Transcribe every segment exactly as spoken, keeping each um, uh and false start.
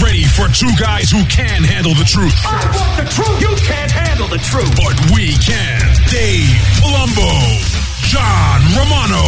ready for two guys who can handle the truth. I want the truth. You can't handle the truth. But we can. Dave Palumbo, John Romano.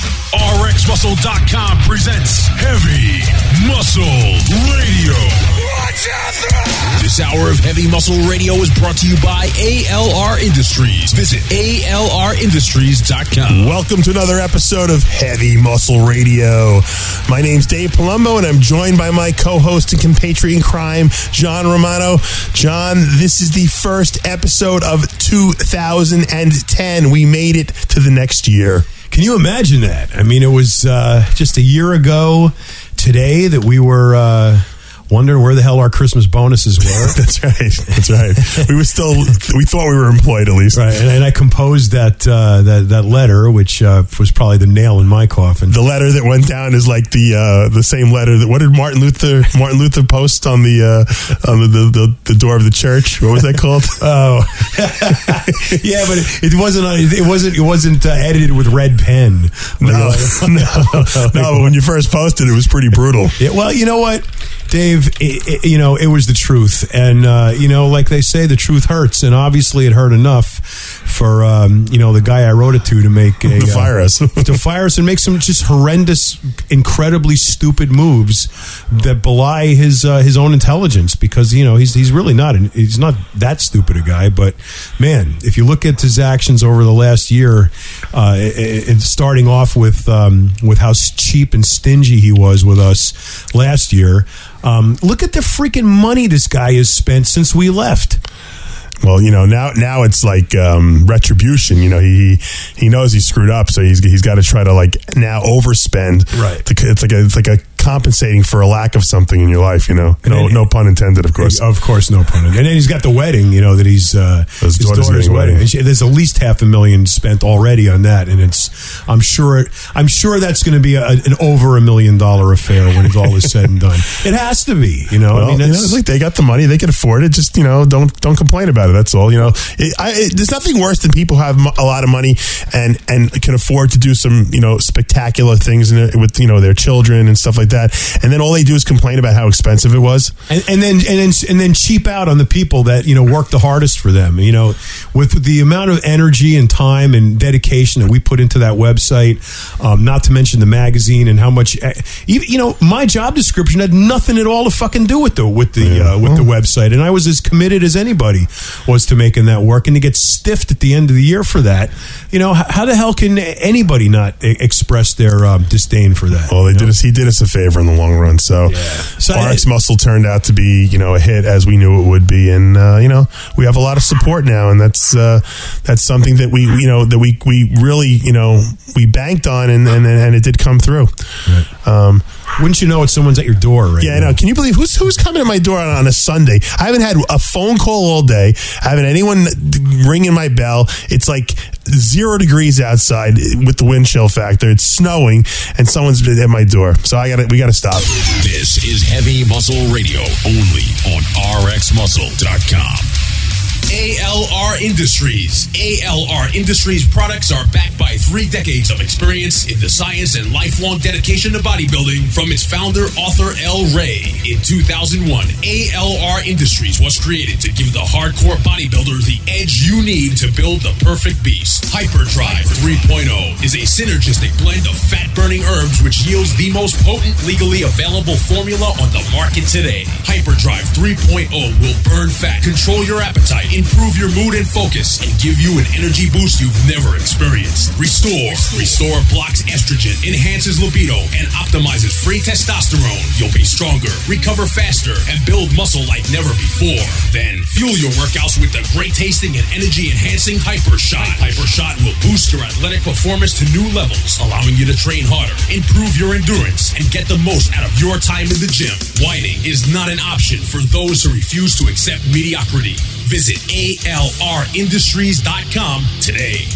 R X Muscle dot com presents Heavy Muscle Radio. Watch out! This hour of Heavy Muscle Radio is brought to you by A L R Industries. Visit A L R Industries dot com. Welcome to another episode of Heavy Muscle Radio. My name's Dave Palumbo, and I'm joined by my co-host and compatriot in crime, John Romano. John, this is the first episode of two thousand ten. We made it to the next year. Can you imagine that? I mean, it was uh, just a year ago today that we were uh, wondering where the hell our Christmas bonuses were. That's right. That's right. We were still, we thought we were employed at least. Right. And, and I composed that, uh, that that letter, which uh, was probably the nail in my coffin. The letter that went down is like the uh, the same letter that, what did Martin Luther Martin Luther post on the uh, on the, the, the door of the church? What was that called? Oh, yeah, but it, it wasn't. It wasn't. It wasn't uh, edited with red pen. No, no, no. When you first posted, it was pretty brutal. Yeah, well, you know what, Dave, it, it, you know, it was the truth. And, uh, you know, like they say, the truth hurts. And obviously it hurt enough for, um, you know, the guy I wrote it to to make a... To fire uh, us. to fire us and make some just horrendous, incredibly stupid moves that belie his uh, his own intelligence. Because, you know, he's he's really not, an, he's not that stupid a guy. But, man, if you look at his actions over the last year, uh, and starting off with, um, with how cheap and stingy he was with us last year... Um, look at the freaking money this guy has spent since we left. Well, you know, now now it's like um, retribution. You know, he he knows he screwed up, so he's he's got to try to like now overspend. Right. To, it's like a, it's like a compensating for a lack of something in your life. You know, no then, no pun intended, of course. Of course, no pun intended. And then he's got the wedding. You know that he's uh, his, his daughter's, daughter's wedding. wedding. She, there's at least half a million spent already on that, and it's I'm sure I'm sure that's going to be a, an over a million dollar affair when it's all is said and done. It has to be. You know, well, I mean, that's, you know, like they got the money, they can afford it. Just you know, don't don't complain about it. That's all. You know. It, I, it, there's nothing worse than people who have a lot of money and, and can afford to do some, you know, spectacular things in it with, you know, their children and stuff like that. And then all they do is complain about how expensive it was. And, and then and then and then cheap out on the people that, you know, work the hardest for them. You know, with the amount of energy and time and dedication that we put into that website, um, not to mention the magazine and how much, you know, my job description had nothing at all to fucking do with the with the yeah. uh, with the website, and I was as committed as anybody was to making that work. And to get stiffed at the end of the year for that, you know, how the hell can anybody not express their um, disdain for that? Well, they did know? us. He did us a favor in the long run. So, yeah. so R X Muscle turned out to be, you know, a hit as we knew it would be, and uh, you know, we have a lot of support now, and that's uh, that's something that we, you know, that we we really, you know, we banked on, and and, and it did come through. Right. Um, Wouldn't you know it? Someone's at your door right yeah, now. I know. Can you believe who's who's coming to my door on, on a Sunday? I haven't had a phone call all day. I haven't had anyone ringing my bell. It's like zero degrees outside with the wind chill factor. It's snowing, and someone's at my door. So I got we got to stop. This is Heavy Muscle Radio, only on R X Muscle dot com. A L R Industries. A L R Industries products are backed by three decades of experience in the science and lifelong dedication to bodybuilding from its founder, author El Rey. In two thousand one, A L R Industries was created to give the hardcore bodybuilder the edge you need to build the perfect beast. Hyperdrive three point oh is a synergistic blend of fat-burning herbs which yields the most potent, legally available formula on the market today. Hyperdrive three point oh will burn fat, control your appetite, improve your mood and focus, and give you an energy boost you've never experienced. Restore. Restore blocks estrogen, enhances libido, and optimizes free testosterone. You'll be stronger, recover faster, and build muscle like never before. Then, fuel your workouts with the great tasting and energy-enhancing Hyper Shot. Hyper Shot will boost your athletic performance to new levels, allowing you to train harder, improve your endurance, and get the most out of your time in the gym. Whining is not an option for those who refuse to accept mediocrity. Visit A L R Industries dot com today.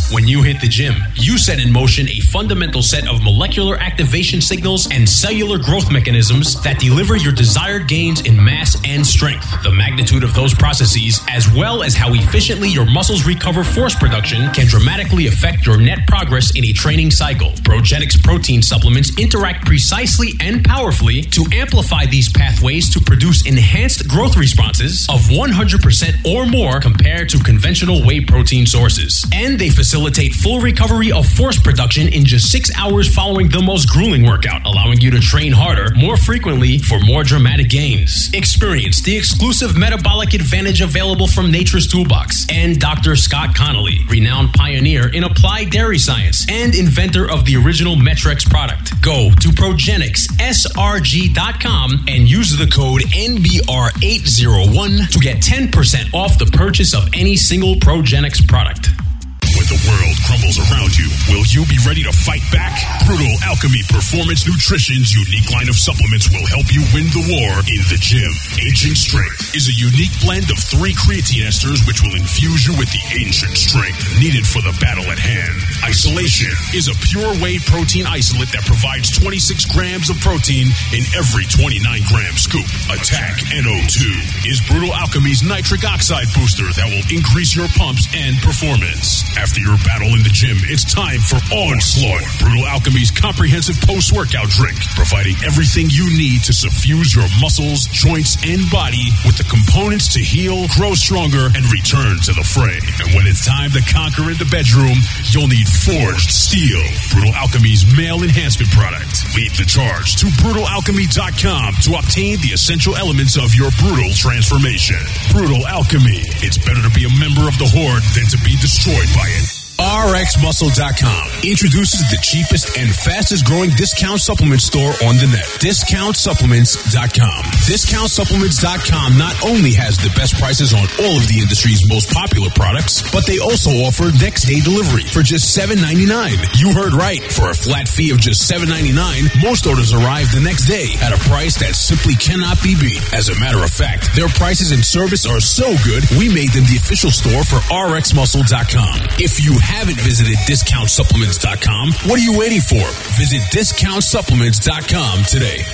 When you hit the gym, you set in motion a fundamental set of molecular activation signals and cellular growth mechanisms that deliver your desired gains in mass and strength. The magnitude of those processes, as well as how efficiently your muscles recover force production, can dramatically affect your net progress in a training cycle. Progenics protein supplements interact precisely and powerfully to amplify these pathways to produce enhanced growth responses of one hundred percent or more compared to conventional whey protein sources. And they facilitate full recovery of force production in just six hours following the most grueling workout, allowing you to train harder, more frequently, for more dramatic gains. Experience the exclusive metabolic advantage available from Nature's Toolbox and Doctor Scott Connolly, renowned pioneer in applied dairy science and inventor of the original Metrex product. Go to progenics s r g dot com and use the code N B R eight oh one to get ten percent off the purchase of any single Progenics product. When the world crumbles around you, will you be ready to fight back? Brutal Alchemy Performance Nutrition's unique line of supplements will help you win the war in the gym. Ancient Strength is a unique blend of three creatine esters which will infuse you with the ancient strength needed for the battle at hand. Isolation is a pure whey protein isolate that provides twenty-six grams of protein in every twenty-nine gram scoop. Attack N O two is Brutal Alchemy's nitric oxide booster that will increase your pumps and performance. After your battle in the gym, it's time for Onslaught, Brutal Alchemy's comprehensive post-workout drink, providing everything you need to suffuse your muscles, joints, and body with the components to heal, grow stronger, and return to the fray. And when it's time to conquer in the bedroom, you'll need Forged Steel, Brutal Alchemy's male enhancement product. Lead the charge to brutal alchemy dot com to obtain the essential elements of your brutal transformation. Brutal Alchemy. It's better to be a member of the Horde than to be destroyed by it. R X Muscle dot com introduces the cheapest and fastest growing discount supplement store on the net. Discount Supplements dot com. Discount Supplements dot com not only has the best prices on all of the industry's most popular products, but they also offer next day delivery for just seven ninety-nine. You heard right. For a flat fee of just seven ninety-nine, most orders arrive the next day at a price that simply cannot be beat. As a matter of fact, their prices and service are so good, we made them the official store for R X Muscle dot com. If you haven't visited Discount Supplements dot com, what are you waiting for? Visit Discount Supplements dot com today.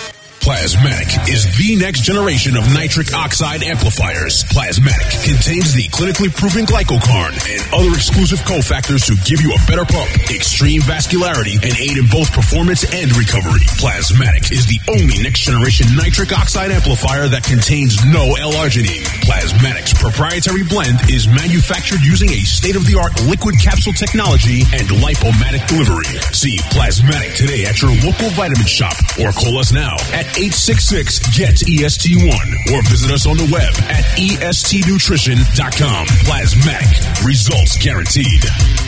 Plasmatic is the next generation of nitric oxide amplifiers. Plasmatic contains the clinically proven glycocarn and other exclusive cofactors to give you a better pump, extreme vascularity, and aid in both performance and recovery. Plasmatic is the only next generation nitric oxide amplifier that contains no L-arginine. Plasmatic's proprietary blend is manufactured using a state-of-the-art liquid capsule technology and lipomatic delivery. See Plasmatic today at your local vitamin shop or call us now at eight six six, G E T, E S T one or visit us on the web at E S T nutrition dot com. Plasmatic. Results guaranteed.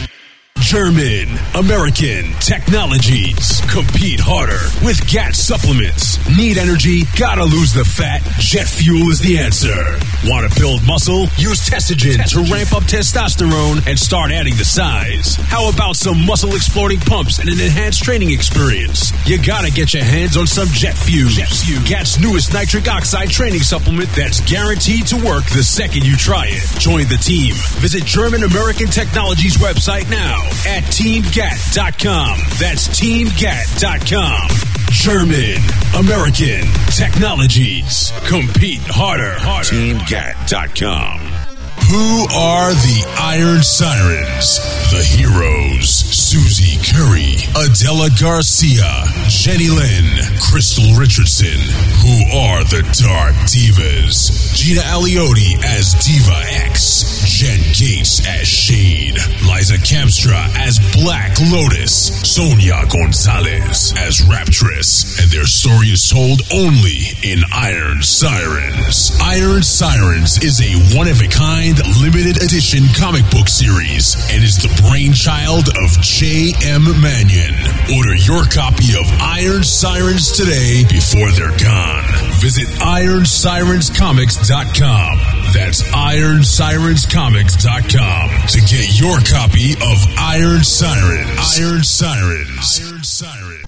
German American Technologies. Compete harder with G A T supplements. Need energy? Gotta lose the fat? Jet fuel is the answer. Want to build muscle? Use Testogen, Testogen to ramp up testosterone and start adding the size. How about some muscle exploding pumps and an enhanced training experience? You gotta get your hands on some Jet Fuel. Jet Fuel. G A T's newest nitric oxide training supplement that's guaranteed to work the second you try it. Join the team. Visit German American Technologies website now at team gat dot com. That's team gat dot com. German American Technologies. Compete harder. harder. team gat dot com. Who are the Iron Sirens? The heroes: Susie Curry, Adela Garcia, Jenny Lynn, Crystal Richardson. Who are the Dark Divas? Gina Aliotti as Diva X, Jen Gates as Shade, Liza Kamstra as Black Lotus, Sonia Gonzalez as Raptress, and their story is told only in Iron Sirens. Iron Sirens is a one-of-a-kind limited edition comic book series and is the brainchild of J M Mannion. Order your copy of Iron Sirens today before they're gone. Visit iron sirens comics dot com. That's iron sirens comics dot com to get your copy of Iron Sirens. Iron Sirens. Iron Sirens.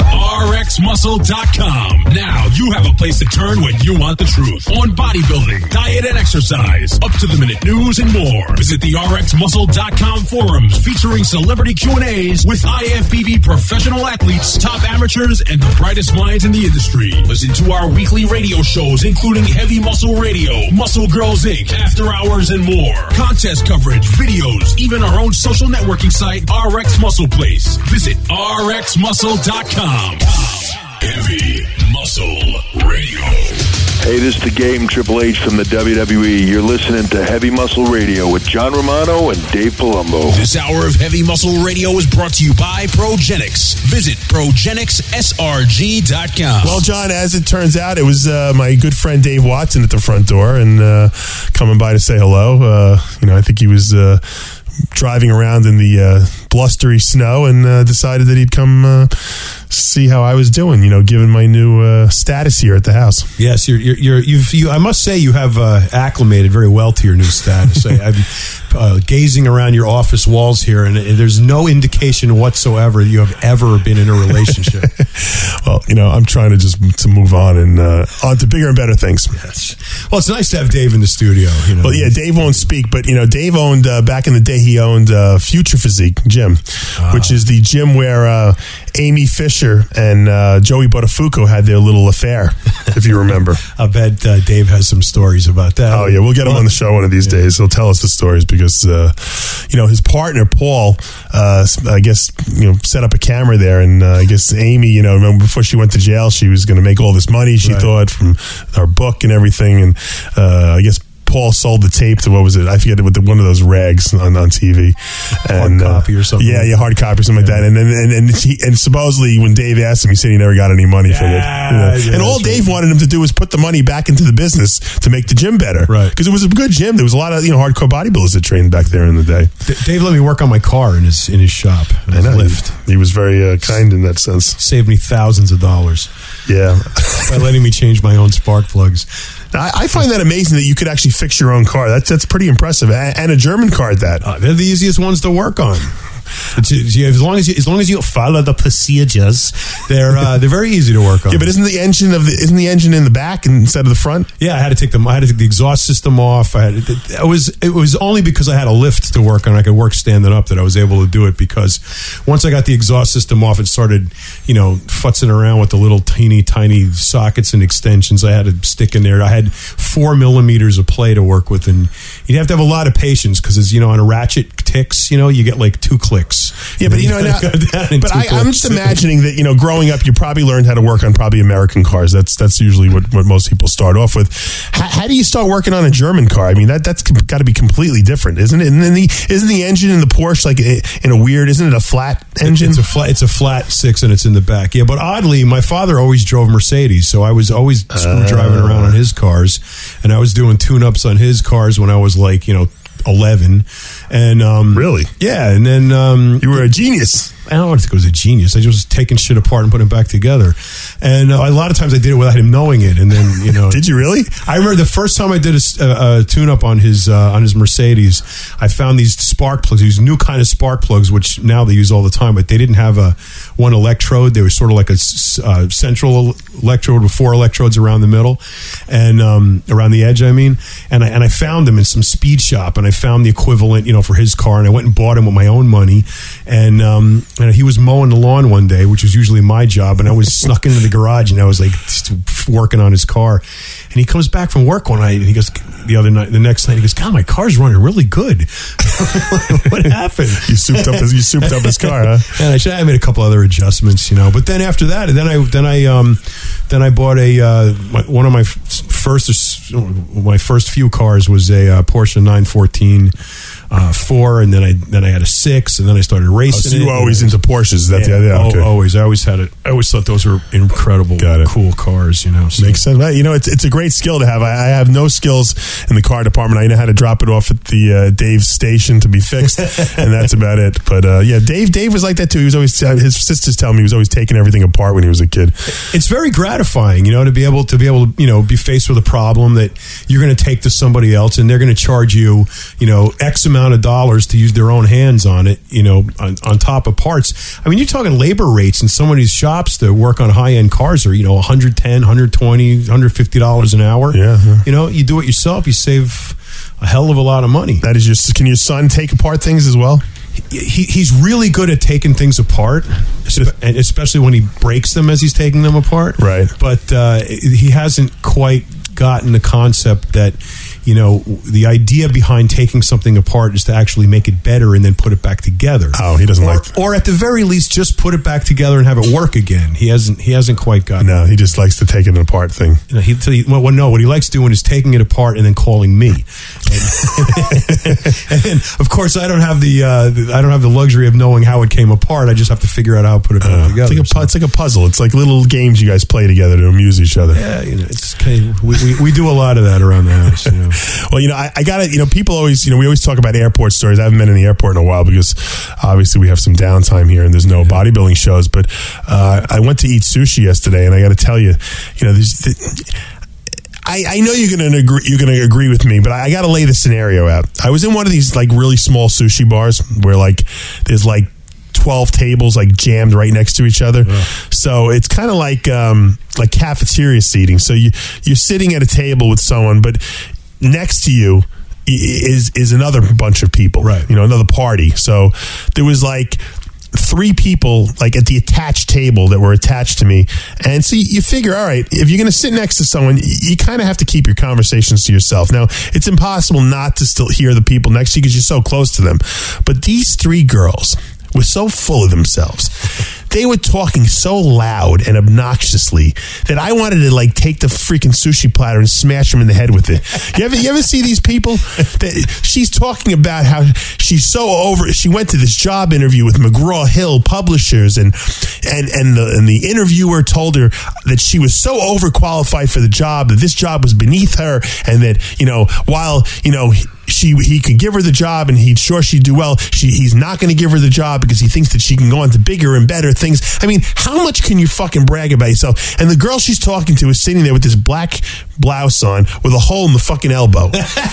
R X muscle dot com. Now you have a place to turn when you want the truth on bodybuilding, diet, and exercise, up to the minute news and more. Visit the R X muscle dot com forums featuring celebrity Q and A's with I F B B professional athletes, top amateurs, and the brightest minds in the industry. Listen to our weekly radio shows, including Heavy Muscle Radio, Muscle Girls Incorporated, After Hours, and more. Contest coverage, videos, even our own social networking site, R X Muscle Place. Visit R X muscle dot com. Heavy Muscle Radio. Hey, this is the Game Triple H from the W W E. You're listening to Heavy Muscle Radio with John Romano and Dave Palumbo. This hour of Heavy Muscle Radio is brought to you by Progenics. Visit progenics S R G dot com. Well, John, as it turns out, it was uh, my good friend Dave Watson at the front door and uh, coming by to say hello. Uh, you know, I think he was uh, driving around in the uh, blustery snow and uh, decided that he'd come uh, see how I was doing, you know, given my new uh, status here at the house. Yes, you're, you're, you're, you've, you, I must say you have uh, acclimated very well to your new status. I, I'm uh, gazing around your office walls here, and, and there's no indication whatsoever that you have ever been in a relationship. Well, you know, I'm trying to just to move on and uh, on to bigger and better things. Yes. Well, it's nice to have Dave in the studio. You know? Well, yeah, Dave won't speak, but, you know, Dave owned, uh, back in the day, he owned uh, Future Physique Gym, uh, which is the gym where uh, Amy Fisher and uh, Joey Buttafuoco had their little affair, if you remember. I bet uh, Dave has some stories about that. Oh, yeah, we'll get him on the show one of these yeah. days. He'll tell us the stories because, uh, you know, his partner, Paul, uh, I guess, you know, set up a camera there, and uh, I guess Amy, you know, remember before she went to jail, she was going to make all this money, she right. thought, from her book and everything, and uh, I guess Paul sold the tape to, what was it? I forget, with the, one of those rags on, on T V. And, hard copy or something. Uh, yeah, yeah, hard copy or something yeah. like that. And and and and, he, and supposedly when Dave asked him, he said he never got any money yeah, from it. You know? yeah, and all Dave right. wanted him to do was put the money back into the business to make the gym better. Right. Because it was a good gym. There was a lot of, you know, hardcore bodybuilders that trained back there in the day. D- Dave let me work on my car in his in his shop. In his I know. Lift. He, he was very uh, kind in that sense. Saved me thousands of dollars. Yeah. By letting me change my own spark plugs. I find that amazing that you could actually fix your own car. That's that's pretty impressive, and a German car at that. Uh, they're the easiest ones to work on. It's, as long as you, as long as you follow the procedures, they're uh, they're very easy to work on. Yeah, but isn't the engine of the isn't the engine in the back instead of the front? Yeah, I had to take them. I had to take the exhaust system off. I had it, it was it was only because I had a lift to work on. I could work standing up that I was able to do it. Because once I got the exhaust system off, it started, you know, futzing around with the little teeny tiny sockets and extensions I had to stick in there. I had four millimeters of play to work with, and you have to have a lot of patience because, as you know, on a ratchet ticks, you know, you get like two clicks. Yeah, but you know, now, but I, I'm just imagining that, you know, growing up, you probably learned how to work on probably American cars. That's that's usually what, what most people start off with. How, how do you start working on a German car? I mean, that that's got to be completely different, isn't it? And then the isn't the engine in the Porsche like in a weird? Isn't it a flat engine? It's a flat. It's a flat six, and it's in the back. Yeah, but oddly, my father always drove Mercedes, so I was always screw driving uh, around on his cars, and I was doing tune-ups on his cars when I was like, you know, eleven. And um really, yeah, and then um you were a genius. I don't think it was a genius. I just was taking shit apart and putting it back together. And uh, a lot of times I did it without him knowing it. And then, you know, did you really? I remember the first time I did a, a, a tune-up on his uh, on his Mercedes, I found these spark plugs, these new kind of spark plugs, which now they use all the time, but they didn't have a one electrode. They were sort of like a uh, central electrode with four electrodes around the middle and um, around the edge, I mean. And I, and I found them in some speed shop, and I found the equivalent, you know, for his car, and I went and bought him with my own money. And um, and he was mowing the lawn one day, which was usually my job, and I was snuck into the garage, and I was like working on his car. And he comes back from work one night, and he goes, the other night, the next night, he goes, God, my car's running really good. What happened? You souped up his, you souped up his car, huh? And I, should, I made a couple other adjustments, you know. But then after that, then I then I um then I bought a uh, my, one of my first my first few cars was a uh, Porsche nine fourteen. Uh, four, and then I then I had a six, and then I started racing. Oh, so you were always into Porsches? Is that yeah, the idea? Okay. Always, I always had it. I always thought those were incredible, cool cars. You know, so. Makes sense. You know, it's it's a great skill to have. I, I have no skills in the car department. I know how to drop it off at the uh, Dave's station to be fixed, and that's about it. But uh, yeah, Dave Dave was like that too. He was always his sisters tell me he was always taking everything apart when he was a kid. It's very gratifying, you know, to be able to be able to you know be faced with a problem that you're going to take to somebody else, and they're going to charge you, you know, X amount amount of dollars to use their own hands on it, you know, on, on top of parts. I mean, you're talking labor rates in some of these shops that work on high-end cars are, you know, one hundred ten dollars, one hundred twenty dollars, one hundred fifty dollars an hour. Yeah, yeah. You know, you do it yourself, you save a hell of a lot of money. That is just, can your son take apart things as well? He, he's really good at taking things apart, and especially when he breaks them as he's taking them apart. Right. But uh, he hasn't quite gotten the concept that, you know, the idea behind taking something apart is to actually make it better and then put it back together. Oh, he doesn't or, like that. Or at the very least, just put it back together and have it work again. He hasn't. He hasn't quite gotten. No, he just likes to take it apart thing. You know, he, he, well, no, what he likes doing is taking it apart and then calling me. And, and of course, I don't have the uh, I don't have the luxury of knowing how it came apart. I just have to figure out how to put it back Uh, together. it's, like a, pu- it's like a puzzle. It's like little games you guys play together to amuse each other. Yeah, you know, it's kind of, we, we we do a lot of that around the house. You know. Well, you know, I, I got it. You know, people always, you know, we always talk about airport stories. I haven't been in the airport in a while because obviously we have some downtime here and there's no bodybuilding shows. But uh, I went to eat sushi yesterday, and I got to tell you, you know, there's. The, I, I know you're gonna agree. You're gonna agree with me, but I, I got to lay the scenario out. I was in one of these like really small sushi bars where like there's like twelve tables like jammed right next to each other. Yeah. So it's kind of like um, like cafeteria seating. So you you're sitting at a table with someone, but next to you is is another bunch of people, right? You know, another party. So there was like three people like at the attached table that were attached to me, and so you, you figure, all right, if you're going to sit next to someone, you, you kind of have to keep your conversations to yourself. Now, it's impossible not to still hear the people next to you because you're so close to them. But these three girls were so full of themselves. They were talking so loud and obnoxiously that I wanted to like take the freaking sushi platter and smash them in the head with it. You ever, you ever see these people? That she's talking about how she's so over. She went to this job interview with McGraw Hill Publishers, and and and the and the interviewer told her that she was so overqualified for the job, that this job was beneath her, and that, you know, while, you know, she he could give her the job and he's sure she'd do well, she he's not going to give her the job because he thinks that she can go on to bigger and better things. I mean, how much can you fucking brag about yourself? And the girl she's talking to is sitting there with this black blouse on with a hole in the fucking elbow,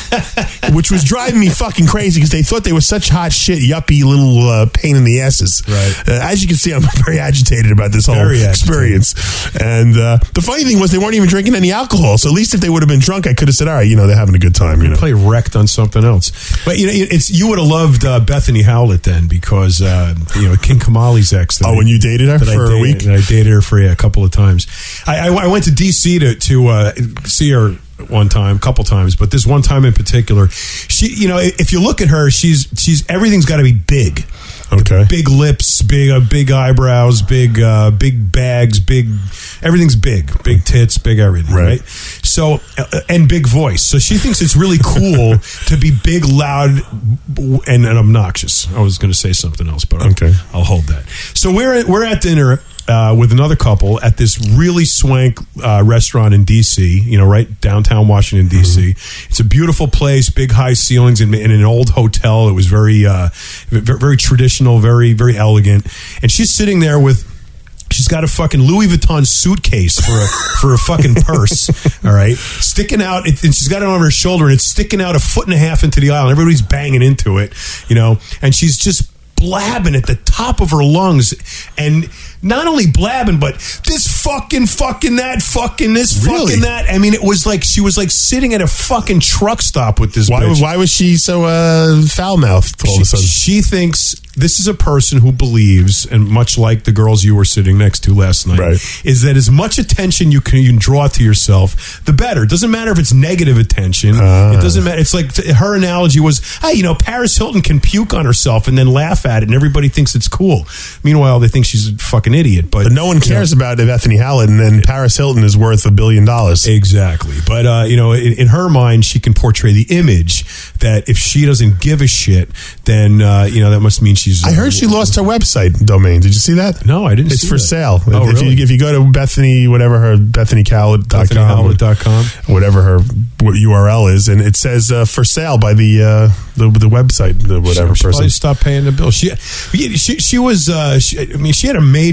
which was driving me fucking crazy because they thought they were such hot shit, yuppie little uh, pain in the asses. Right. Uh, as you can see, I'm very agitated about this whole Very experience. And uh, the funny thing was they weren't even drinking any alcohol. So at least if they would have been drunk, I could have said, all right, you know, they're having a good time. You know, play wrecked on something else. But you know, it's you would have loved uh, Bethany Howlett then, because uh, you know, King Kamali's ex. Oh, I, when you dated her that for I dated, a week? and I dated her for yeah, a couple of times. I, I, I went to D C to to uh, see her one time, a couple times, but this one time in particular, she, you know, if you look at her, she's she's everything's got to be big. Okay. Big lips, big uh, big eyebrows, big uh, big bags, big everything's big, big tits, big everything, right? right? So uh, and big voice. So she thinks it's really cool to be big, loud, and, and obnoxious. I was going to say something else, but I'll, okay. I'll hold that. So we're at, we're at dinner uh, with another couple at this really swank uh, restaurant in D C, you know, right downtown Washington, D C. Mm-hmm. It's a beautiful place, big high ceilings, in, in an old hotel. It was very, uh, very, very traditional, very, very elegant. And she's sitting there with, she's got a fucking Louis Vuitton suitcase for a for a fucking purse, all right, sticking out, and she's got it on her shoulder, and it's sticking out a foot and a half into the aisle, and everybody's banging into it, you know, and she's just blabbing at the top of her lungs, and not only blabbing, but this fucking, fucking that, fucking this, really? fucking that. I mean, it was like she was like sitting at a fucking truck stop with this why, bitch. why was she so uh, foul-mouthed all she, of a sudden? She thinks this is a person who believes, and much like the girls you were sitting next to last night, right, is that as much attention you can, you can draw to yourself, the better. It doesn't matter if it's negative attention. Uh. It doesn't matter. It's like her analogy was, hey, you know, Paris Hilton can puke on herself and then laugh at it, and everybody thinks it's cool. Meanwhile, they think she's a fucking idiot. But, but no one cares, you know, about Bethany Howlett, and then Paris Hilton is worth a billion dollars. Exactly. But, uh, you know, in, in her mind, she can portray the image that if she doesn't give a shit, then, uh, you know, that must mean she's... Uh, I heard she lost her website domain. Did you see that? No, I didn't It's see for that. sale. Oh, if, really? you, if you go to Bethany, whatever her, Bethany Howlett dot com, Bethany Howlett dot com, whatever her U R L is, and it says uh, for sale by the uh, the, the website, the whatever she, she person. Stop paying the bill. She, she, she was. Uh, she, I mean, she had a major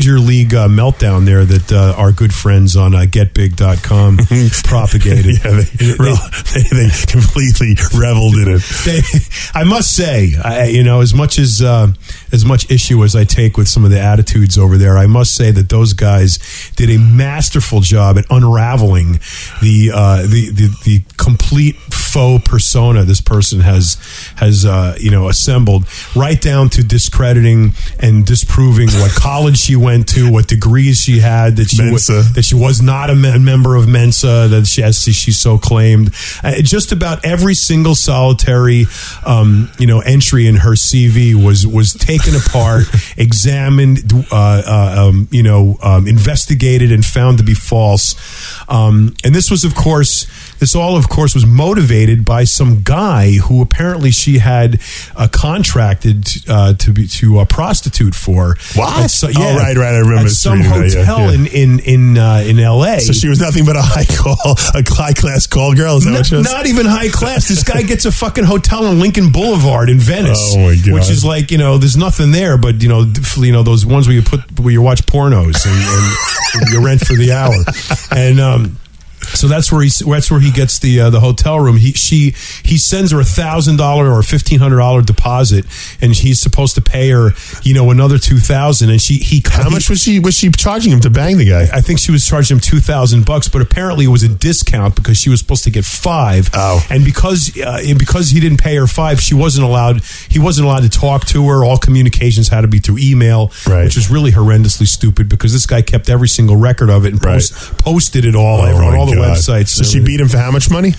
major league uh, meltdown there that uh, our good friends on uh, get big dot com propagated. Yeah, they, they, they completely reveled in it. They, I must say, I, you know, as much as uh, as much issue as I take with some of the attitudes over there, I must say that those guys did a masterful job at unraveling the uh, the, the the complete faux persona this person has has uh, you know assembled, right down to discrediting and disproving what college she went to, what degrees she had, that she was, that she was not a me- member of Mensa, that she as she so claimed. Uh, just about every single solitary um, you know entry in her C V was was taken apart, examined, uh, uh, um, you know, um, investigated, and found to be false. Um, and this was, of course, this all, of course, was motivated by some guy who apparently she had uh, contracted uh, to be to uh, prostitute for. What? So, yeah, oh, right, right. I remember at some that, hotel yeah, yeah. in in in, uh, in L A. So she was nothing but a high call, a high class call girl. Is that not, what she was? Not even high class. This guy gets a fucking hotel on Lincoln Boulevard in Venice. Oh my God. Which is like, you know, there's nothing there, but you know, you know those ones where you put where you watch pornos and, and, and you rent for the hour, and um. So that's where he that's where he gets the uh, the hotel room. He she he sends her a thousand dollar or fifteen hundred dollar deposit, and he's supposed to pay her, you know, another two thousand. And she he how he, much was she was she charging him to bang the guy? I think she was charging him two thousand bucks, but apparently it was a discount because she was supposed to get five. Oh, and because uh, because he didn't pay her five, she wasn't allowed. He wasn't allowed to talk to her. All communications had to be through email, right. Which was really horrendously stupid because this guy kept every single record of it and post, right. posted it all oh on all the God. websites. So she beat him for how much money?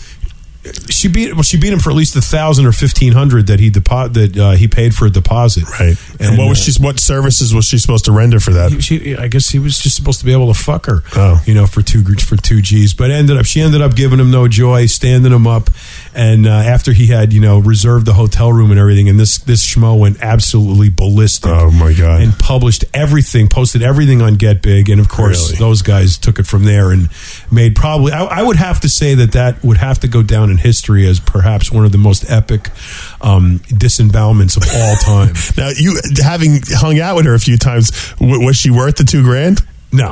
She beat well. She beat him for at least a thousand or fifteen hundred that he depo- that uh, he paid for a deposit. Right. And, and what was uh, she? What services was she supposed to render for that? She, I guess he was just supposed to be able to fuck her. Oh. You know, for two for two G's. But ended up she ended up giving him no joy, standing him up. And uh, after he had, you know, reserved the hotel room and everything, and this this schmo went absolutely ballistic. Oh my God! And published everything, posted everything on Get Big, and of course really? those guys took it from there and made probably. I, I would have to say that that would have to go down in history as perhaps one of the most epic um, disembowelments of all time. Now, you having hung out with her a few times, w- was she worth the two grand? No.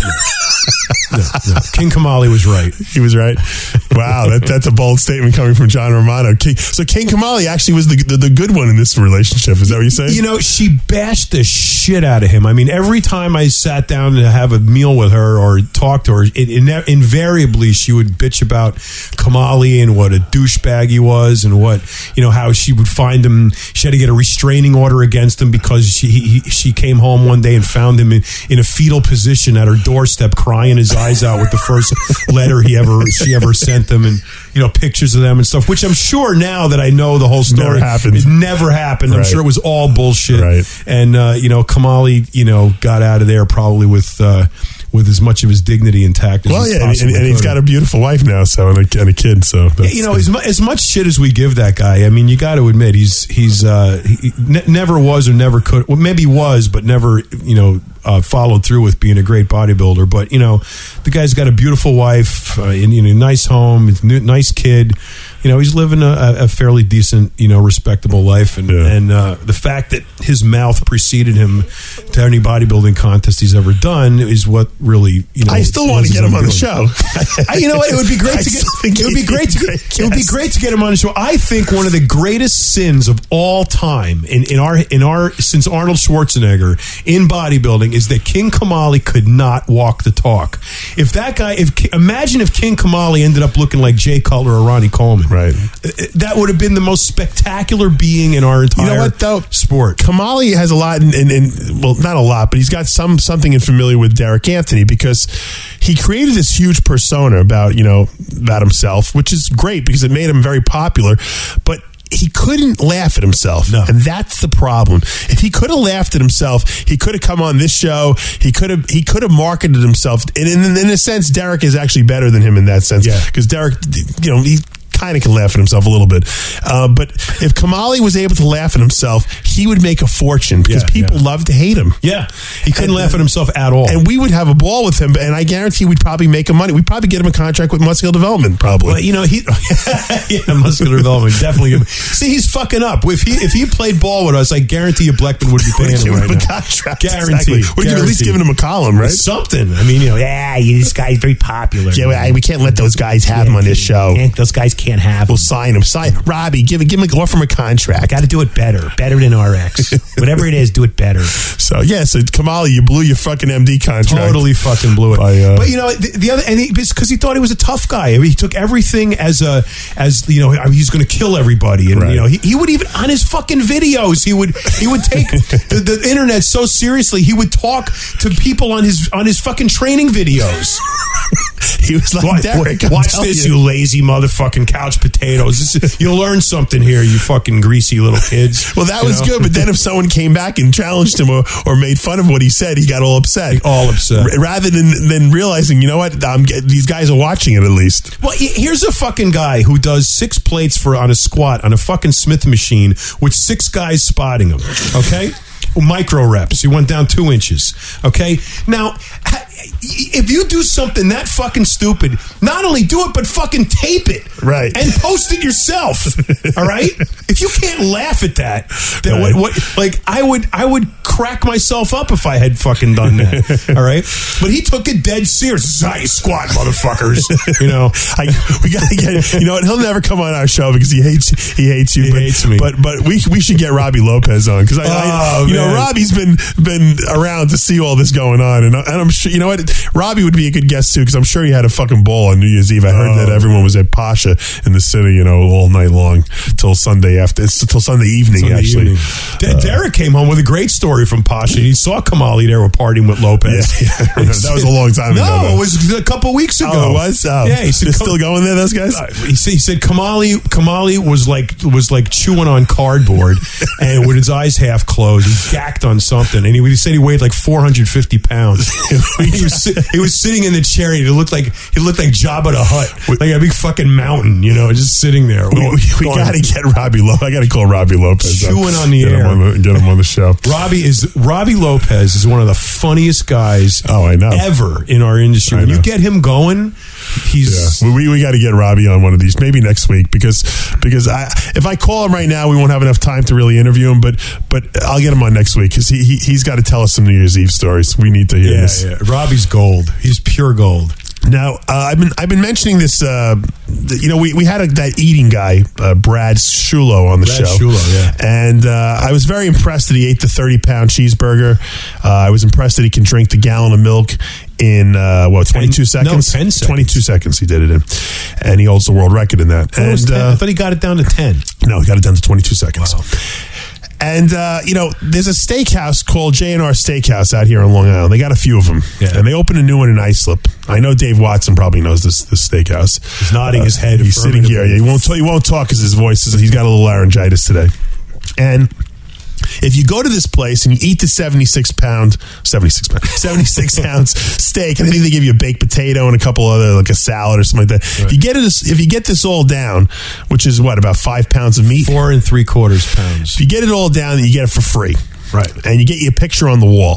No, no. King Kamali was right. He was right. Wow, that, that's a bold statement coming from John Romano. King, so King Kamali actually was the, the the good one in this relationship. Is that what you're saying? You know, she bashed the shit out of him. I mean, every time I sat down to have a meal with her or talk to her, it, it, invariably she would bitch about Kamali and what a douchebag he was, and what, you know, how she would find him. She had to get a restraining order against him because she he, she came home one day and found him in, in a fetal position at her doorstep, crying his eyes out with the first letter he ever she ever sent them, and you know, pictures of them and stuff. Which I'm sure now that I know the whole story, never happened. It never happened. I'm right. sure it was all bullshit. Right. And uh, you know, Kamali, you know, got out of there probably with uh, with as much of his dignity intact as well, he yeah, and, and, and he's got a beautiful wife now, so and a, and a kid. So yeah, you know, as, mu- as much shit as we give that guy, I mean, you got to admit he's he's uh, he ne- never was or never could. Well, maybe was, but never, you know, uh, followed through with being a great bodybuilder. But you know, the guy's got a beautiful wife, uh, and, you know, nice home, nice kid. You know, he's living a, a fairly decent, you know, respectable life, and yeah. and uh, the fact that his mouth preceded him to any bodybuilding contest he's ever done is what really, you know. I still want to get him on the show. I, you know, it would be great to get. It would be great to get. It would be great to get him on the show. I think one of the greatest sins of all time in, in our in our since Arnold Schwarzenegger in bodybuilding is that King Kamali could not walk the talk. If that guy, if imagine if King Kamali ended up looking like Jay Cutler or Ronnie Coleman. Right. That would have been the most spectacular being in our entire you know what, though? sport. Kamali has a lot, in, in, in, well, not a lot, but he's got some something in familiar with Derek Anthony, because he created this huge persona about, you know, about himself, which is great because it made him very popular, but he couldn't laugh at himself. No. And that's the problem. If he could have laughed at himself, he could have come on this show. He could have he could have marketed himself. And in, in a sense, Derek is actually better than him in that sense. Yeah. Because Derek, you know, he kind of can laugh at himself a little bit. Uh, but if Kamali was able to laugh at himself, he would make a fortune because Yeah, people yeah. love to hate him. Yeah, he couldn't And- laugh at himself at all. And we would have a ball with him, and I guarantee we'd probably make him money. We'd probably get him a contract with Muscular Development, probably. Well, you know, he yeah, muscular development definitely. See, he's fucking up. If he if he played ball with us, I guarantee you Blackman would be paying We'd him give right him a now. contract. Guarantee. Exactly. We'd give- at least Guarantee. giving him a column, right? Something. I mean, you know, yeah, this guy's very popular. Yeah, well, we can't let those guys have him on this show. Can't- those guys can't have We'll him. sign him. Sign Robbie. Give him, give him, offer him a contract. Got to do it better, better than R X. Whatever it is, do it better. So yeah, so Kamali, you blew your fucking M D contract. Totally fucking blew it. By, uh, but you know, the, the other, and he, because he thought he was a tough guy. I mean, he took everything as a, as you know, I mean, he's going to kill everybody, and Right. you know, he, he would even on his fucking videos, he would he would take the, the internet so seriously. He would talk to people on his on his fucking training videos. He was like Watch, Derek. I'm watch telling this, you. lazy motherfucking couch potatoes. This is, you'll learn something here, you fucking greasy little kids. Well, that You was know? good, but then if someone came back and challenged him or, or made fun of what he said, he got all upset. All upset. R- rather than than realizing, you know what, I'm, get- these guys are watching it at least. Well, he- here's a fucking guy who does six plates for on a squat on a fucking Smith machine with six guys spotting him. Okay, micro reps. He went down two inches. Okay, now ha- if you do something that fucking stupid, not only do it but fucking tape it, Right. and post it yourself. All right, if you can't laugh at that, then Right. what, what? Like I would, I would crack myself up if I had fucking done that. All right, but he took it dead serious. This is how you squat, motherfuckers. You know. I, we gotta get. You know what? He'll never come on our show because he hates. He hates you. He but, hates me. But but we we should get Robbie Lopez on because I, Oh, I you know man. Robbie's been been around to see all this going on, and, I- and I'm sure you know what Robbie would be a good guest too because I'm sure he had a fucking ball on New Year's Eve. I heard Oh. that everyone was at Pasha in the city, you know, all night long till Sunday after till Sunday evening. Sunday actually, evening. De- Derek came home with a great story from Pasha. He saw Kamali there were partying with Lopez. Yeah, yeah, I remember. That was a long time no, ago, though. it was a couple weeks ago. Oh, it was. Oh. Yeah, he said, They're still going there. Those guys. Uh, he said, he said Kamali Kamali was like was like chewing on cardboard and with his eyes half closed, he gacked on something, and he, he said he weighed like four hundred fifty pounds. he was si- he was sitting in the chair. And he looked like he looked like Jabba the Hutt, like a big fucking mountain, you know, just sitting there. We, we, we Going- got to get Robbie Lopez. I got to call Robbie Lopez. Chewing on the get air. Him on the, get him on the show. Robbie is Robbie Lopez is one of the funniest guys Oh, I know. ever in our industry. I When you know. get him going, he's Yeah, we we, we got to get Robbie on one of these, maybe next week, because because I if I call him right now, we won't have enough time to really interview him. But but I'll get him on next week because he, he he's got to tell us some New Year's Eve stories. We need to hear yeah, this. yeah. Robbie's gold. He's pure gold. Now, uh, I've been I've been mentioning this. Uh, th- you know, we, we had a, that eating guy, uh, Brad Shulo, on the Brad show. Shulo, yeah. And uh, I was very impressed that he ate the thirty pound cheeseburger. Uh, I was impressed that he can drink the gallon of milk in uh, what twenty two Ten- no, seconds. ten seconds. Twenty two seconds. He did it in, and he holds the world record in that. It was And ten. I uh, thought he got it down to ten. no, he got it down to twenty two seconds. And, uh, you know, there's a steakhouse called J and R Steakhouse out here on Long Island. They got a few of them. Yeah. And they opened a new one in Islip. I know Dave Watson probably knows this this steakhouse. He's nodding his head He's sitting here. affirmatively. Yeah, he won't talk, he won't talk because his voice is, he's got a little laryngitis today. And if you go to this place and you eat the seventy-six pound, seventy-six pound, seventy-six ounce steak, and I think they give you a baked potato and a couple other, like a salad or something like that. Right. If you get it, if you get this all down, which is what, about five pounds of meat? Four and three quarters pounds. If you get it all down, then you get it for free. Right. And you get your picture on the wall.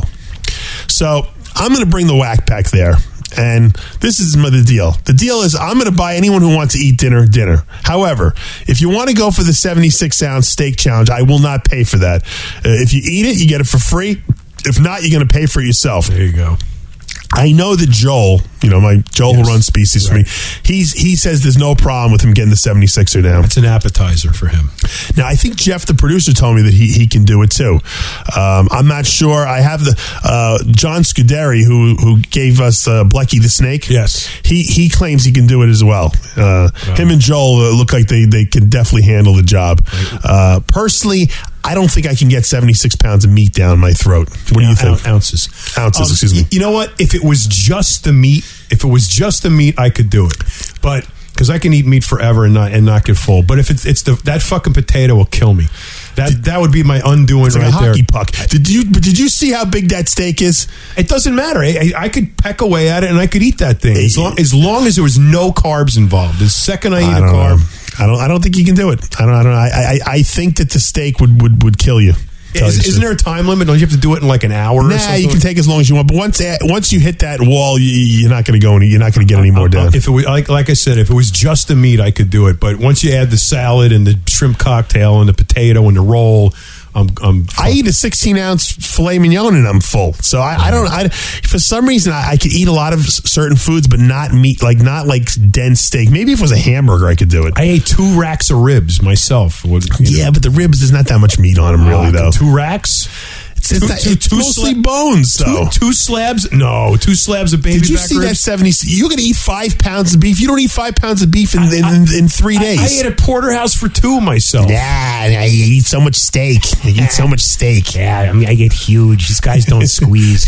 So I'm going to bring the whack pack there. And this is the deal. The deal is I'm going to buy anyone who wants to eat dinner, dinner. However, if you want to go for the seventy-six ounce steak challenge, I will not pay for that. Uh, if you eat it, you get it for free. If not, you're going to pay for it yourself. There you go. I know that Joel, you know, my Joel Yes. who runs Species Right. for me, he's he says there's no problem with him getting the seventy-sixer down. It's an appetizer for him. Now, I think Jeff, the producer, told me that he, he can do it too. Um, I'm not sure. I have the uh, John Scuderi, who who gave us uh, Blecky the Snake. Yes. He he claims he can do it as well. Uh, him and Joel uh, look like they, they can definitely handle the job. Uh, personally, I don't think I can get seventy-six pounds of meat down my throat. What do you think? Ou- Ounces. Ounces, Um, excuse me. y- You know what? If it was just the meat, if it was just the meat, I could do it. But because I can eat meat forever and not and not get full. But if it's it's the that fucking potato will kill me. That that would be my undoing It's like right a hockey there. puck. Did you but did you see how big that steak is? It doesn't matter. I, I could peck away at it and I could eat that thing as long as long as there was no carbs involved. The second I eat I a don't carb, know. I don't. I don't think you can do it. I don't. I don't. I. I, I think that the steak would, would, would kill you. Is, isn't there a time limit? Don't you have to do it in like an hour? Nah, or something? You can take as long as you want. But once once you hit that wall, you, you're not going to go any. You're not going to get any more done. If it was like like I said, if it was just the meat, I could do it. But once you add the salad and the shrimp cocktail and the potato and the roll. I'm, I'm I eat a sixteen ounce filet mignon and I'm full. So I, I don't. I, for some reason, I, I could eat a lot of s- certain foods, but not meat, like not like dense steak. Maybe if it was a hamburger, I could do it. I ate two racks of ribs myself. Yeah, know. But the ribs, there's not that much meat on them, really, uh, though. Two racks. It's, it's, two, not, two, it's two mostly sla- bones, though. Two, two slabs? No, two slabs of baby Did you back see ribs? that seventy? You're going to eat five pounds of beef. You don't eat five pounds of beef in in, in, in three days. I, I ate a porterhouse for two myself. Yeah, I eat so much steak. I eat so much steak. Yeah, I mean, I get huge. These guys don't squeeze.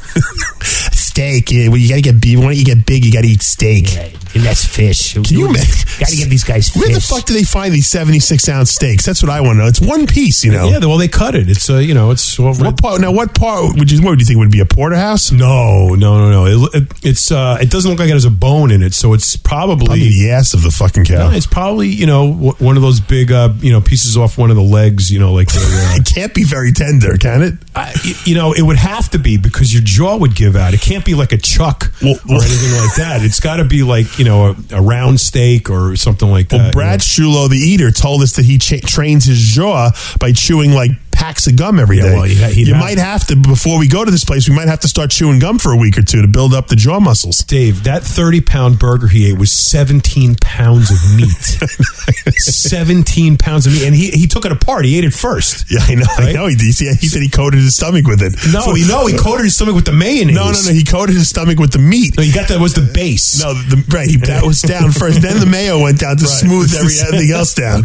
Steak. Yeah, well, you got to get beef. When you get big, you got to eat steak. Yeah, and that's fish. Can you imagine? Got to get these guys fish. Where the fuck do they find these seventy-six ounce steaks? That's what I want to know. It's one piece, you know. Yeah, well, they cut it. It's uh, you know, it's well, what part? Now, what part would you? What would you think would be a porterhouse? No, no, no, no. It, it, it's uh, it doesn't look like it has a bone in it, so it's probably, probably the ass of the fucking cow. No, it's probably you know w- one of those big uh, you know pieces off one of the legs. You know, like the, uh, it can't be very tender, can it? I, you know, it would have to be because your jaw would give out. It can't be like a chuck well, or anything like that. It's got to be like you know a, a round steak or something like that. Well, Brad you know? Shulo, the eater, told us that he cha- trains his jaw by chewing like packs of gum every Yeah, day. well, he'd- he'd you have- might have to, before we go to this place, we might have to start chewing gum for a week or two to build up the jaw muscles. Dave, that thirty pound burger he ate was seventeen pounds of meat. seventeen pounds of meat. And he, he took it apart. He ate it first. Yeah, I know. Right? I know. He, he said he coated his stomach with it. No, So- he, no, he coated his stomach with the mayonnaise. No, no, no. He coated his stomach with the meat. No, you got that was the base. No, the, right. He, that was down first. Then the mayo went down to Right. smooth every, everything else down.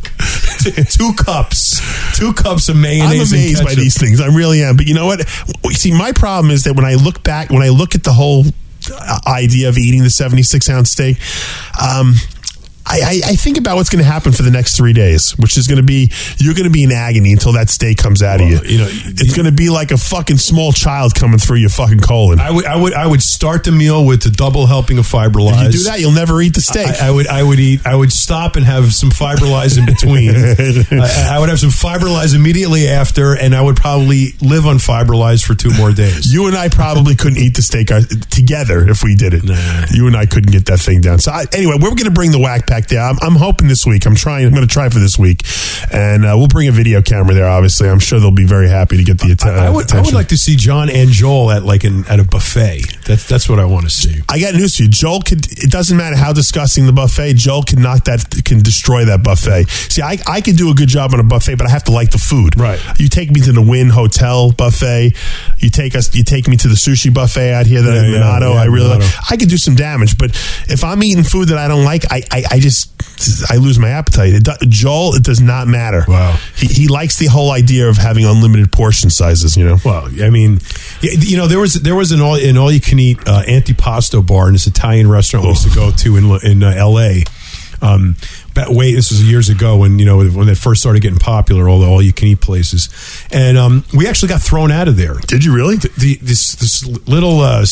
two cups. Two cups of I'm mayonnaise amazed and by ketchup. these things. I really am. But you know what? See, my problem is that when I look back, when I look at the whole uh, idea of eating the seventy-six ounce steak, um, I, I, I think about what's going to happen for the next three days, which is going to be, you're going to be in agony until that steak comes out Well, of you. you know, it's going to be like a fucking small child coming through your fucking colon. I would, I would, I would start the meal with a double helping of Fiberlize. If you do that, you'll never eat the steak. I, I would, I would eat, I would stop and have some Fiberlize in between. I, I would have some Fiberlize immediately after, and I would probably live on Fiberlize for two more days. You and I probably couldn't eat the steak together if we did it. Nah. You and I couldn't get that thing down. So I, anyway, we're going to bring the whack pack there. I'm, I'm hoping this week. I'm trying. I'm going to try for this week, and uh, we'll bring a video camera there. Obviously, I'm sure they'll be very happy to get the att- I, I would, attention. I would like to see John and Joel at like an, at a buffet. That's that's what I want to see. I got news for you. Joel could. It doesn't matter how disgusting the buffet. Joel can knock that. Can destroy that buffet. See, I I could do a good job on a buffet, but I have to like the food. Right. You take me to the Wynn Hotel buffet. You take us. You take me to the sushi buffet out here. The Yeah, yeah, Minato. yeah, I really. Minato. Like. I could do some damage, but if I'm eating food that I don't like, I I, I just I lose my appetite. It do, Joel, it does not matter. Wow. He he likes the whole idea of having unlimited portion sizes. You know. Well, I mean, you know, there was there was an all an all you can eat uh, antipasto bar in this Italian restaurant we used to go to in in uh, L A. Um, but wait, this was years ago when you know when they first started getting popular, all the all you can eat places, and um, we actually got thrown out of there. Did you really? The, the, this this little uh,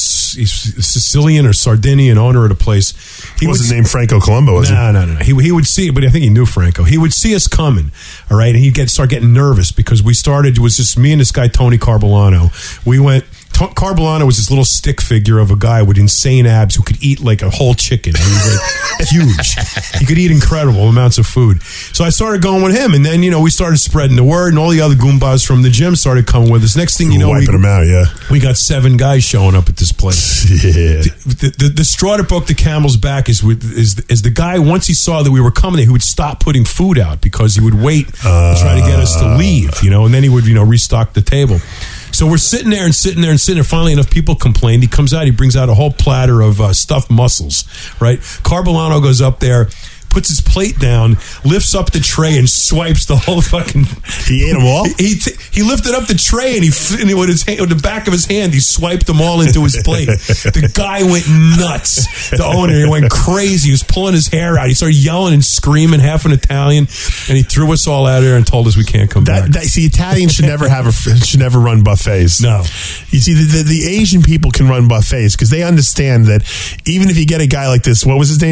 Sicilian or Sardinian owner of the place, He wasn't named Franco Colombo, was no, no, no. He he would see, but I think he knew Franco. He would see us coming, all right, and he'd get start getting nervous because we started. It was just me and this guy Tony Carbulano. We went. Carbulano was this little stick figure of a guy with insane abs who could eat like a whole chicken. He was like huge. He could eat incredible amounts of food. So I started going with him, and then you know we started spreading the word, and all the other Goombas from the gym started coming with us. Next thing you know, wiping we, them out. Yeah. we got seven guys showing up at this place. Yeah. The, the, the straw that broke the camel's back is with is is the guy. Once he saw that we were coming, he would stop putting food out because he would wait Uh, to try to get us to leave. You know, and then he would you know restock the table. So we're sitting there and sitting there and sitting there. Finally, enough people complained. He comes out. He brings out a whole platter of uh, stuffed mussels. Right? Carbulano goes up there, puts his plate down, lifts up the tray, and swipes the whole fucking. He ate them all? He he, he lifted up the tray and he and with his hand, with the back of his hand, he swiped them all into his plate. The guy went nuts. The owner he went crazy. He was pulling his hair out. He started yelling and screaming, half in Italian, and he threw us all out of there and told us we can't come That, back. that, see, Italians should never have a should never run buffets. No. You see, the, the, the Asian people can run buffets because they understand that even if you get a guy like this, what was his name?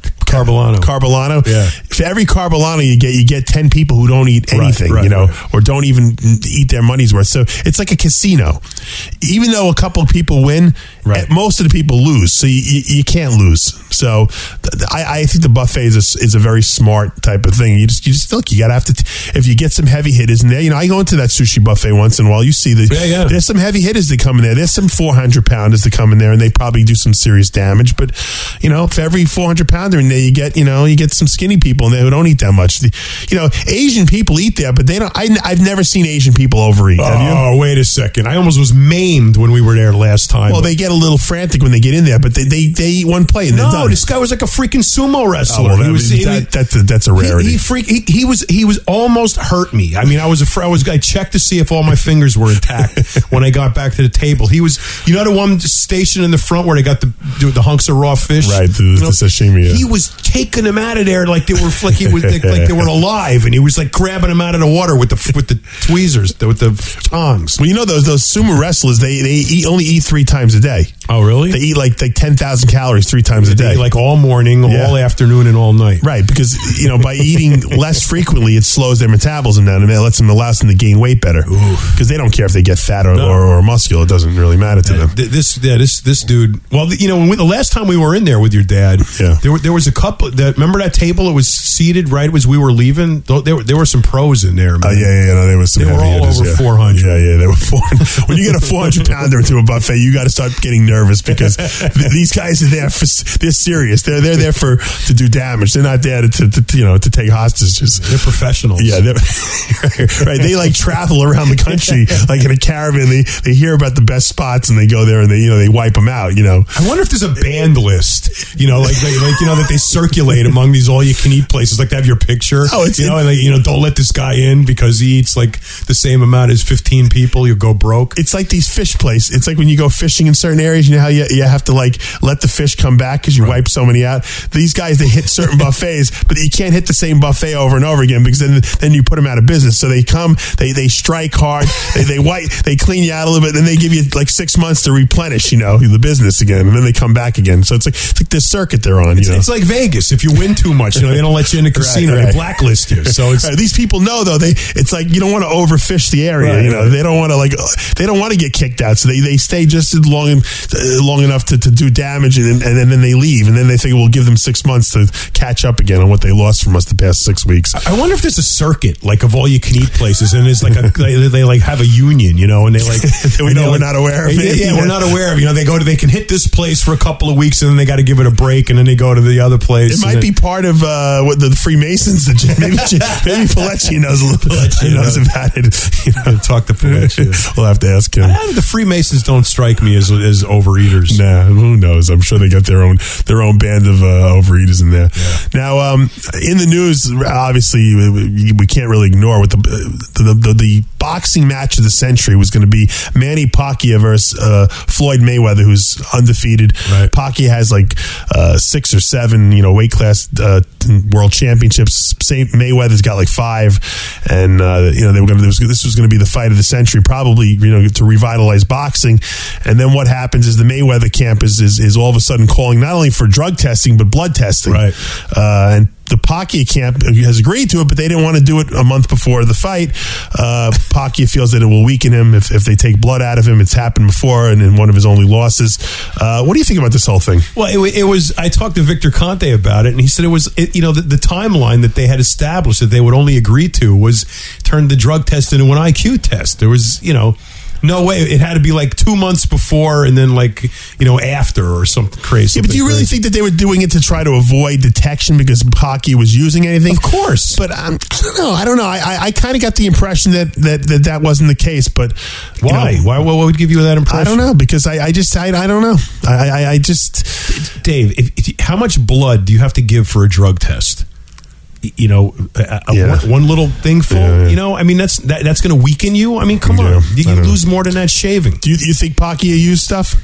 Carbellano. Carbellano. Yeah. For every Carbellano you get, you get ten people who don't eat anything, right, you know, right. or don't even eat their money's worth. So it's like a casino. Even though a couple of people win, right. most of the people lose. So you, you, you can't lose. So th- I, I think the buffet is a, is a very smart type of thing. You just, you just look, you gotta have to, t- if you get some heavy hitters in there, you know, I go into that sushi buffet once in a while. You see the, yeah, yeah. there's some heavy hitters that come in there. There's some four hundred pounders that come in there and they probably do some serious damage. But, you know, for every four hundred pounder in there, you get, you know, you get some skinny people in there who don't eat that much. The, you know, Asian people eat there, but they don't, I, I've never seen Asian people overeat. Have you? Oh, wait a second. I almost was maimed when we were there last time. Well, they get a little frantic when they get in there, but they, they, they eat one plate and they're No, done. this guy was like a freaking sumo wrestler. Oh, well, that, he was, that, he, that, that's, a, that's a rarity. He, he, freak, he, he was he was almost hurt me. I mean, I was afraid. I was I checked to see if all my fingers were intact when I got back to the table. He was, you know, the one station in the front where they got the the hunks of raw fish, right? The, you know, the sashimi. Yeah. He was taking them out of there like they were like he was like, like they were alive, and he was like grabbing them out of the water with the with the tweezers, with the tongs. Well, you know those those sumo wrestlers, they they eat, only eat three times a day. Oh, really? They eat like like ten thousand calories three times a They day, eat like all morning, Yeah. all afternoon, and all night. right? Because you know by eating less frequently, it slows their metabolism down and it lets them allows them to gain weight better. Because they don't care if they get fat or, No. or, or muscular; it doesn't really matter to them. Th- This, yeah, this, this dude. Well, you know, when we, the last time we were in there with your dad, Yeah. there, were- there was a couple. That remember that table? It was seated right as we were leaving. Though There, were- there were some pros in there, man. Oh yeah, yeah, yeah. No, there was some They were heavy all hitters, over yeah. four hundred. Yeah, yeah, they were four hundred. When you get a four hundred pounder into a buffet, you got to start getting nervous because th- these guys are there for they're serious. They're they're there for to do damage. They're not there to, to, to you know to take hostages. They're professionals. Yeah, they're, right. They like travel around the country like in a caravan. They they hear about the best spots and they go there and they you know they wipe them out. You know. I wonder if there's a band list, you know, like they, like you know that they circulate among these all-you-can-eat places, like they have your picture. Oh, it's- you know, and they, you know, don't let this guy in because he eats like the same amount as fifteen people. You'll go broke. It's like these fish places. It's like when you go fishing in certain areas, you know how you, you have to like let the fish come back because you wipe so many out. These guys, they hit certain buffets, but you can't hit the same buffet over and over again because then then you put them out of business. So they come, they they strike hard, they they wipe, they clean you out a little bit, then they give you like six months to replenish, you know, the business again, and then they come back again. So it's like it's like this circuit they're on. You It's, know, it's like Vegas. If you win too much, you know, they don't let you in the casino. right. They blacklist you. So it's Right, these people know though they it's like you don't want to overfish the area. Right, you know, right. they don't want to like they don't want to get kicked out, so they, they stay just as long uh, long enough to, to do damage, and, and, and then they leave, and then they think we'll give them six months to catch up again on what they lost from us the past six weeks. I wonder if there's a circuit like of all you can eat places, and there's like a they, they like have a union, you know, and they like We and know they're we're like- not aware of yeah, it. Yeah, Yeah. we're not aware of. You know, they go to they can hit this place for a couple of weeks, and then they got to give it a break, and then they go to the other place. It might be part of uh, what the Freemasons. That maybe maybe Paletti knows a little bit. He knows about it. You know, talk to Paletti. We'll have to ask him. The Freemasons don't strike me as as overeaters. Nah, who knows? I'm sure they got their own their own band of uh, overeaters in there. Now, um, in the news, obviously, we, we can't really ignore what the the, the the boxing match of the century was going to be Manny Pacquiao versus uh, Floyd Mayweather, who's undefeated. Right. Pacquiao has like uh, six or seven, you know, weight class uh, world championships. Same, Mayweather's got like five, and uh, you know they were going to. This was going to be the fight of the century, probably, you know, to revitalize boxing. And then what happens is the Mayweather camp is is, is all of a sudden calling not only for drug testing but blood testing. Right. Uh, and the Pacquiao camp has agreed to it, but they didn't want to do it a month before the fight. Uh, Pacquiao feels that it will weaken him if, if they take blood out of him. It's happened before, and in one of his only losses. Uh, what do you think about this whole thing? Well, it, it was. I talked to Victor Conte about it, and he said it was. It, you know, the, the timeline that they had established that they would only agree to was turn the drug test into an I Q test. There was, you know, no way. It had to be like two months before, and then like you know after, or something crazy. Yeah, but do you really crazy. think that they were doing it to try to avoid detection because Pacquiao was using anything? Of course. But um, I don't know. I don't know. I, I, I kind of got the impression that, that, that that wasn't the case. But you Why? know, Why? What would give you that impression? I don't know, because I, I just I, I don't know. I, I, I just Dave, if, if, how much blood do you have to give for a drug test? You know, a, a, Yeah. one, one little thing full. Yeah, yeah. You know, I mean, that's that, that's going to weaken you. I mean, come Yeah, on, you, I you don't lose more than that shaving. do you, you think Pacquiao used stuff?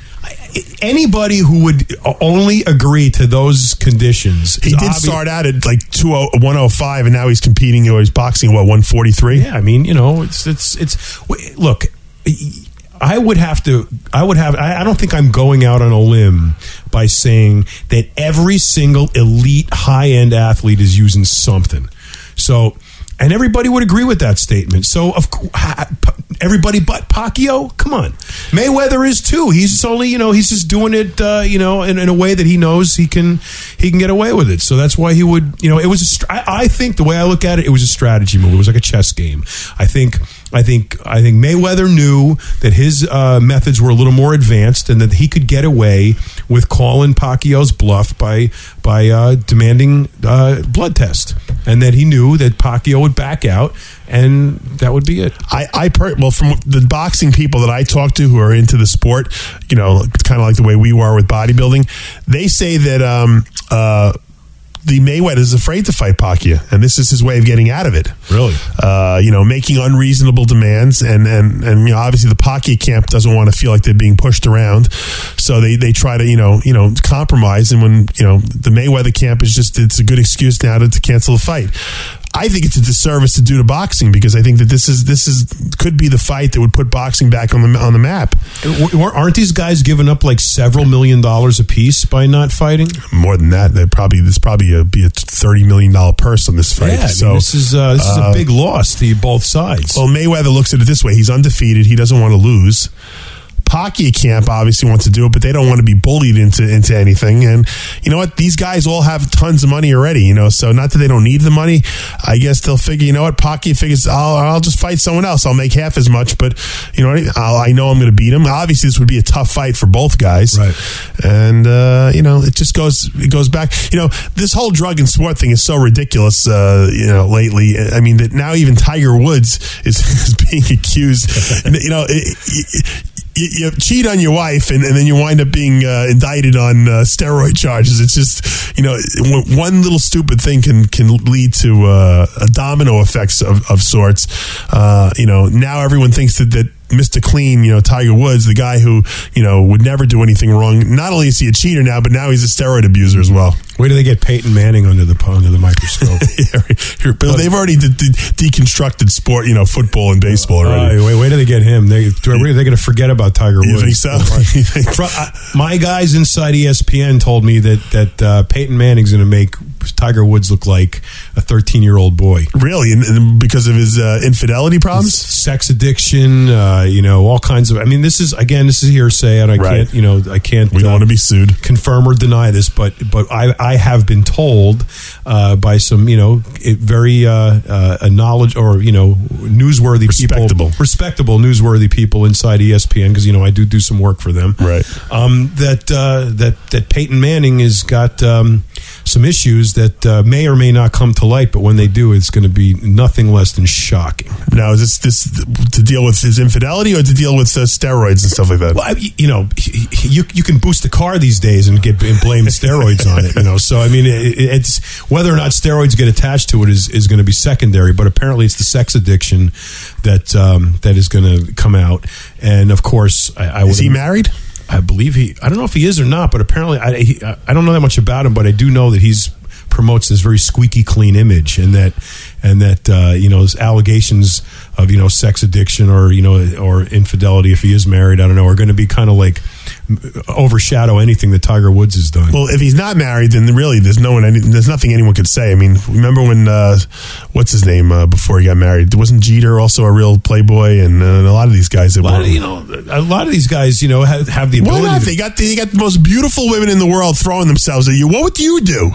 Anybody who would only agree to those conditions, He is did obvi- start out at like one oh five, and now he's competing, or he's boxing at what, one forty-three? Yeah, I mean, you know, it's it's it's. w- Look, I would have to. I would have. I, I don't think I'm going out on a limb by saying that every single elite high end athlete is using something. So, and everybody would agree with that statement. So, of course, everybody but Pacquiao. Come on, Mayweather is too. He's only, you know, he's just doing it, uh, you know, in, in a way that he knows he can he can get away with it. So that's why he would, you know, it was. A str- I, I think the way I look at it, it was a strategy move. It was like a chess game. I think. I think I think Mayweather knew that his uh, methods were a little more advanced and that he could get away with calling Pacquiao's bluff by by uh, demanding uh, blood test, and that he knew that Pacquiao would back out, and that would be it. I, I per- well, from the boxing people that I talk to who are into the sport, you know, kind of like the way we were with bodybuilding, they say that um, uh, the Mayweather is afraid to fight Pacquiao, and this is his way of getting out of it. Really, uh, you know, making unreasonable demands, and and and you know, obviously the Pacquiao camp doesn't want to feel like they're being pushed around, so they they try to you know you know compromise. And when you know the Mayweather camp is just it's a good excuse now to, to cancel the fight. I think it's a disservice to do to boxing because I think that this is this is could be the fight that would put boxing back on the on the map. Aren't these guys giving up like several million dollars a piece by not fighting? More than that, they probably there's probably a, be a thirty million dollar purse on this fight. Yeah, I mean, so this is uh, this is uh, a big loss to both sides. Well, Mayweather looks at it this way: he's undefeated. He doesn't want to lose. Pacquiao camp obviously wants to do it, but they don't want to be bullied into into anything. And you know what? These guys all have tons of money already, you know, so not that they don't need the money. I guess they'll figure, you know what? Pacquiao figures, I'll, I'll just fight someone else. I'll make half as much, but you know what? I'll, I know I'm going to beat him. Obviously, this would be a tough fight for both guys. Right. And, uh, you know, it just goes, it goes back. You know, this whole drug and sport thing is so ridiculous, uh, you know, lately. I mean, that now even Tiger Woods is, is being accused. You know, it, it, You, you cheat on your wife and, and then you wind up being uh, indicted on uh, steroid charges. It's just, you know, one little stupid thing can can lead to uh, a domino effects of, of sorts. Uh, you know, now everyone thinks that, that Mister Clean, you know, Tiger Woods, the guy who, you know, would never do anything wrong. Not only is he a cheater now, but now he's a steroid abuser as well. Where do they get Peyton Manning under the under the microscope? yeah, Bill, they've already de- de- deconstructed sport, you know, football and baseball already. Uh, wait, wait, do they get him? They, they're going to forget about Tiger Woods. You think so? From, uh, my guys inside E S P N told me that that uh, Peyton Manning's going to make Tiger Woods look like a thirteen-year-old boy. Really? And, and because of his uh, infidelity problems? His sex addiction, uh, you know, all kinds of... I mean, this is, again, this is hearsay, and I right. can't, you know, I can't... We don't uh, want to be sued. Confirm or deny this, but but I, I have been told uh, by some, you know, very uh, uh, a knowledge or, you know, newsworthy respectable. people... Respectable, newsworthy people inside E S P N, because, you know, I do do some work for them. Right. Um, that, uh, that, that Peyton Manning has got um, some issues that uh, may or may not come to light, but when they do, it's going to be nothing less than shocking. Now, is this, this to deal with his infidelity or to deal with uh, steroids and stuff like that? Well, I, you know, you you can boost a car these days and get and blame steroids on it. You know, so I mean, it, it's whether or not steroids get attached to it is, is going to be secondary. But apparently, it's the sex addiction that um, that is going to come out. And of course, I, I would. Is he married? I believe he. I don't know if he is or not, but apparently, I he, I don't know that much about him. But I do know that he's promotes this very squeaky clean image, and that and that uh, you know, his allegations of, you know, sex addiction or, you know, or infidelity, if he is married, I don't know, are going to be kind of like overshadow anything that Tiger Woods has done. Well, if he's not married, then really there's no one, any, there's nothing anyone could say. I mean, remember when uh, what's his name uh, before he got married? Wasn't Jeter also a real playboy? And, uh, and a lot of these guys that a lot were, of, you know, a lot of these guys, you know, have, have the ability. Why not? To, they got the, they got the most beautiful women in the world throwing themselves at you. What would you do?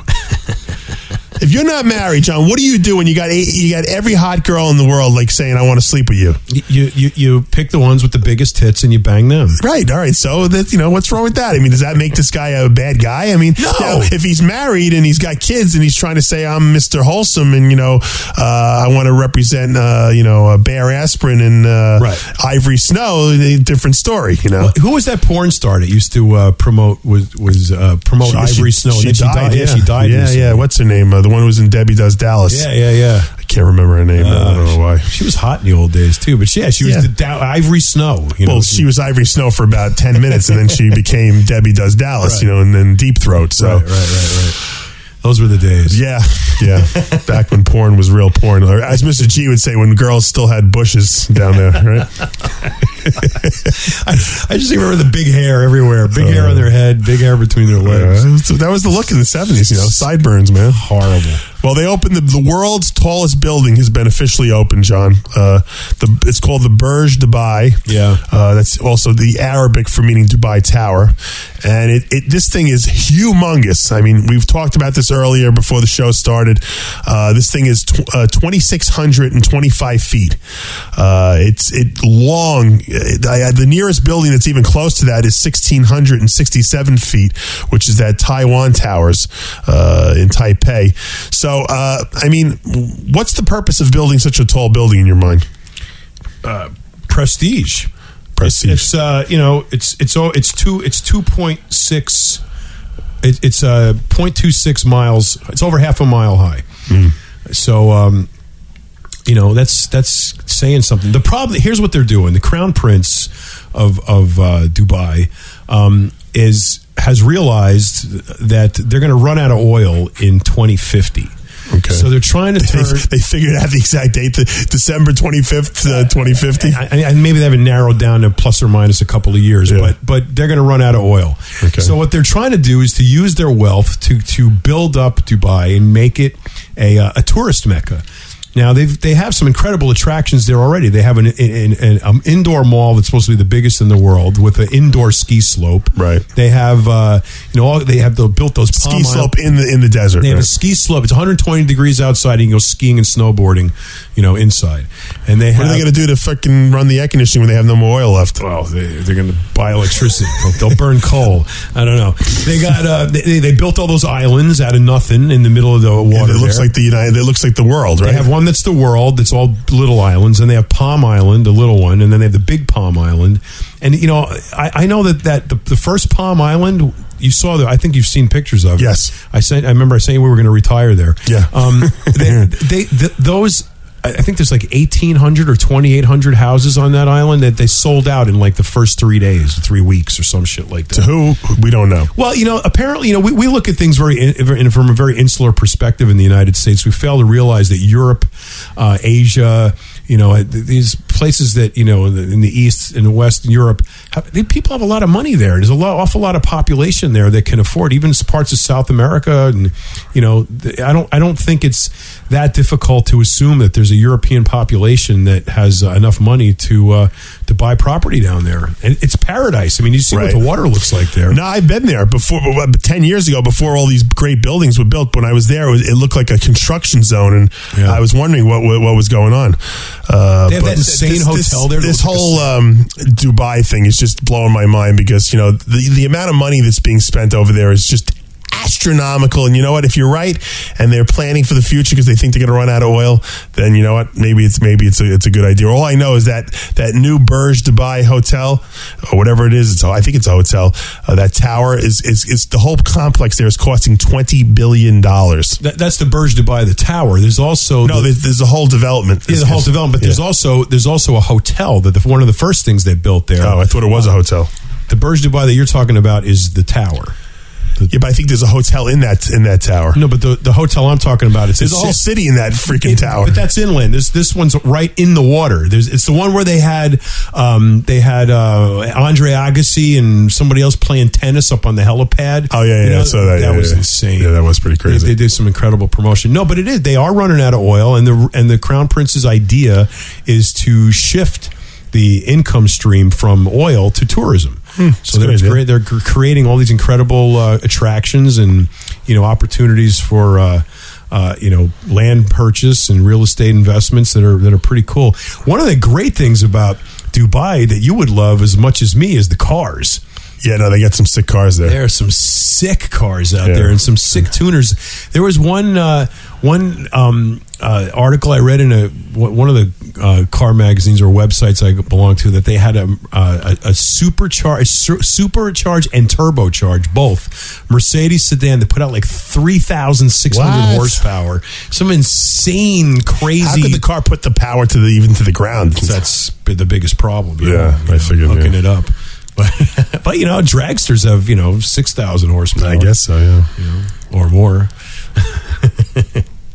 If you're not married, John, what do you do when you got eight, you got every hot girl in the world like saying, "I want to sleep with you"? You you you pick the ones with the biggest tits and you bang them. Right. All right. So that, you know, what's wrong with that? I mean, does that make this guy a bad guy? I mean, no. Now, if he's married and he's got kids and he's trying to say, "I'm Mister Wholesome," and you know, uh, I want to represent, uh, you know, uh, Bear Aspirin and uh, right. Ivory Snow, a different story. You know, well, who was that porn star that used to uh, promote was was uh, promote she, Ivory she, Snow? She, and she, died, died. Yeah, yeah, she died. Yeah, recently. yeah. What's her name? Uh, the one who was in Debbie Does Dallas. Yeah, yeah, yeah. I can't remember her name. Uh, I don't know why. She was hot in the old days too, but yeah, she was yeah. the da- Ivory Snow. You know, well, she was Ivory Snow for about ten minutes, and then she became Debbie Does Dallas. Right. You know, and then Deep Throat. So, right, right, right, right. Those were the days. Yeah, yeah. Back when porn was real porn, or as Mister G would say, when girls still had bushes down there. Right. I, I just remember the big hair everywhere, big uh, hair on their head, big hair between their legs. Uh, so that was the look in the seventies, you know, sideburns, man. Horrible. Well, they opened the, the world's tallest building has been officially opened, John. Uh, the, it's called the Burj Dubai. Yeah. Uh, that's also the Arabic for meaning Dubai Tower. And it, it this thing is humongous. I mean, we've talked about this earlier before the show started. Uh, this thing is tw- uh, two thousand six hundred twenty-five feet. Uh, it's it long. It, I, the nearest building that's even close to that is one thousand six hundred sixty-seven feet, which is that Taiwan Towers uh, in Taipei. So, uh, I mean, what's the purpose of building such a tall building in your mind? Uh, prestige. Prestige. It's, it's uh, you know, it's it's oh, it's two it's two point six. It, it's uh point two six miles. It's over half a mile high. Mm. So, um, you know, that's that's saying something. The problem here's what they're doing. The Crown Prince of of uh, Dubai um, is has realized that they're going to run out of oil in twenty fifty. Okay. So they're trying to turn. They, they figured out the exact date, the December twenty-fifth, uh, twenty fifty. And maybe they haven't narrowed down to plus or minus a couple of years, yeah. but but they're going to run out of oil. Okay. So what they're trying to do is to use their wealth to to build up Dubai and make it a uh, a tourist mecca. Now they they have some incredible attractions there already. They have an, an, an um, indoor mall that's supposed to be the biggest in the world with an indoor ski slope. Right. They have uh, you know all, they have the, built those palm ski slope in the in the desert. They have right. a ski slope. It's one hundred twenty degrees outside. And you can go skiing and snowboarding, you know, inside. And they have, what are they going to do to fucking run the air conditioning when they have no more oil left? Well, they, they're going to buy electricity. they'll, they'll burn coal. I don't know. They got uh, they, they built all those islands out of nothing in the middle of the water. Yeah, it looks there. like the United. It looks like the world, right? They have one that's the world. It's all little islands, and they have Palm Island, the little one, and then they have the big Palm Island. And you know, I, I know that, that the, the first Palm Island you saw that. I think you've seen pictures of. Yes, I sent. I remember I saying we were going to retire there. Yeah. Um, they, they th- those. I think there's like eighteen hundred or twenty-eight hundred houses on that island that they sold out in like the first three days, three weeks, or some shit like that. To who? We don't know. Well, you know, apparently, you know, we, we look at things very in, from a very insular perspective in the United States. We fail to realize that Europe, uh, Asia, you know, these places that, you know, in the East and the West, Europe, have, they, people have a lot of money there. There's a lot, awful lot of population there that can afford, even parts of South America, and you know, I don't, I don't think it's that difficult to assume that there's a European population that has uh, enough money to uh, to buy property down there, and it's paradise. I mean, you see right. what the water looks like there. No, I've been there before. Ten years ago, before all these great buildings were built, when I was there, it, was, it looked like a construction zone, and yeah. I was wondering what what, what was going on. Uh, they have that insane this, hotel there. This whole um, Dubai thing is just blowing my mind because you know the the amount of money that's being spent over there is just astronomical. And you know what, if you're right and they're planning for the future because they think they're going to run out of oil, then you know what, maybe it's maybe it's a, it's a good idea. All I know is that that new Burj Dubai hotel or whatever it is, it's I think it's a hotel, uh, that tower is, is is the whole complex there is costing twenty billion dollars. That, that's the Burj Dubai, the tower. There's also no the, there's, there's a whole development. Yeah, the whole development, but yeah. there's also there's also a hotel that the, one of the first things they built there. Oh, I thought it was a hotel. The Burj Dubai that you're talking about is the tower. The, yeah, but I think there's a hotel in that in that tower. No, but the, the hotel I'm talking about, it's there's a, a whole city in that freaking it, tower. But that's inland. This this one's right in the water. There's it's the one where they had um, they had uh, Andre Agassi and somebody else playing tennis up on the helipad. Oh yeah, yeah, you know, so that, that yeah, was yeah. insane. Yeah, that was pretty crazy. They, they did some incredible promotion. No, but it is. They are running out of oil, and the and the Crown Prince's idea is to shift the income stream from oil to tourism. Hmm, so they're great. They're creating all these incredible uh, attractions and you know opportunities for uh, uh, you know land purchase and real estate investments that are that are pretty cool. One of the great things about Dubai that you would love as much as me is the cars. Yeah, no, they got some sick cars there. There are some sick cars out yeah. there and some sick tuners. There was one uh, one um, uh, article I read in a one of the uh, car magazines or websites I belong to that they had a uh, a, a supercharged, supercharged and turbocharged both Mercedes sedan that put out like three thousand six hundred horsepower. Some insane, crazy. How could the car put the power to the even to the ground? That's the biggest problem. You yeah, know, I figured hooking yeah. it up. But, but you know, dragsters have you know six thousand horsepower. I guess so, yeah, you know, or more.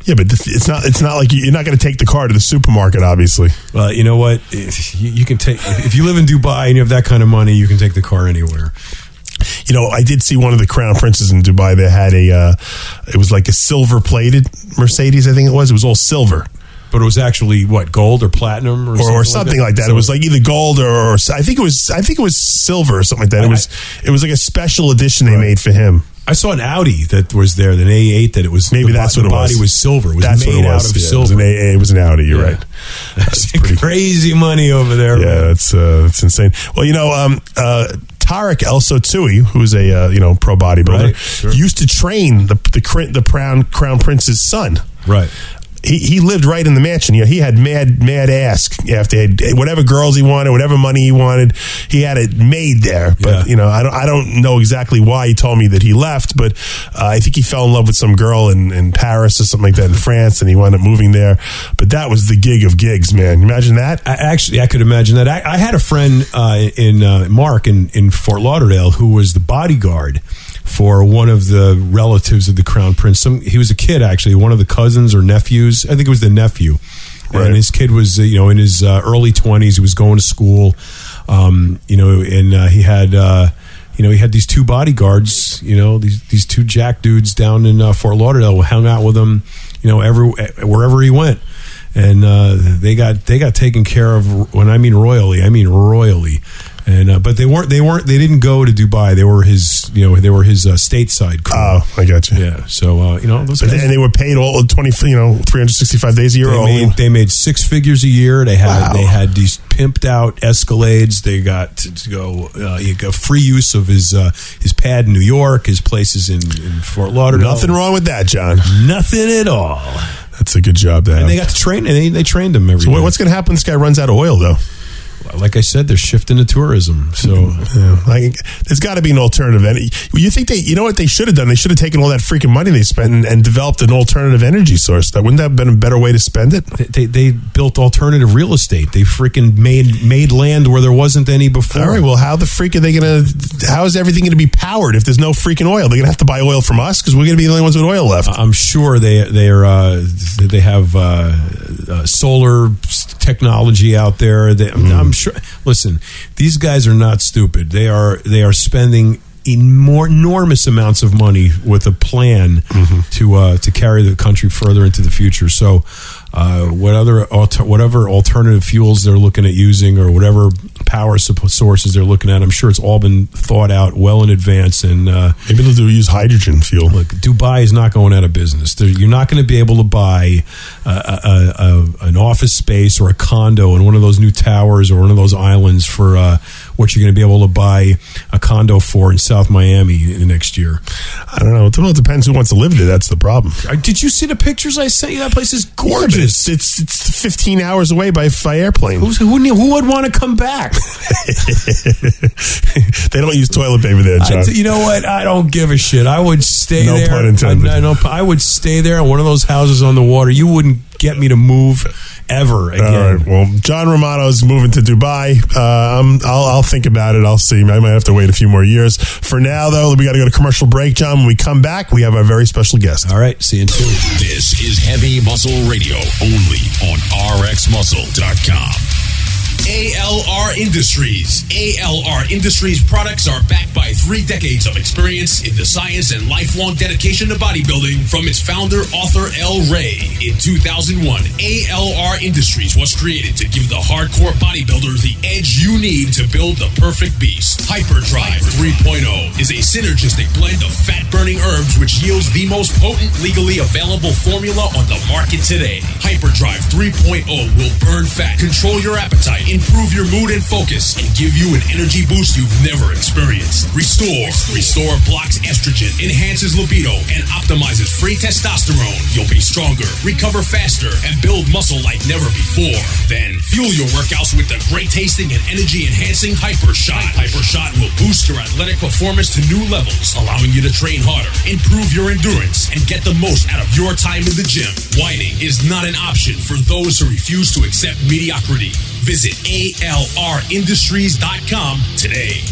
Yeah, but it's not. It's not like you're not going to take the car to the supermarket. Obviously. Well, you know what? You, you can take if you live in Dubai and you have that kind of money, you can take the car anywhere. You know, I did see one of the crown princes in Dubai that had a. Uh, it was like a silver plated Mercedes. I think it was. It was all silver. But it was actually what, gold or platinum or, or something, or something like that. Like that. So, it was like either gold or, or I think it was I think it was silver or something like that. It was it was like a special edition they right. made for him. I saw an Audi that was there, an A eight that it was maybe that's the what it was. The body was silver. It was that's made what it was. out of yeah, silver. It was, an A, it was an Audi. You're yeah. right. That's pretty crazy money over there. Yeah, man. that's uh, that's insane. Well, you know, um, uh, Tarek El Sotoui, who's a uh, you know pro bodybuilder, right, sure. used to train the the the crown crown prince's son. Right. He he lived right in the mansion. You know, he had mad mad ass after he had whatever girls he wanted, whatever money he wanted. He had it made there. But yeah. you know, I don't I don't know exactly why he told me that he left. But uh, I think he fell in love with some girl in, in Paris or something like that in France, and he wound up moving there. But that was the gig of gigs, man. Imagine that. I, actually, I could imagine that. I, I had a friend uh, in uh, Mark in in Fort Lauderdale who was the bodyguard for one of the relatives of the crown prince. Some, he was a kid, actually, one of the cousins or nephews. I think it was the nephew. Right. And his kid was, uh, you know, in his uh, early twenties. He was going to school, um, you know, and uh, he had, uh, you know, he had these two bodyguards, you know, these these two jack dudes down in uh, Fort Lauderdale, hung out with him, you know, every wherever he went. And uh, they got they got taken care of. When I mean royally, I mean royally. And uh, but they weren't they weren't they didn't go to Dubai. They were his you know they were his uh, stateside crew. Oh, I got you. Yeah. So uh, you know, those but guys, they, and they were paid all twenty you know three hundred sixty five days a year. They made, they made six figures a year. They had wow. they had these pimped out Escalades. They got to, to go uh, you got free use of his uh, his pad in New York, his places in, in Fort Lauderdale. Nothing wrong with that, John. Nothing at all. That's a good job to have. And they got to train. And they, they trained him every so day. What's going to happen when this guy runs out of oil, though? Like I said, they're shifting to tourism. So yeah, like, there's got to be an alternative. Energy. You think they, you know what they should have done? They should have taken all that freaking money they spent and, and developed an alternative energy source. That wouldn't that have been a better way to spend it? They, they, they built alternative real estate. They freaking made made land where there wasn't any before. All right. Well, how the freak are they going to? How is everything going to be powered if there's no freaking oil? They're going to have to buy oil from us because we're going to be the only ones with oil left. I'm sure they they are uh, they have uh, uh, solar technology out there. They, mm. I'm sure. Listen, these guys are not stupid. They are they are spending more enormous amounts of money with a plan mm-hmm. to uh, to carry the country further into the future. So, uh, what other alter, whatever alternative fuels they're looking at using, or whatever power sources they're looking at, I'm sure it's all been thought out well in advance. And uh, maybe they'll use hydrogen fuel. Look, Dubai is not going out of business. They're, you're not going to be able to buy a, a, a, an office space or a condo in one of those new towers or one of those islands for uh, what you're going to be able to buy a condo for in South Miami next year. I don't know. It depends who wants to live there. That's the problem. Did you see the pictures I sent you? That place is gorgeous. Yeah, it's, it's it's fifteen hours away by by airplane. Who's, who, who would want to come back? They don't use toilet paper there, John. I, you know what? I don't give a shit. I would stay no there. No pun intended. I, no, I would stay there in one of those houses on the water. You wouldn't get me to move ever again. All right. Well, John Romano's moving to Dubai. Uh, um, I'll, I'll think about it. I'll see. I might have to wait a few more years. For now, though, we got to go to commercial break, John. When we come back, we have our very special guest. All right. See you soon. This is Heavy Muscle Radio, only on R X muscle dot com. A L R Industries. A L R Industries products are backed by three decades of experience in the science and lifelong dedication to bodybuilding from its founder, author El Rey. In two thousand one, A L R Industries was created to give the hardcore bodybuilder the edge you need to build the perfect beast. Hyperdrive three point oh is a synergistic blend of fat-burning herbs which yields the most potent, legally available formula on the market today. Hyperdrive three point oh will burn fat, control your appetite, improve your mood and focus, and give you an energy boost you've never experienced. Restore. Restore blocks estrogen, enhances libido, and optimizes free testosterone. You'll be stronger, recover faster, and build muscle like never before. Then fuel your workouts with the great tasting and energy enhancing Hyper Shot. Hyper Shot will boost your athletic performance to new levels, allowing you to train harder, improve your endurance, and get the most out of your time in the gym. Whining is not an option for those who refuse to accept mediocrity. Visit A L R industries dot com today.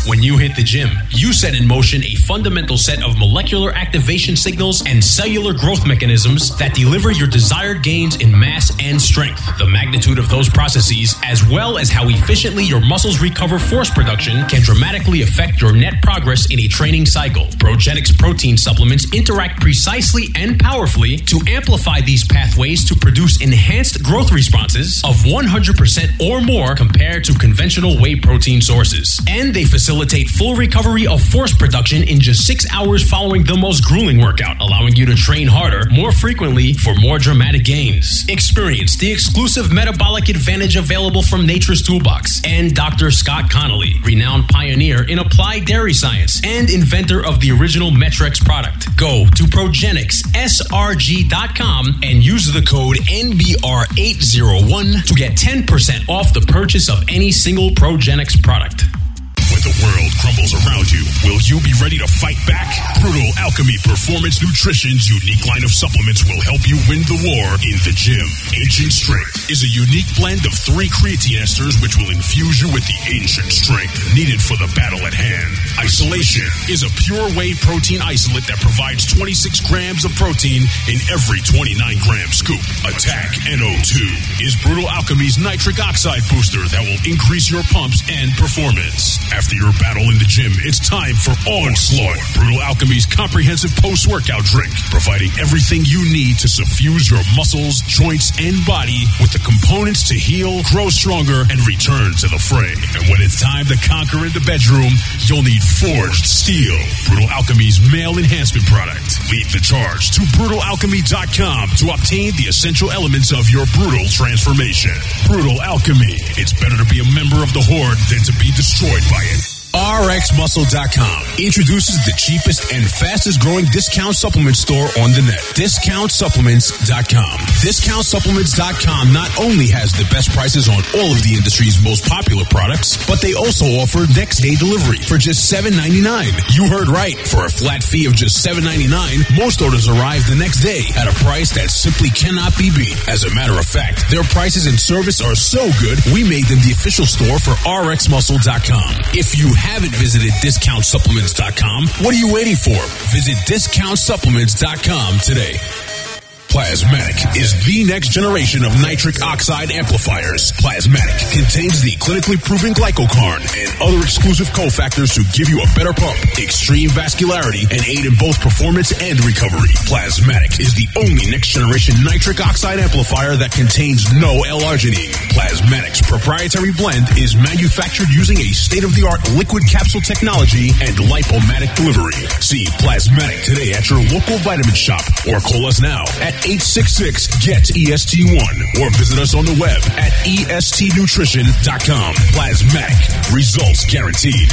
When you hit the gym, you set in motion a fundamental set of molecular activation signals and cellular growth mechanisms that deliver your desired gains in mass and strength. The magnitude of those processes, as well as how efficiently your muscles recover force production, can dramatically affect your net progress in a training cycle. Progenics protein supplements interact precisely and powerfully to amplify these pathways to produce enhanced growth responses of one hundred percent or more compared to conventional whey protein sources. And they facilitate full recovery of force production in just six hours following the most grueling workout, allowing you to train harder, more frequently, for more dramatic gains. Experience the exclusive metabolic advantage available from Nature's Toolbox and Doctor Scott Connolly, renowned pioneer in applied dairy science and inventor of the original Metrex product. Go to progenics s r g dot com and use the code N B R eight oh one to get ten percent off the purchase of any single Progenics product. When the world crumbles around you, will you be ready to fight back? Brutal Alchemy Performance Nutrition's unique line of supplements will help you win the war in the gym. Ancient Strength is a unique blend of three creatine esters which will infuse you with the ancient strength needed for the battle at hand. Isolation is a pure whey protein isolate that provides twenty-six grams of protein in every twenty-nine gram scoop. Attack N O two is Brutal Alchemy's nitric oxide booster that will increase your pumps and performance. After your battle in the gym, it's time for Onslaught, Brutal Alchemy's comprehensive post-workout drink, providing everything you need to suffuse your muscles, joints, and body with the components to heal, grow stronger, and return to the fray. And when it's time to conquer in the bedroom, you'll need Forged Steel, Brutal Alchemy's male enhancement product. Lead the charge to brutal alchemy dot com to obtain the essential elements of your brutal transformation. Brutal Alchemy. It's better to be a member of the Horde than to be destroyed by it. R X muscle dot com introduces the cheapest and fastest growing discount supplement store on the net. discount supplements dot com. discount supplements dot com not only has the best prices on all of the industry's most popular products, but they also offer next day delivery for just seven ninety-nine. You heard right. For a flat fee of just seven ninety-nine, most orders arrive the next day at a price that simply cannot be beat. As a matter of fact, their prices and service are so good, we made them the official store for R X muscle dot com. If you haven't visited discount supplements dot com, what are you waiting for? Visit discount supplements dot com today. Plasmatic is the next generation of nitric oxide amplifiers. Plasmatic contains the clinically proven glycocarn and other exclusive cofactors to give you a better pump, extreme vascularity, and aid in both performance and recovery. Plasmatic is the only next generation nitric oxide amplifier that contains no L-arginine. Plasmatic's proprietary blend is manufactured using a state-of-the-art liquid capsule technology and lipomatic delivery. See Plasmatic today at your local vitamin shop or call us now at eight six six, G E T, E S T one or visit us on the web at E S T nutrition dot com. Plasmatic. Results guaranteed.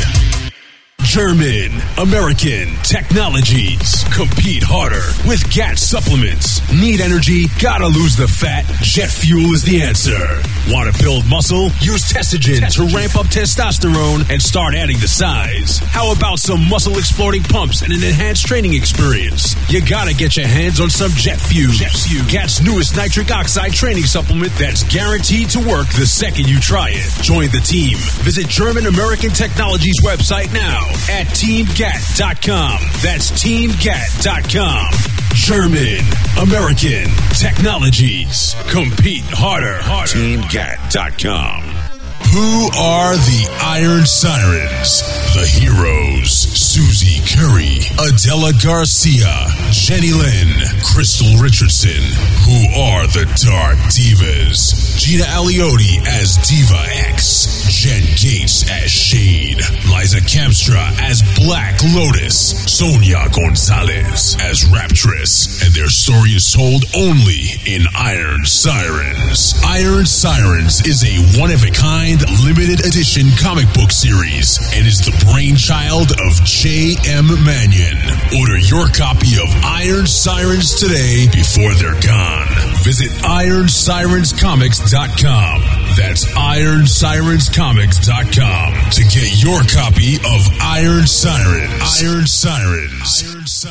German American Technologies. Compete harder with G A T supplements. Need energy? Gotta lose the fat? Jet fuel is the answer. Want to build muscle? Use Testogen to ramp up testosterone and start adding the size. How about some muscle exploding pumps and an enhanced training experience? You gotta get your hands on some Jet Fuel. Jet Fuel. G A T's newest nitric oxide training supplement that's guaranteed to work the second you try it. Join the team. Visit German American Technologies website now at team gat dot com. That's team gat dot com. German American Technologies. Compete harder. harder. team gat dot com. Who are the Iron Sirens? The heroes: Susie Curry, Adela Garcia, Jenny Lynn, Crystal Richardson. Who are the Dark Divas? Gina Aliotti as Diva X, Jen Gates as Shade, Liza Kamstra as Black Lotus, Sonia Gonzalez as Raptress, and their story is told only in Iron Sirens. Iron Sirens is a one-of-a-kind limited edition comic book series and is the brainchild of J M Mannion. Order your copy of Iron Sirens today before they're gone. Visit iron sirens comics dot com. That's iron sirens comics dot com to get your copy of Iron Sirens. Iron Sirens. Iron Sirens.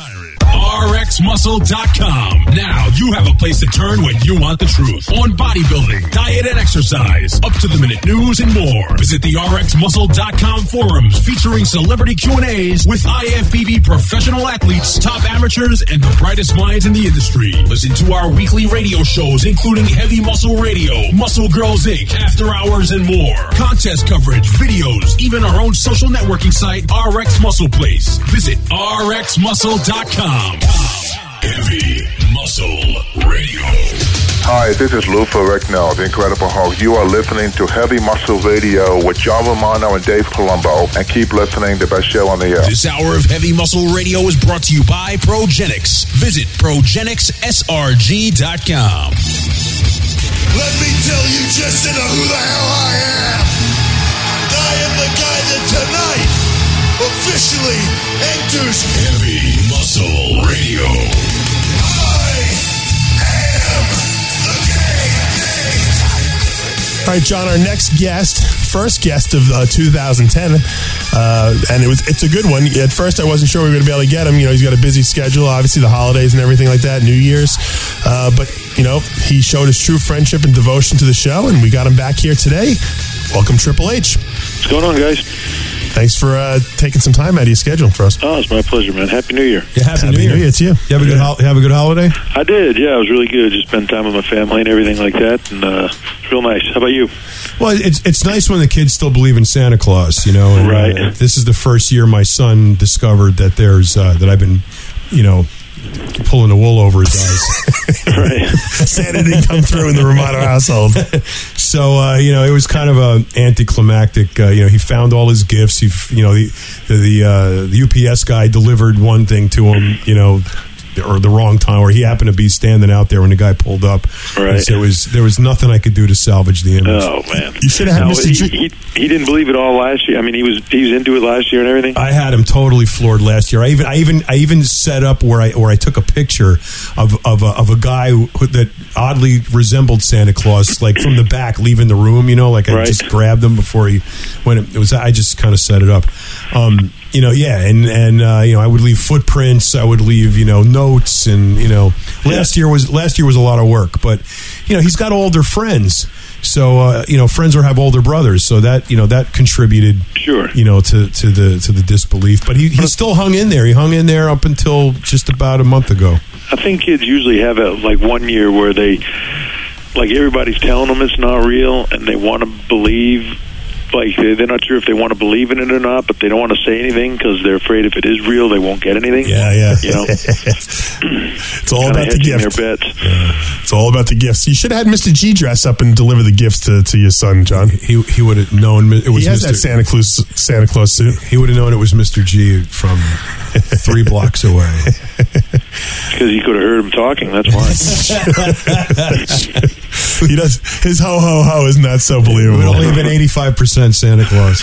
R X muscle dot com. Now you have a place to turn when you want the truth on bodybuilding, diet and exercise, up to the minute news and more. Visit the R X muscle dot com forums featuring celebrity Q and A's with I F B B professional athletes, top amateurs, and the brightest minds in the industry. Listen to our weekly radio shows, including Heavy Muscle Radio, Muscle Girls Incorporated, After Hours, and more. Contest coverage, videos, even our own social networking site, R X Muscle Place. Visit R X muscle dot com. Heavy Muscle Radio. Hi, this is Lou Ferrigno, the Incredible Hulk. You are listening to Heavy Muscle Radio with John Romano and Dave Palumbo, and keep listening, the best show on the air. This hour of Heavy Muscle Radio is brought to you by Progenics. Visit Progenics S R G dot com. Let me tell you just to know who the hell I am. I am the guy that tonight officially enters Heavy Muscle Radio. I am the game. All right, John, our next guest, first guest of uh, two thousand ten, uh, and it was it's a good one. At first, I wasn't sure we were going to be able to get him. You know, he's got a busy schedule, obviously the holidays and everything like that, New Year's. Uh, but, you know, he showed his true friendship and devotion to the show, and we got him back here today. Welcome, Triple H. What's going on, guys? Thanks for uh, taking some time out of your schedule for us. Oh, it's my pleasure, man. Happy New Year. Yeah, happy, Happy New Year. New Year to you. You have a good hol- you have a good holiday? I did, yeah. It was really good. Just spent time with my family and everything like that, and uh, it's real nice. How about you? Well, it's it's nice when the kids still believe in Santa Claus, you know. And, Right. Uh, this is the first year my son discovered that there's uh, that I've been, you know, pulling the wool over his eyes. Right. Santa didn't come through in the Romano household. So uh, you know, it was kind of a anticlimactic. Uh, you know, he found all his gifts. He, f- you know, the the the, uh, the U P S guy delivered one thing to him. You know. Or the wrong time, or he happened to be standing out there when the guy pulled up. Right. And so there was there was nothing I could do to salvage the image. Oh man, You should have had no, Mister he, G- he he didn't believe it all last year. I mean, he was he was into it last year and everything. I had him totally floored last year. I even I even I even set up where I where I took a picture of of a, of a guy who, that oddly resembled Santa Claus, like from the back, leaving the room. You know, like I Right. just grabbed him before he when it, it was. I just kind of set it up. Um, you know, yeah, and and uh, you know, I would leave footprints. I would leave you know notes, and you know, last year was last year was a lot of work. But you know, he's got older friends. So uh, you know, friends or have older brothers, so that you know that contributed, Sure. you know, to, to the to the disbelief. But he, he still hung in there. He hung in there up until just about a month ago. I think kids usually have a, like one year where they, like everybody's telling them it's not real, and they want to believe. Like they're not sure if they want to believe in it or not, but they don't want to say anything because they're afraid if it is real, they won't get anything. Yeah, yeah. You know, It's all Kinda about the hedging gift. their bets. It's all about the gifts. You should have had Mister G dress up and deliver the gifts to, to your son, John. He he would have known it was He has Mister that Santa Claus Santa Claus suit. He would have known it was Mister G from three blocks away. Because you could have heard him talking. That's why. He does his ho ho ho is not so It would believable. only have been eighty-five percent Santa Claus.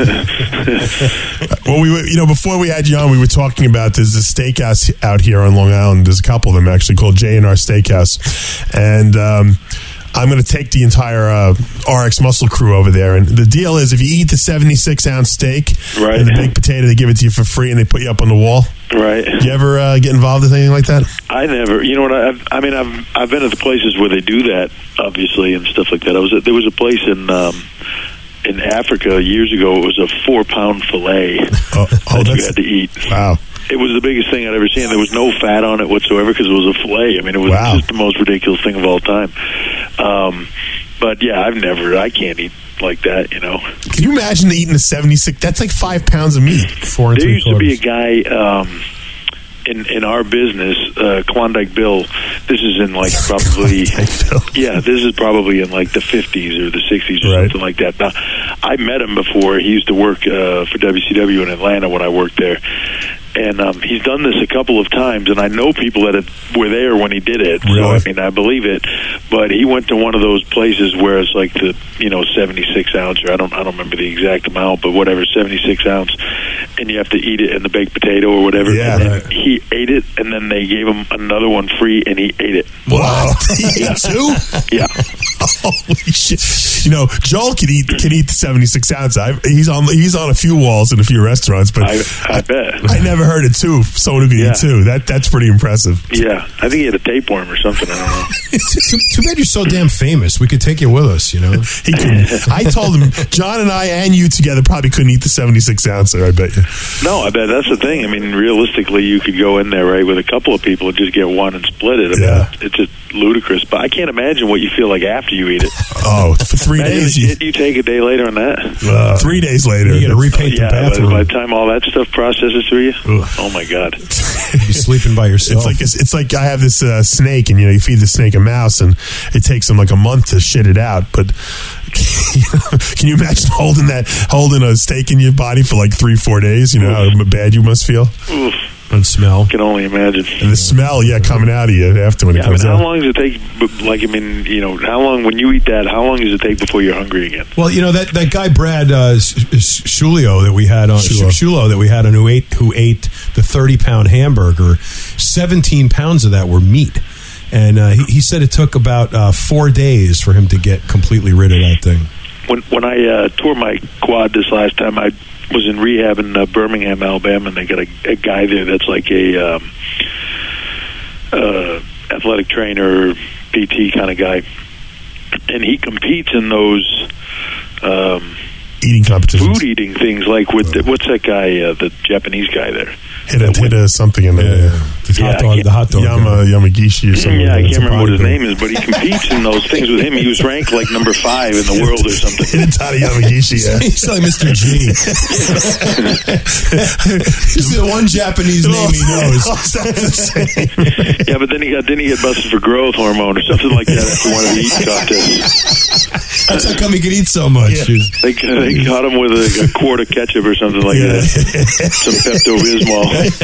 Well, we were, you know, before we had you on, we were talking about there's a steakhouse out here on Long Island. There's a couple of them actually called J and R Steakhouse, and um, I'm going to take the entire uh, R X Muscle crew over there. And the deal is, if you eat the seventy-six ounce steak Right. and the baked potato, they give it to you for free, and they put you up on the wall. Right. You ever uh, get involved with anything like that? I never, you know what? I've, I mean, I've I've been at the places where they do that, obviously, and stuff like that. I was at, there was a place in um, in Africa years ago. It was a four pound fillet Oh, oh, that you that's had to eat. wow. It was the biggest thing I'd ever seen. There was no fat on it whatsoever because it was a fillet. I mean, it was Wow. just the most ridiculous thing of all time. Um, but yeah, I've never. I can't eat like that. You know. Can you imagine eating a seventy-six? That's like five pounds of meat. Four and There three used to be a quarters. guy um, in in our business, uh, Klondike Bill. This is in like probably Klondike Bill. yeah, this is probably in like the fifties or the sixties or Right. something like that. Now, I met him before. He used to work uh, for W C W in Atlanta when I worked there. And um, he's done this a couple of times, and I know people that have, were there when he did it. So, Really? I mean, I believe it. But he went to one of those places where it's like the, you know, seventy-six ounce, or I don't I don't remember the exact amount, but whatever, seventy-six ounce, and you have to eat it in the baked potato or whatever. Yeah, and right. He ate it, and then they gave him another one free, and he ate it. Wow. He ate two? Yeah. Holy shit! You know, Joel can eat can eat the seventy-six ounce. I've, he's on he's on a few walls in a few restaurants, but I, I bet I never heard of two. Someone who can Yeah. eat two. That that's pretty impressive. Yeah, I think he had a tapeworm or something. I don't know. too, too bad you're so damn famous. We could take you with us, you know. He couldn't. I told him, John and I and you together probably couldn't eat the seventy-six ouncer. I bet you. No, I bet that's the thing. I mean, realistically, you could go in there, right, with a couple of people and just get one and split it. I mean, Yeah. it's just ludicrous. But I can't imagine what you feel like after you eat it. Oh, for three Imagine days. the You, shit you take a day later on that. uh, three days later. You got to repaint Yeah, the by, bathroom. by the time all that stuff processes through you, oh my god! You'd be sleeping by yourself. It's like it's, it's like I have this uh, snake, and you know, you feed the snake a mouse, and it takes him like a month to shit it out. But can you imagine holding that, holding a steak in your body for like three, four days? You know how bad you must feel, Oof, and smell. can only imagine. and the smell, yeah, coming out of you after when Yeah, it I mean, comes how out. long does it take? b- Like, I mean, you know, how long when you eat that? How long does it take before you're hungry again? Well, you know that, that guy Brad uh, Shulio that we had on Shulo. Shulo that we had on who ate who ate the thirty pound hamburger. Seventeen pounds of that were meat, and uh, he, he said it took about uh, four days for him to get completely rid of that thing. When when I uh, tore my quad this last time, I was in rehab in uh, Birmingham, Alabama, and they got a, a guy there that's like a um, uh, athletic trainer, P T kind of guy, and he competes in those um, Eating competitions. food eating things, like with the, what's that guy, uh, the Japanese guy there? Hit a, hit a something in there. Yeah, the Yeah, hot I dog, can't- the hot dog. Yama, Yamagishi or something. Yeah, I It's can't a remember what his bodybuilder. name is, but he competes in those things with him. He was ranked like number five in the world or something. Hidetani Yamagishi, yeah. He's like Mister G. He's the one Japanese name he knows. That's the same. Yeah, but then he got then he got busted for growth hormone or something like that after one of the eating contests. That's how come he can eat so much. Yeah. They, they caught him with a, a quart of ketchup or something like Yeah. that. Some Pepto Bismol.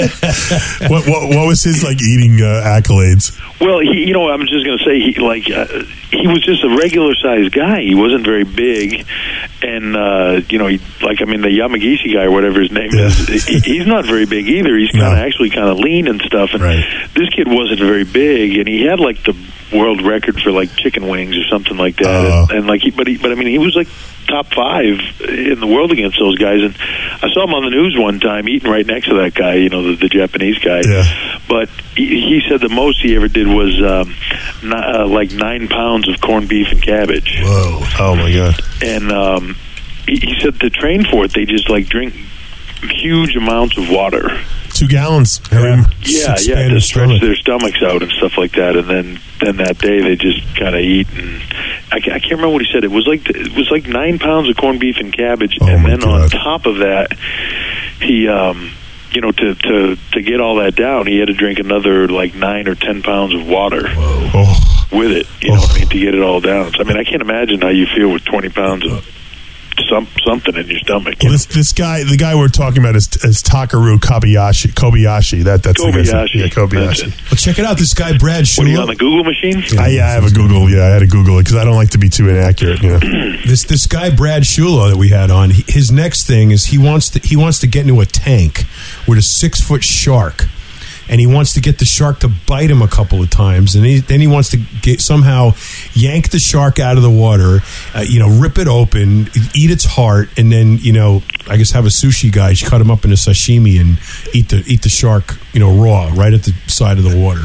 what, what what was his like eating uh, accolades? Well, he, you know, I'm just going to say, he like uh, he was just a regular sized guy. He wasn't very big, and uh, you know, he, like I mean, the Yamagishi guy or whatever his name Yeah. is, he, he's not very big either. He's kind of No. actually kind of lean and stuff. And Right. this kid wasn't very big, and he had like the world record for like chicken wings or something like that. Oh. And, and like, he, but he, but I mean, he was like top five in the world against those guys. And I saw him on the news one time eating right next to that guy, you know, the, the Japanese guy. Yeah. But he, he said the most he ever did was um, not, uh, like nine pounds of corned beef and cabbage. Whoa! Oh my god! And um, he, he said to train for it, they just like drink huge amounts of water. Two gallons. Yeah. Yeah, Expand yeah, to his stretch stomach. their stomachs out and stuff like that, and then then that day they just kind of eat. And I, ca- I can't remember what he said. It was like it was like nine pounds of corned beef and cabbage, Oh, and my then on God. top of that, he, um, you know, to to to get all that down, he had to drink another like nine or ten pounds of water Oh, with it. You know, Oh. what I mean, to get it all down. So, I mean, I can't imagine how you feel with twenty pounds of some something in your stomach. well, this this guy, the guy we're talking about is, is Takaru Kobayashi. Kobayashi. That that's the guy's name. Kobayashi. Yeah, That's Kobayashi. it. Well, check it out. This guy Brad What are you on Shula. the Google machine? I, yeah, I have a Google. Yeah, I had to Google it because I don't like to be too inaccurate. You know. This this guy Brad Shula that we had on. he- His next thing is he wants to he wants to get into a tank with a six foot shark, and he wants to get the shark to bite him a couple of times, and he, then he wants to get somehow yank the shark out of the water, uh, you know, rip it open, eat its heart, and then you know, I guess have a sushi guy cut him up into sashimi and eat the eat the shark, you know, raw right at the side of the water.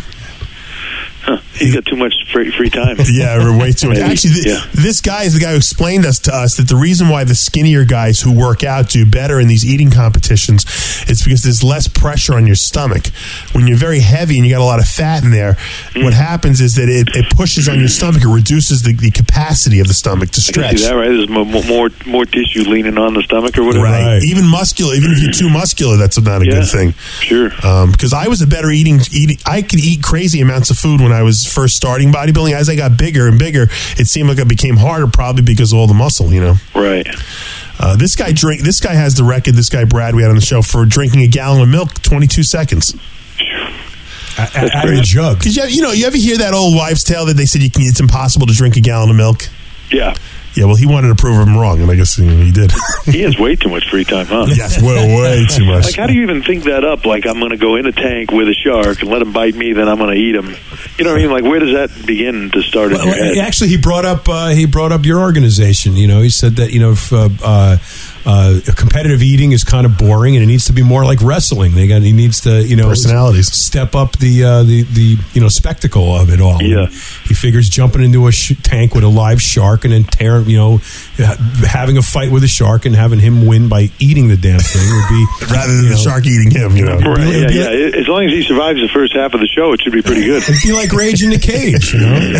Huh. He's got too much free, free time. Yeah, we're way too much. Maybe. Actually, th- Yeah. this guy is the guy who explained us to us that the reason why the skinnier guys who work out do better in these eating competitions is because there's less pressure on your stomach. When you're very heavy and you got a lot of fat in there, Mm. what happens is that it, it pushes on your stomach. It reduces the, the capacity of the stomach to I can stretch. see that, right? There's mo- mo- more more tissue leaning on the stomach or whatever. Right. Right. Even muscular, even if you're too muscular, that's not a Yeah. good thing. Sure. Because I was a better eating, eating. I could eat crazy amounts of food when I was first starting bodybuilding. As I got bigger and bigger, it seemed like it became harder, probably because of all the muscle. You know, Right. uh, this guy drink. This guy has the record. This guy Brad we had on the show for drinking a gallon of milk twenty-two seconds. out, out of the jug. Cause you, you know, you ever hear that old wives' tale that they said you can, it's impossible to drink a gallon of milk? Yeah. Yeah, well, he wanted to prove him wrong, and I guess you know, he did. He has way too much free time, huh? Yes, way, way too much. Like, how do you even think that up? Like, I'm going to go in a tank with a shark and let him bite me, then I'm going to eat him. You know what I mean? Like, where does that begin to start in Well, your head? actually, he brought up uh, he brought up your organization. You know, he said that you know if, uh, uh, uh, competitive eating is kind of boring, and it needs to be more like wrestling. They got he needs to you know Personalities. step up the uh, the the you know spectacle of it all. Yeah. And he figures jumping into a sh- tank with a live shark and then tearing you know having a fight with a shark and having him win by eating the damn thing would be rather than you the know, shark eating him. You know, Right, It'd yeah, be yeah. like- As long as he survives the first half of the show, it should be pretty good. It'd be like Rage in the Cage, you know.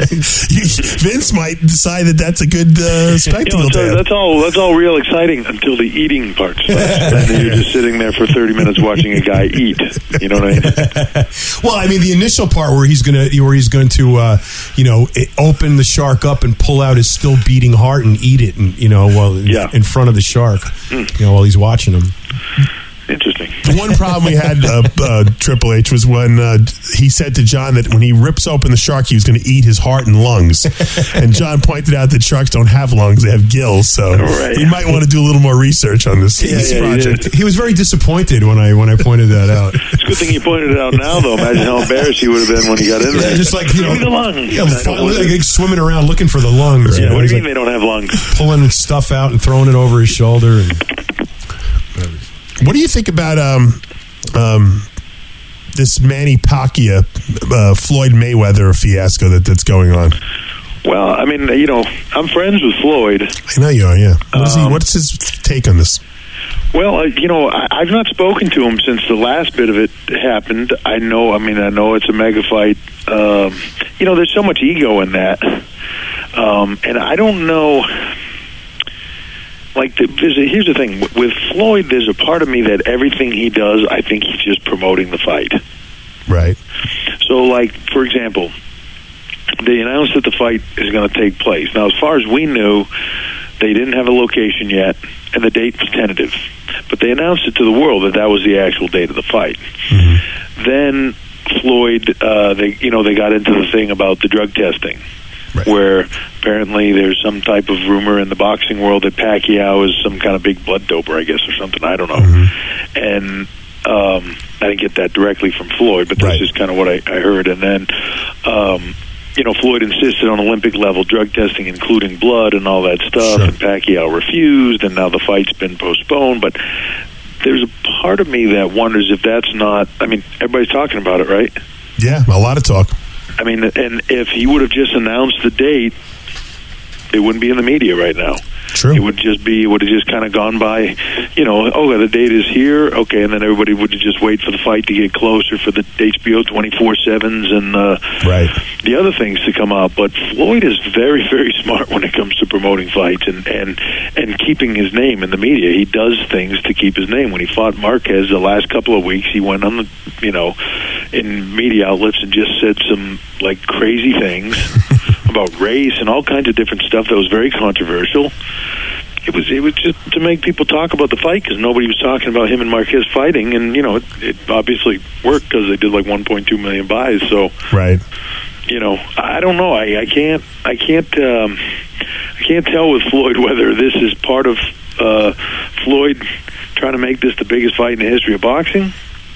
Vince might decide that that's a good uh, You spectacle. know, so Dan. that's all. That's all real exciting until the eating part starts. And then you're just sitting there for thirty minutes watching a guy eat. You know what I mean? Well, I mean, the initial part where he's gonna, where he's going to, uh, you know, it, open the shark up and pull out his still beating heart and eat it, and you know, while in, Yeah. in front of the shark, you know, while he's watching him. Interesting. The one problem we had, uh, uh, Triple H, was when uh, he said to John that when he rips open the shark, he was going to eat his heart and lungs. And John pointed out that sharks don't have lungs; they have gills. So Right. he might want to do a little more research on this, Yeah, this yeah, he project. did. He was very disappointed when I when I pointed that out. It's a good thing you pointed it out now, though. Imagine how embarrassed he would have been when he got in there. Yeah, just like you know, Give me the lungs. yeah, I don't finally, want like, it. swimming around looking for the lungs. Yeah, you know, what do he's you mean like they don't have lungs? pulling stuff out and throwing it over his shoulder. And What do you think about um, um, this Manny Pacquiao, uh, Floyd Mayweather fiasco that, that's going on? Well, I mean, you know, I'm friends with Floyd. I know you are. Yeah. What is he, Um, what's his take on this? Well, uh, you know, I, I've not spoken to him since the last bit of it happened. I know, I mean, I know it's a mega fight. Um, you know, there's so much ego in that. Um, and I don't know... Like, the, there's a, here's the thing. With Floyd, there's a part of me that everything he does, I think he's just promoting the fight. Right. So, like, for example, they announced that the fight is going to take place. Now, as far as we knew, they didn't have a location yet, and the date was tentative. But they announced it to the world that that was the actual date of the fight. Mm-hmm. Then Floyd, uh, they you know, they got into the thing about the drug testing. Right. Where apparently there's some type of rumor in the boxing world that Pacquiao is some kind of big blood doper, I guess, or something. I don't know. Mm-hmm. And um, I didn't get that directly from Floyd, but that's right. just kind of what I, I heard. And then, um, you know, Floyd insisted on Olympic level drug testing, including blood and all that stuff. Sure. And Pacquiao refused, and now the fight's been postponed. But there's a part of me that wonders if that's not. I mean, everybody's talking about it, right? Yeah, a lot of talk. I mean, and if he would have just announced the date, it wouldn't be in the media right now. True. It would just be, it would have just kind of gone by, you know, oh, the date is here, okay, and then everybody would just wait for the fight to get closer for the H B O twenty-four sevens and uh, right. the other things to come out. But Floyd is very, very smart when it comes to promoting fights and, and, and keeping his name in the media. He does things to keep his name. When he fought Marquez the last couple of weeks, he went on the, you know, in media outlets and just said some, like, crazy things about race and all kinds of different stuff that was very controversial. It was it was just to make people talk about the fight because nobody was talking about him and Marquez fighting, and you know it, it obviously worked because they did like one point two million buys. So right, you know I don't know I, I can't I can't um, I can't tell with Floyd whether this is part of uh, Floyd trying to make this the biggest fight in the history of boxing,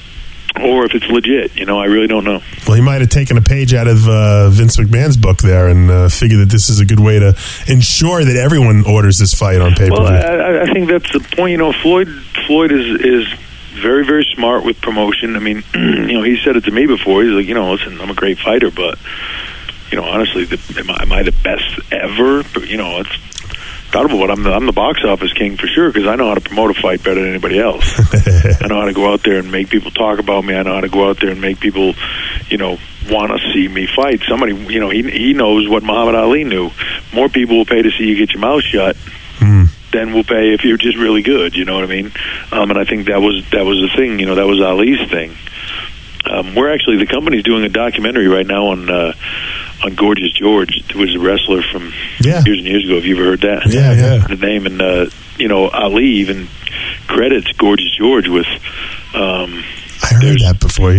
or if it's legit. You know, I really don't know. Well, he might have taken a page out of uh, Vince McMahon's book there and uh, figured that this is a good way to ensure that everyone orders this fight on pay-per-view. Well, I, I think that's the point. You know, Floyd Floyd is is very, very smart with promotion. I mean, you know, he said it to me before. He's like, you know, listen, I'm a great fighter, but, you know, honestly, the, am, I, am I the best ever? But, you know, it's doubtful, but I'm the, I'm the box office king for sure because I know how to promote a fight better than anybody else. I know how to go out there and make people talk about me. I know how to go out there and make people, you know, want to see me fight. Somebody, you know, he he knows what Muhammad Ali knew. More people will pay to see you get your mouth shut mm. than will pay if you're just really good. You know what I mean? Um, and I think that was that was the thing. You know, that was Ali's thing. Um, we're actually the company's doing a documentary right now on uh, on Gorgeous George, who was a wrestler from yeah. years and years ago. Have you ever heard that? Yeah, yeah. The name and uh, you know Ali even credits Gorgeous George with. Um, I heard that before. Yeah.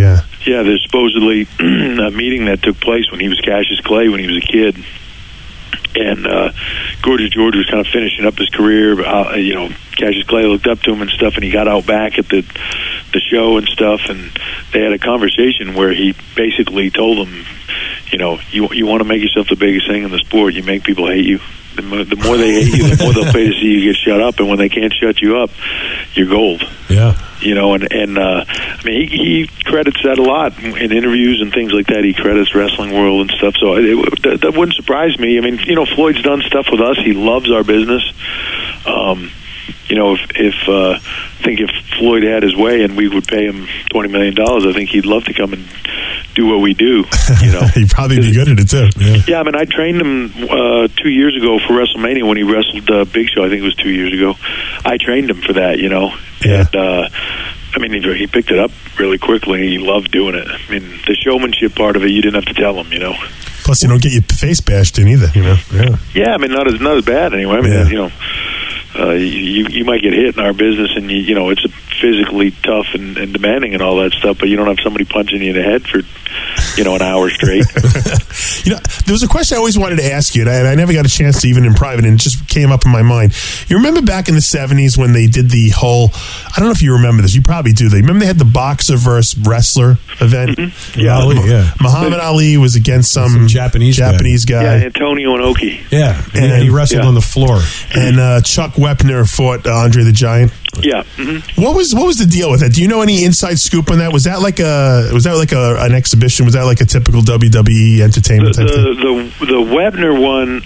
Yeah, there's supposedly a meeting that took place when he was Cassius Clay when he was a kid. And uh, Gorgeous George was kind of finishing up his career. Uh, you know, Cassius Clay looked up to him and stuff, and he got out back at the the show and stuff, and they had a conversation where he basically told him, you know, you you want to make yourself the biggest thing in the sport, you make people hate you. The more, the more they hate you, the more they'll pay to see you get shut up, and when they can't shut you up, you're gold. Yeah. You know, and, and uh, I mean, he, he credits that a lot in interviews and things like that. He credits Wrestling World and stuff, so it, that, that wouldn't surprise me. I mean, you know, Floyd's done stuff with us. He loves our business. Um, you know, if, if uh, I think if Floyd had his way and we would pay him twenty million dollars, I think he'd love to come and do what we do. You know, he'd probably be good at it too. Yeah, yeah I mean, I trained him uh, two years ago for WrestleMania when he wrestled uh, Big Show. I think it was two years ago. I trained him for that, you know. Yeah. And, uh, I mean, he, he picked it up really quickly. He loved doing it. I mean, the showmanship part of it, you didn't have to tell him, you know. Plus, you don't get your face bashed in either, you know. Yeah. Yeah, I mean, not as not as bad anyway. I mean, Yeah. you know, uh, you you might get hit in our business, and you you know it's physically tough and, and demanding and all that stuff, but you don't have somebody punching you in the head for you know an hour straight. You know, there was a question I always wanted to ask you, and I, and I never got a chance to even in private, and it just came up in my mind. You remember back in the seventies when they did the whole, I don't know if you remember this, you probably do. They remember they had the boxer versus wrestler event? Mm-hmm. Yeah, Ali, yeah. Muhammad Ali was against some, Some Japanese guy. Japanese guy. Yeah, Antonio Inoki. Yeah, and, And- he wrestled yeah. on the floor. And uh, Chuck Wepner fought uh, Andre the Giant. Yeah. Mm-hmm. What was what was the deal with that? Do you know any inside scoop on that? Was that like a was that like a, an exhibition? Was that like a typical W W E entertainment The type thing? the, the the Webner one,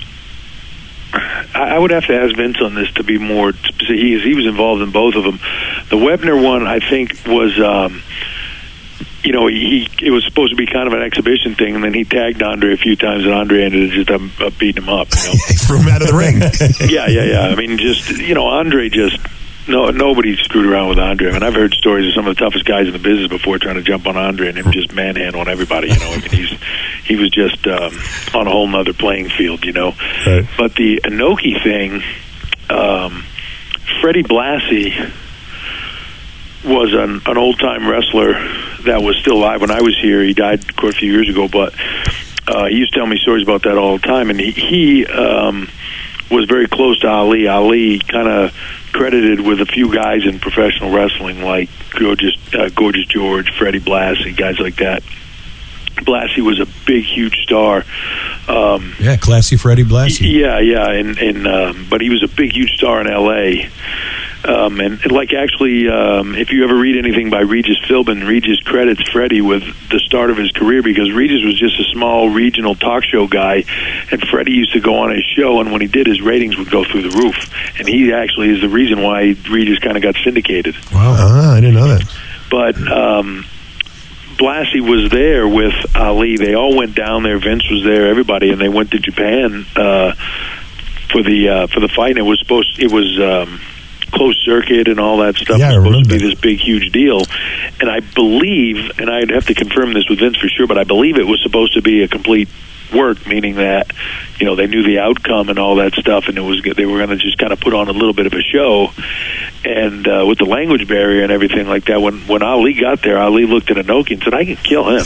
I I would have to ask Vince on this to be more. He he was involved in both of them. The Webner one, I think, was. Um, You know, he it was supposed to be kind of an exhibition thing, and then he tagged Andre a few times, and Andre ended up just um, uh, beating him up. You know? He threw him out of the ring. yeah, yeah, yeah. I mean, just you know, Andre just no nobody screwed around with Andre. I mean, I've heard stories of some of the toughest guys in the business before trying to jump on Andre and him just manhandling everybody. You know, I mean, he's he was just um, on a whole nother playing field. You know, Right. but the Inoki thing, um, Freddie Blassie was an, an old-time wrestler that was still alive when I was here. He died quite a few years ago, but uh, he used to tell me stories about that all the time. And he, he um, was very close to Ali. Ali kind of credited with a few guys in professional wrestling, like Gorgeous, uh, Gorgeous George, Freddie Blassie, guys like that. Blassie was a big, huge star. Um, Yeah, classy Freddie Blassie. yeah, yeah, and, and um, but he was a big, huge star in L A. Um, and, and like actually, um, if you ever read anything by Regis Philbin, Regis credits Freddie with the start of his career because Regis was just a small regional talk show guy, and Freddie used to go on his show, and when he did, his ratings would go through the roof. And he actually is the reason why Regis kind of got syndicated. Wow, ah, I didn't know that. But um, Blassie was there with Ali. They all went down there. Vince was there. Everybody, and they went to Japan uh, for the uh, for the fight. And it was supposed. It was. Um, closed circuit and all that stuff. Yeah, was I supposed to be remember. this big, huge deal. And I believe, and I'd have to confirm this with Vince for sure, but I believe it was supposed to be a complete work, meaning that, you know, they knew the outcome and all that stuff, and it was they were going to just kind of put on a little bit of a show. And uh, with the language barrier and everything like that, when when Ali got there, Ali looked at Inoki and said, "I can kill him.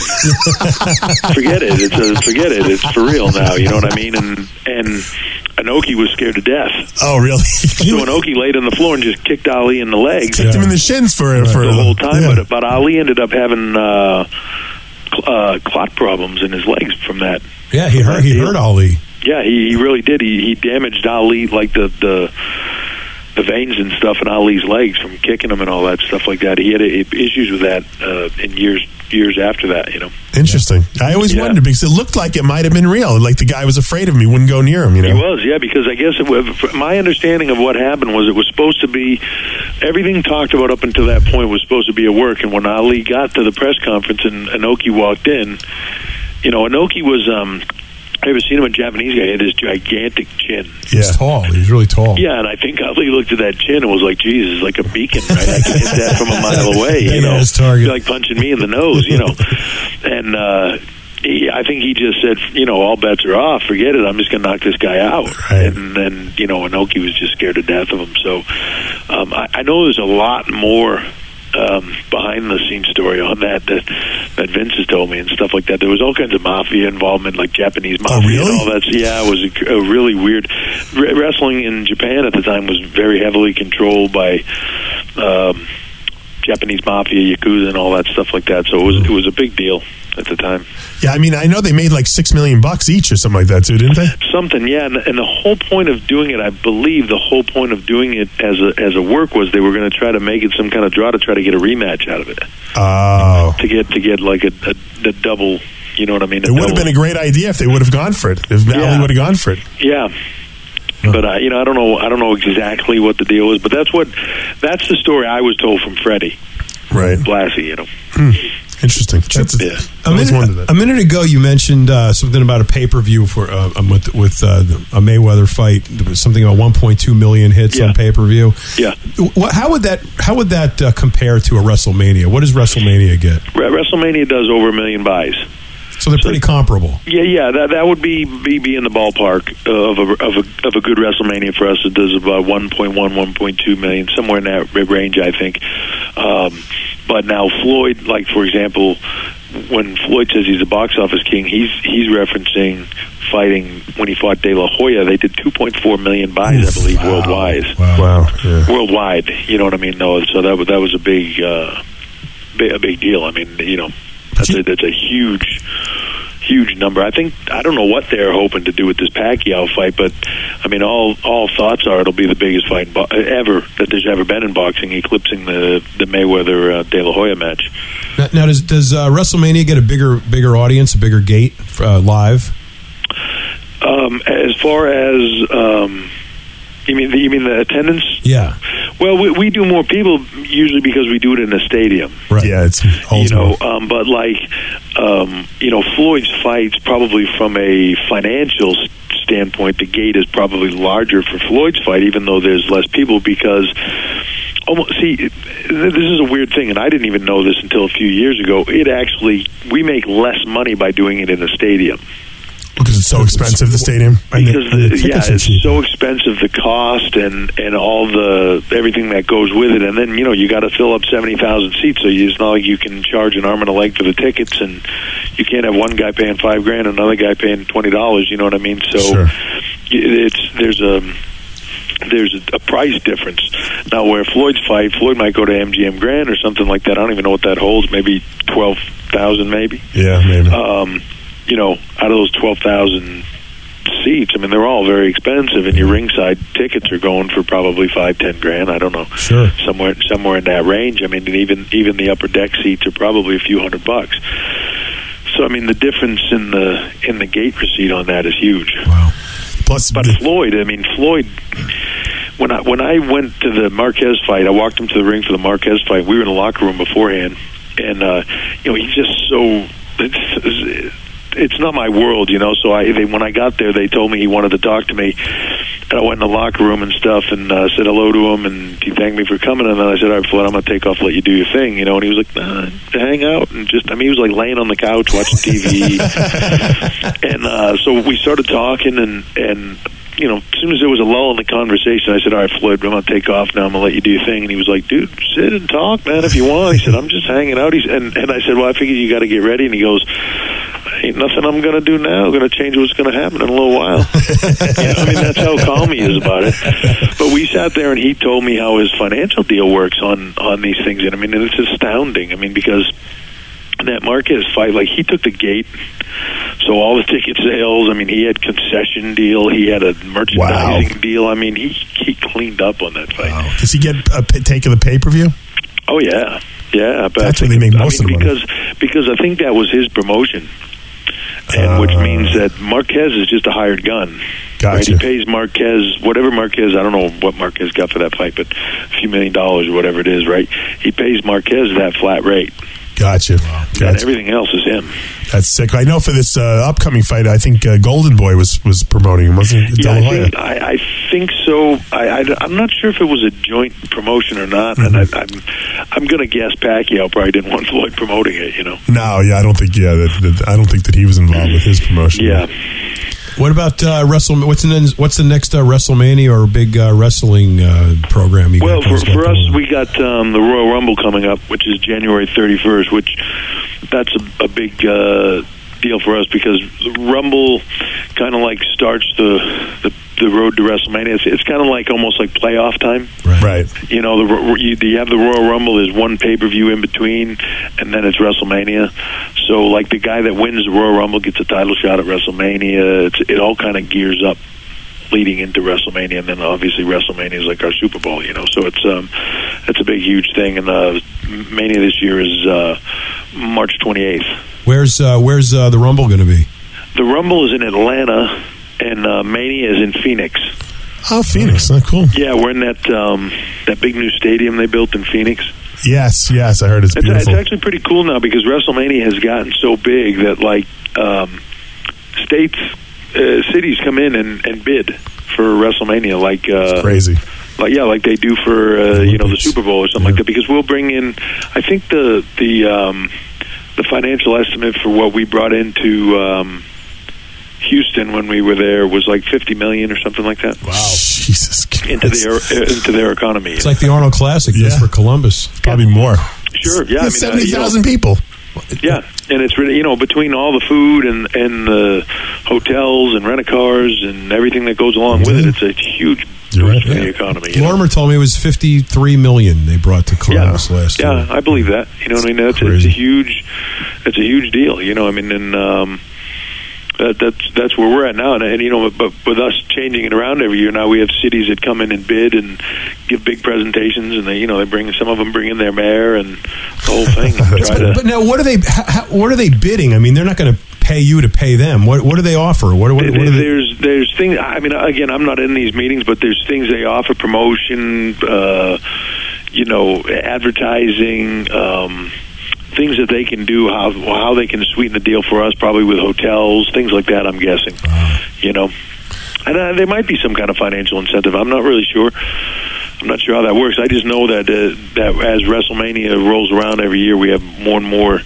forget it. It's a, forget it. It's for real now." You know what I mean? And and Inoki was scared to death. Oh, really? So Inoki laid on the floor and just kicked Ali in the legs Kicked him in the shins for for the whole time. yeah. But but Ali ended up having uh, cl- uh, clot problems in his legs from that. Yeah, he hurt. He hurt Ali. Yeah, he, he really did. He he damaged Ali, like the the the veins and stuff in Ali's legs from kicking him and all that stuff like that. He had a, issues with that uh, in years years after that. You know. Interesting. I always Yeah. wondered because it looked like it might have been real. Like the guy was afraid of him. He wouldn't go near him, you know? He was, yeah, because I guess it was, my understanding of what happened was it was supposed to be, everything talked about up until that point was supposed to be a work, and when Ali got to the press conference and Inoki walked in, you know, Inoki was, um, I ever seen him, a Japanese guy, he had this gigantic chin. He's Yeah. tall. He's really tall. Yeah, and I think Ali looked at that chin and was like, Jesus, like a beacon, right? I can hit that from a mile away, you Yeah, know? his target. It's like punching me in the nose, you know? And, uh, he, I think he just said, you know, all bets are off. Forget it. I'm just going to knock this guy out. Right. And then, you know, Inoki was just scared to death of him. So um, I, I know there's a lot more um, behind the scenes story on that, that that Vince has told me and stuff like that. There was all kinds of mafia involvement, like Japanese mafia oh, really? and all that. So, yeah, it was a, a really weird. Re- wrestling in Japan at the time was very heavily controlled by um, Japanese mafia, yakuza, and all that stuff like that. So it was it was a big deal at the time. Yeah, I mean, I know they made like six million bucks each or something like that too, didn't they? Something, yeah. And, and the whole point of doing it, I believe, the whole point of doing it as a as a work was they were going to try to make it some kind of draw to try to get a rematch out of it. Oh, to get to get like a, a, a double. You know what I mean? It would have been a great idea if they would have gone for it. If Valley yeah. would have gone for it. Yeah. But uh, you know, I don't know. I don't know exactly what the deal is. But that's what that's the story I was told from Freddie, right? Blassie, you know. Hmm. Interesting. That's yeah. a, minute, a minute ago, you mentioned uh, something about a pay per view for uh, um, with with uh, a Mayweather fight. There was something about one point two million hits yeah. on pay per view. Yeah. What, how would that How would that uh, compare to a WrestleMania? What does WrestleMania get? WrestleMania does over a million buys. So they're pretty so, comparable. Yeah, yeah, that that would be be, be in the ballpark of a, of a of a good WrestleMania for us. It does about one point one, one point two million, somewhere in that range, I think. Um, but now Floyd, like for example, when Floyd says he's a box office king, he's he's referencing fighting when he fought De La Hoya. They did two point four million buys, I believe, wow. worldwide. Wow, wow. Yeah. Worldwide, you know what I mean? No, so that was that was a big, uh, big a big deal. I mean, you know. That's a, that's a huge, huge number. I think I don't know what they're hoping to do with this Pacquiao fight, but I mean, all all thoughts are it'll be the biggest fight bo- ever that there's ever been in boxing, eclipsing the the Mayweather uh, De La Hoya match. Now, now does does uh, WrestleMania get a bigger bigger audience, a bigger gate uh, live? Um, as far as um, you mean, the, you mean the attendance? Yeah. Well, we, we do more people usually because we do it in a stadium. Right. Yeah, it's you know, um, but like um, you know, Floyd's fights probably from a financial standpoint, the gate is probably larger for Floyd's fight, even though there's less people because. Almost, see, this is a weird thing, and I didn't even know this until a few years ago. It actually we make less money by doing it in a stadium. Because it's so expensive, the stadium. Because the, the yeah, it's cheap. So expensive, the cost and, and all the everything that goes with it, and then you know you got to fill up seventy thousand seats. So you, it's not like you can charge an arm and a leg for the tickets, and you can't have one guy paying five grand, and another guy paying twenty dollars. You know what I mean? So sure. it's there's a. There's a, a price difference. Now, where Floyd's fight, Floyd might go to M G M Grand or something like that. I don't even know what that holds. Maybe twelve thousand, maybe. Yeah, maybe. Um, you know, out of those twelve thousand seats, I mean, they're all very expensive, and your ringside tickets are going for probably five, ten grand. I don't know. Sure. Somewhere, somewhere in that range. I mean, and even even the upper deck seats are probably a few hundred bucks. So, I mean, the difference in the in the gate receipt on that is huge. Wow. Plus, but Floyd, I mean, Floyd. When I when I went to the Marquez fight, I walked him to the ring for the Marquez fight. We were in the locker room beforehand, and uh, you know he's just so. It's, it's not my world, you know. So I they, when I got there, they told me he wanted to talk to me, and I went in the locker room and stuff, and uh, said hello to him, and he thanked me for coming. And then I said, "All right, Floyd, I'm gonna take off, let you do your thing," you know. And he was like, nah, to hang out and just. I mean, he was like laying on the couch watching T V, and uh, so we started talking, and and. You know, as soon as there was a lull in the conversation, I said, all right, Floyd, I'm going to take off now. I'm going to let you do your thing. And he was like, dude, sit and talk, man, if you want. He said, I'm just hanging out. He's, and, and I said, well, I figured you got to get ready. And he goes, ain't nothing I'm going to do now. I'm going to change what's going to happen in a little while. You know, I mean, that's how calm he is about it. But we sat there, and he told me how his financial deal works on, on these things. And, I mean, and it's astounding. I mean, because that Marquez fight, like, he took the gate. So all the ticket sales, I mean, he had concession deal, he had a merchandising wow. deal. I mean, he he cleaned up on that fight. Wow. Does he get a take of the pay per view? Oh yeah, yeah. But that's I think, where they make most I mean, of the because money. because I think that was his promotion, and uh, which means that Marquez is just a hired gun. Gotcha. Right? He pays Marquez whatever Marquez. I don't know what Marquez got for that fight, but a few million dollars or whatever it is. Right? He pays Marquez that flat rate. Gotcha. Wow. Gotcha. And everything else is him. That's sick. I know for this uh, upcoming fight, I think uh, Golden Boy was, was promoting him, wasn't he? Yeah, I think, I, I think so. I, I, I'm not sure if it was a joint promotion or not, mm-hmm. and I, I'm I'm going to guess Pacquiao probably didn't want Floyd promoting it. You know? No, yeah, I don't think. Yeah, that, that, I don't think that he was involved with his promotion. Yeah. What about uh, Wrestle? What's the what's the next uh, WrestleMania or big uh, wrestling uh, program? You well, got for, for us, we got um, the Royal Rumble coming up, which is January thirty-first. Which that's a, a big uh, deal for us because the Rumble kind of like starts the, the the road to WrestleMania. It's, it's kind of like almost like playoff time. Right. right. You know, the you, you have the Royal Rumble. There's one pay per view in between, and then it's WrestleMania. So, like the guy that wins the Royal Rumble gets a title shot at WrestleMania. It's, it all kind of gears up leading into WrestleMania, and then obviously WrestleMania is like our Super Bowl. You know, so it's um, it's a big, huge thing. And uh, Mania this year is uh, March twenty-eighth. Where's uh, Where's uh, the Rumble going to be? The Rumble is in Atlanta, and uh, Mania is in Phoenix. Oh, Phoenix! Oh, cool. Yeah, we're in that um, that big new stadium they built in Phoenix. Yes, yes, I heard it's beautiful. It's, it's actually pretty cool now because WrestleMania has gotten so big that like um, states, uh, cities come in and, and bid for WrestleMania. Like uh, it's crazy. Like yeah, like they do for uh, you know the Super Bowl or something yeah. like that. Because we'll bring in, I think the the um, the financial estimate for what we brought into um, Houston when we were there was like fifty million or something like that. Wow, Jesus Christ. into their into their economy. It's like the Arnold Classic yeah. just for Columbus. Probably more. Sure, yeah, I mean, seventy thousand uh, you people. know, Yeah, and it's really, you know, between all the food and and the hotels and rent-a-cars and everything that goes along mm-hmm. with it, it's a huge boost right. for yeah. the economy. Lorimer told me it was fifty-three million they brought to Columbus yeah. last yeah, year. Yeah, I believe that. You know what I mean? That's it's a huge, it's a huge deal. You know, I mean, and um, that, that's that's where we're at now. And, and you know, but with us changing it around every year now, we have cities that come in and bid and give big presentations, and they, you know, they bring some of them bring in their mayor and the whole thing. And try to, but now, what are they? How, what are they bidding? I mean, they're not going to pay you to pay them. What what do they offer? What, what, what there, are they? There's there's things. I mean, again, I'm not in these meetings, but there's things they offer: promotion, uh, you know, advertising. Um, things that they can do, how how they can sweeten the deal for us, probably with hotels, things like that, I'm guessing. Wow. You know, and uh, there might be some kind of financial incentive. I'm not really sure. I'm not sure how that works. I just know that uh, that as WrestleMania rolls around every year, we have more and more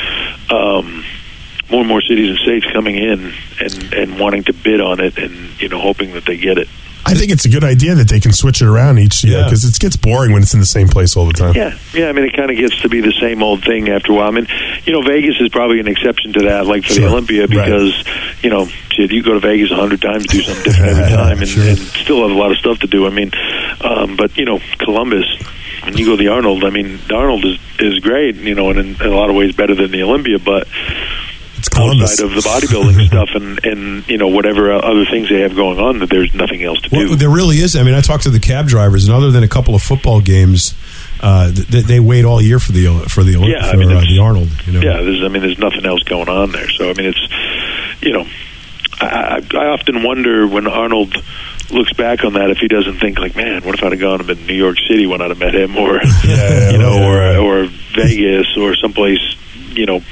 um, more and more cities and states coming in and, and wanting to bid on it, and you know, hoping that they get it. I think it's a good idea that they can switch it around each year because yeah. it gets boring when it's in the same place all the time. Yeah, yeah. I mean, it kind of gets to be the same old thing after a while. I mean, you know, Vegas is probably an exception to that, like for sure. the Olympia, because right. you know, shit, you go to Vegas a hundred times, do something different every time, and, sure. and still have a lot of stuff to do. I mean, um, but you know, Columbus. When you go to the Arnold, I mean, the Arnold is is great, you know, and in, in a lot of ways better than the Olympia, but. Outside of the bodybuilding stuff and, and you know whatever other things they have going on, that there's nothing else to well, do. There really is. I mean, I talked to the cab drivers, and other than a couple of football games, uh, they, they wait all year for the for the Olymp- yeah, I for, mean, uh, the Arnold. You know? Yeah, there's, I mean, there's nothing else going on there. So I mean, it's you know, I, I, I often wonder when Arnold looks back on that if he doesn't think like, man, what if I'd have gone and been in New York City when I'd have met him, or yeah, you know, yeah. or or Vegas or someplace, you know,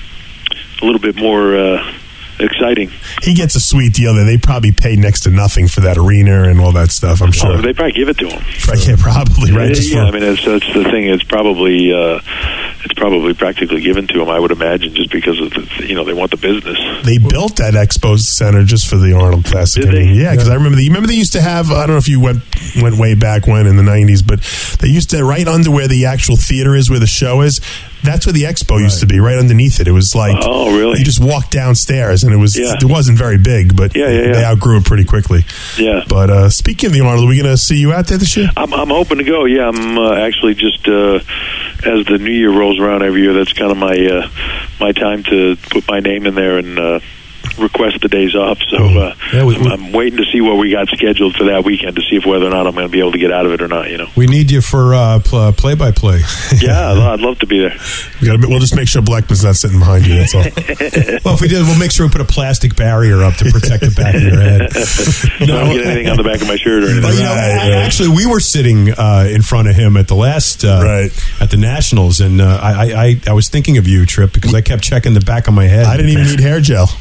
a little bit more. Uh, exciting. He gets a sweet deal there. They probably pay next to nothing for that arena and all that stuff, I'm sure. Oh, they probably give it to him. Right, yeah, probably, right? Yeah, Just yeah for, I mean, it's, it's the thing. It's probably uh, it's probably practically given to him, I would imagine, just because of the, you know, they want the business. They built that Expo Center just for the Arnold Classic. Did I mean, they? yeah, because yeah. I remember, the, you remember they used to have, I don't know if you went went way back when in the nineties, but they used to, right under where the actual theater is, where the show is, that's where the expo right. used to be, right underneath it. It was like, oh, really? You just walked downstairs, and it was yeah. it wasn't very big, but yeah, yeah, yeah. they outgrew it pretty quickly. Yeah. But uh, speaking of the Arnold, are we going to see you out there this year? I'm, I'm hoping to go. Yeah, I'm uh, actually just uh, as the new year rolls around every year. That's kind of my uh, my time to put my name in there and. Uh, request the days off, so uh, yeah, we, we, I'm waiting to see what we got scheduled for that weekend to see if whether or not I'm going to be able to get out of it or not. You know, we need you for uh, pl- play-by-play. Yeah, I'd love to be there. We gotta, we'll just make sure Blackman's not sitting behind you. That's all. Well, if we did, we'll make sure we put a plastic barrier up to protect the back of your head. No, I don't get anything on the back of my shirt or anything. But, you know, right, right. Actually, we were sitting uh, in front of him at the last uh, right. at the Nationals, and uh, I, I I was thinking of you, Trip, because I kept checking the back of my head. I didn't even need hair gel. He was.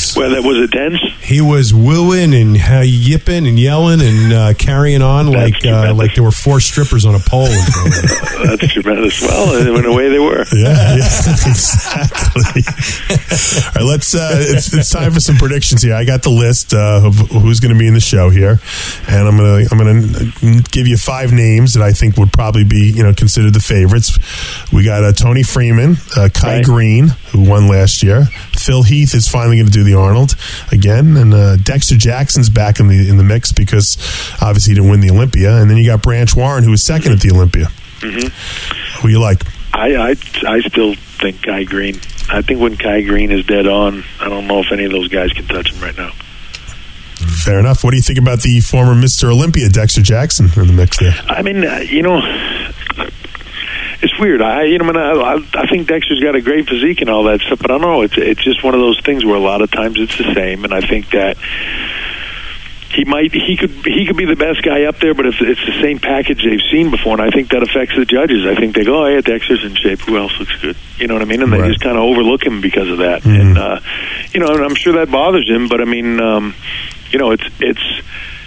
was. Well, that was it dense. He was wooing and uh, yipping and yelling and uh, carrying on like uh, like there were four strippers on a pole. That's tremendous. Well, in a way, they were. Yeah, yeah, exactly. All right, let's. Uh, it's, it's time for some predictions here. I got the list uh, of who's going to be in the show here, and I'm gonna I'm gonna give you five names that I think would probably be you know considered the favorites. We got uh, Tony Freeman, uh, Kai right. Green, who won last year. Phil Heath is finally going to do the Arnold again, and uh, Dexter Jackson's back in the in the mix because obviously he didn't win the Olympia. And then you got Branch Warren, who was second at the Olympia. Mm-hmm. Who you like? I, I I still think Kai Green. I think when Kai Green is dead on, I don't know if any of those guys can touch him right now. Fair enough. What do you think about the former Mister Olympia, Dexter Jackson, in the mix there? I mean, uh, you know, it's weird. I you know, I, mean, I I think Dexter's got a great physique and all that stuff, but I don't know. It's it's just one of those things where a lot of times it's the same, and I think that he might he could he could be the best guy up there, but if it's the same package they've seen before, and I think that affects the judges. I think they go, oh yeah, Dexter's in shape. Who else looks good? You know what I mean? And they right. just kind of overlook him because of that. Mm-hmm. And uh, you know, and I'm sure that bothers him. But I mean, um, you know, it's it's.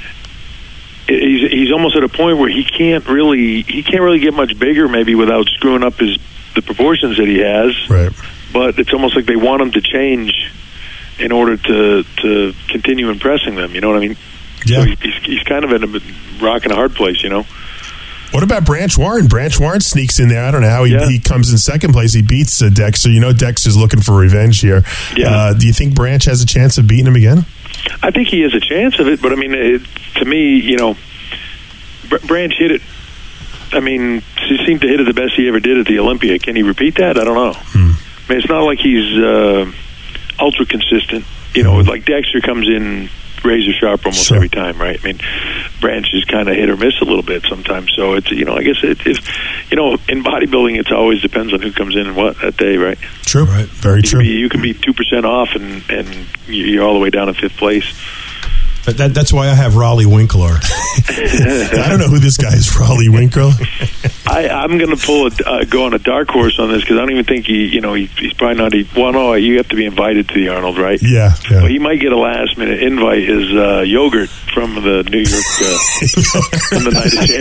He's he's almost at a point where he can't really he can't really get much bigger maybe without screwing up his the proportions that he has. Right. But it's almost like they want him to change in order to to continue impressing them. You know what I mean? Yeah. So he's he's kind of in a rock and a hard place. You know. What about Branch Warren? Branch Warren sneaks in there. I don't know how he, Yeah. he comes in second place. He beats uh, Dexter. You know Dexter's looking for revenge here. Yeah. Uh, do you think Branch has a chance of beating him again? I think he has a chance of it, but I mean, it, to me, you know, Br- Branch hit it. I mean, he seemed to hit it the best he ever did at the Olympia. Can he repeat that? I don't know. Hmm. I mean, it's not like he's uh, ultra consistent. You know, Mm-hmm. like Dexter comes in razor sharp almost Sure. every time, right? I mean, Branch is kind of hit or miss a little bit sometimes. So it's, you know, I guess it, it's, you know, in bodybuilding, it always depends on who comes in and what that day, right? True. Right. Very You true. can be, you can be two percent off and and you're all the way down in fifth place. That, that, that's why I have Raleigh Winkler. I don't know who this guy is, Raleigh Winkler. I, I'm going to pull a, uh, go on a dark horse on this because I don't even think he, you know, he, he's probably not. He, well, no, you have to be invited to the Arnold, right? Yeah. yeah. Well, he might get a last minute invite. Is uh, Yogurt from the New York uh, from the Night of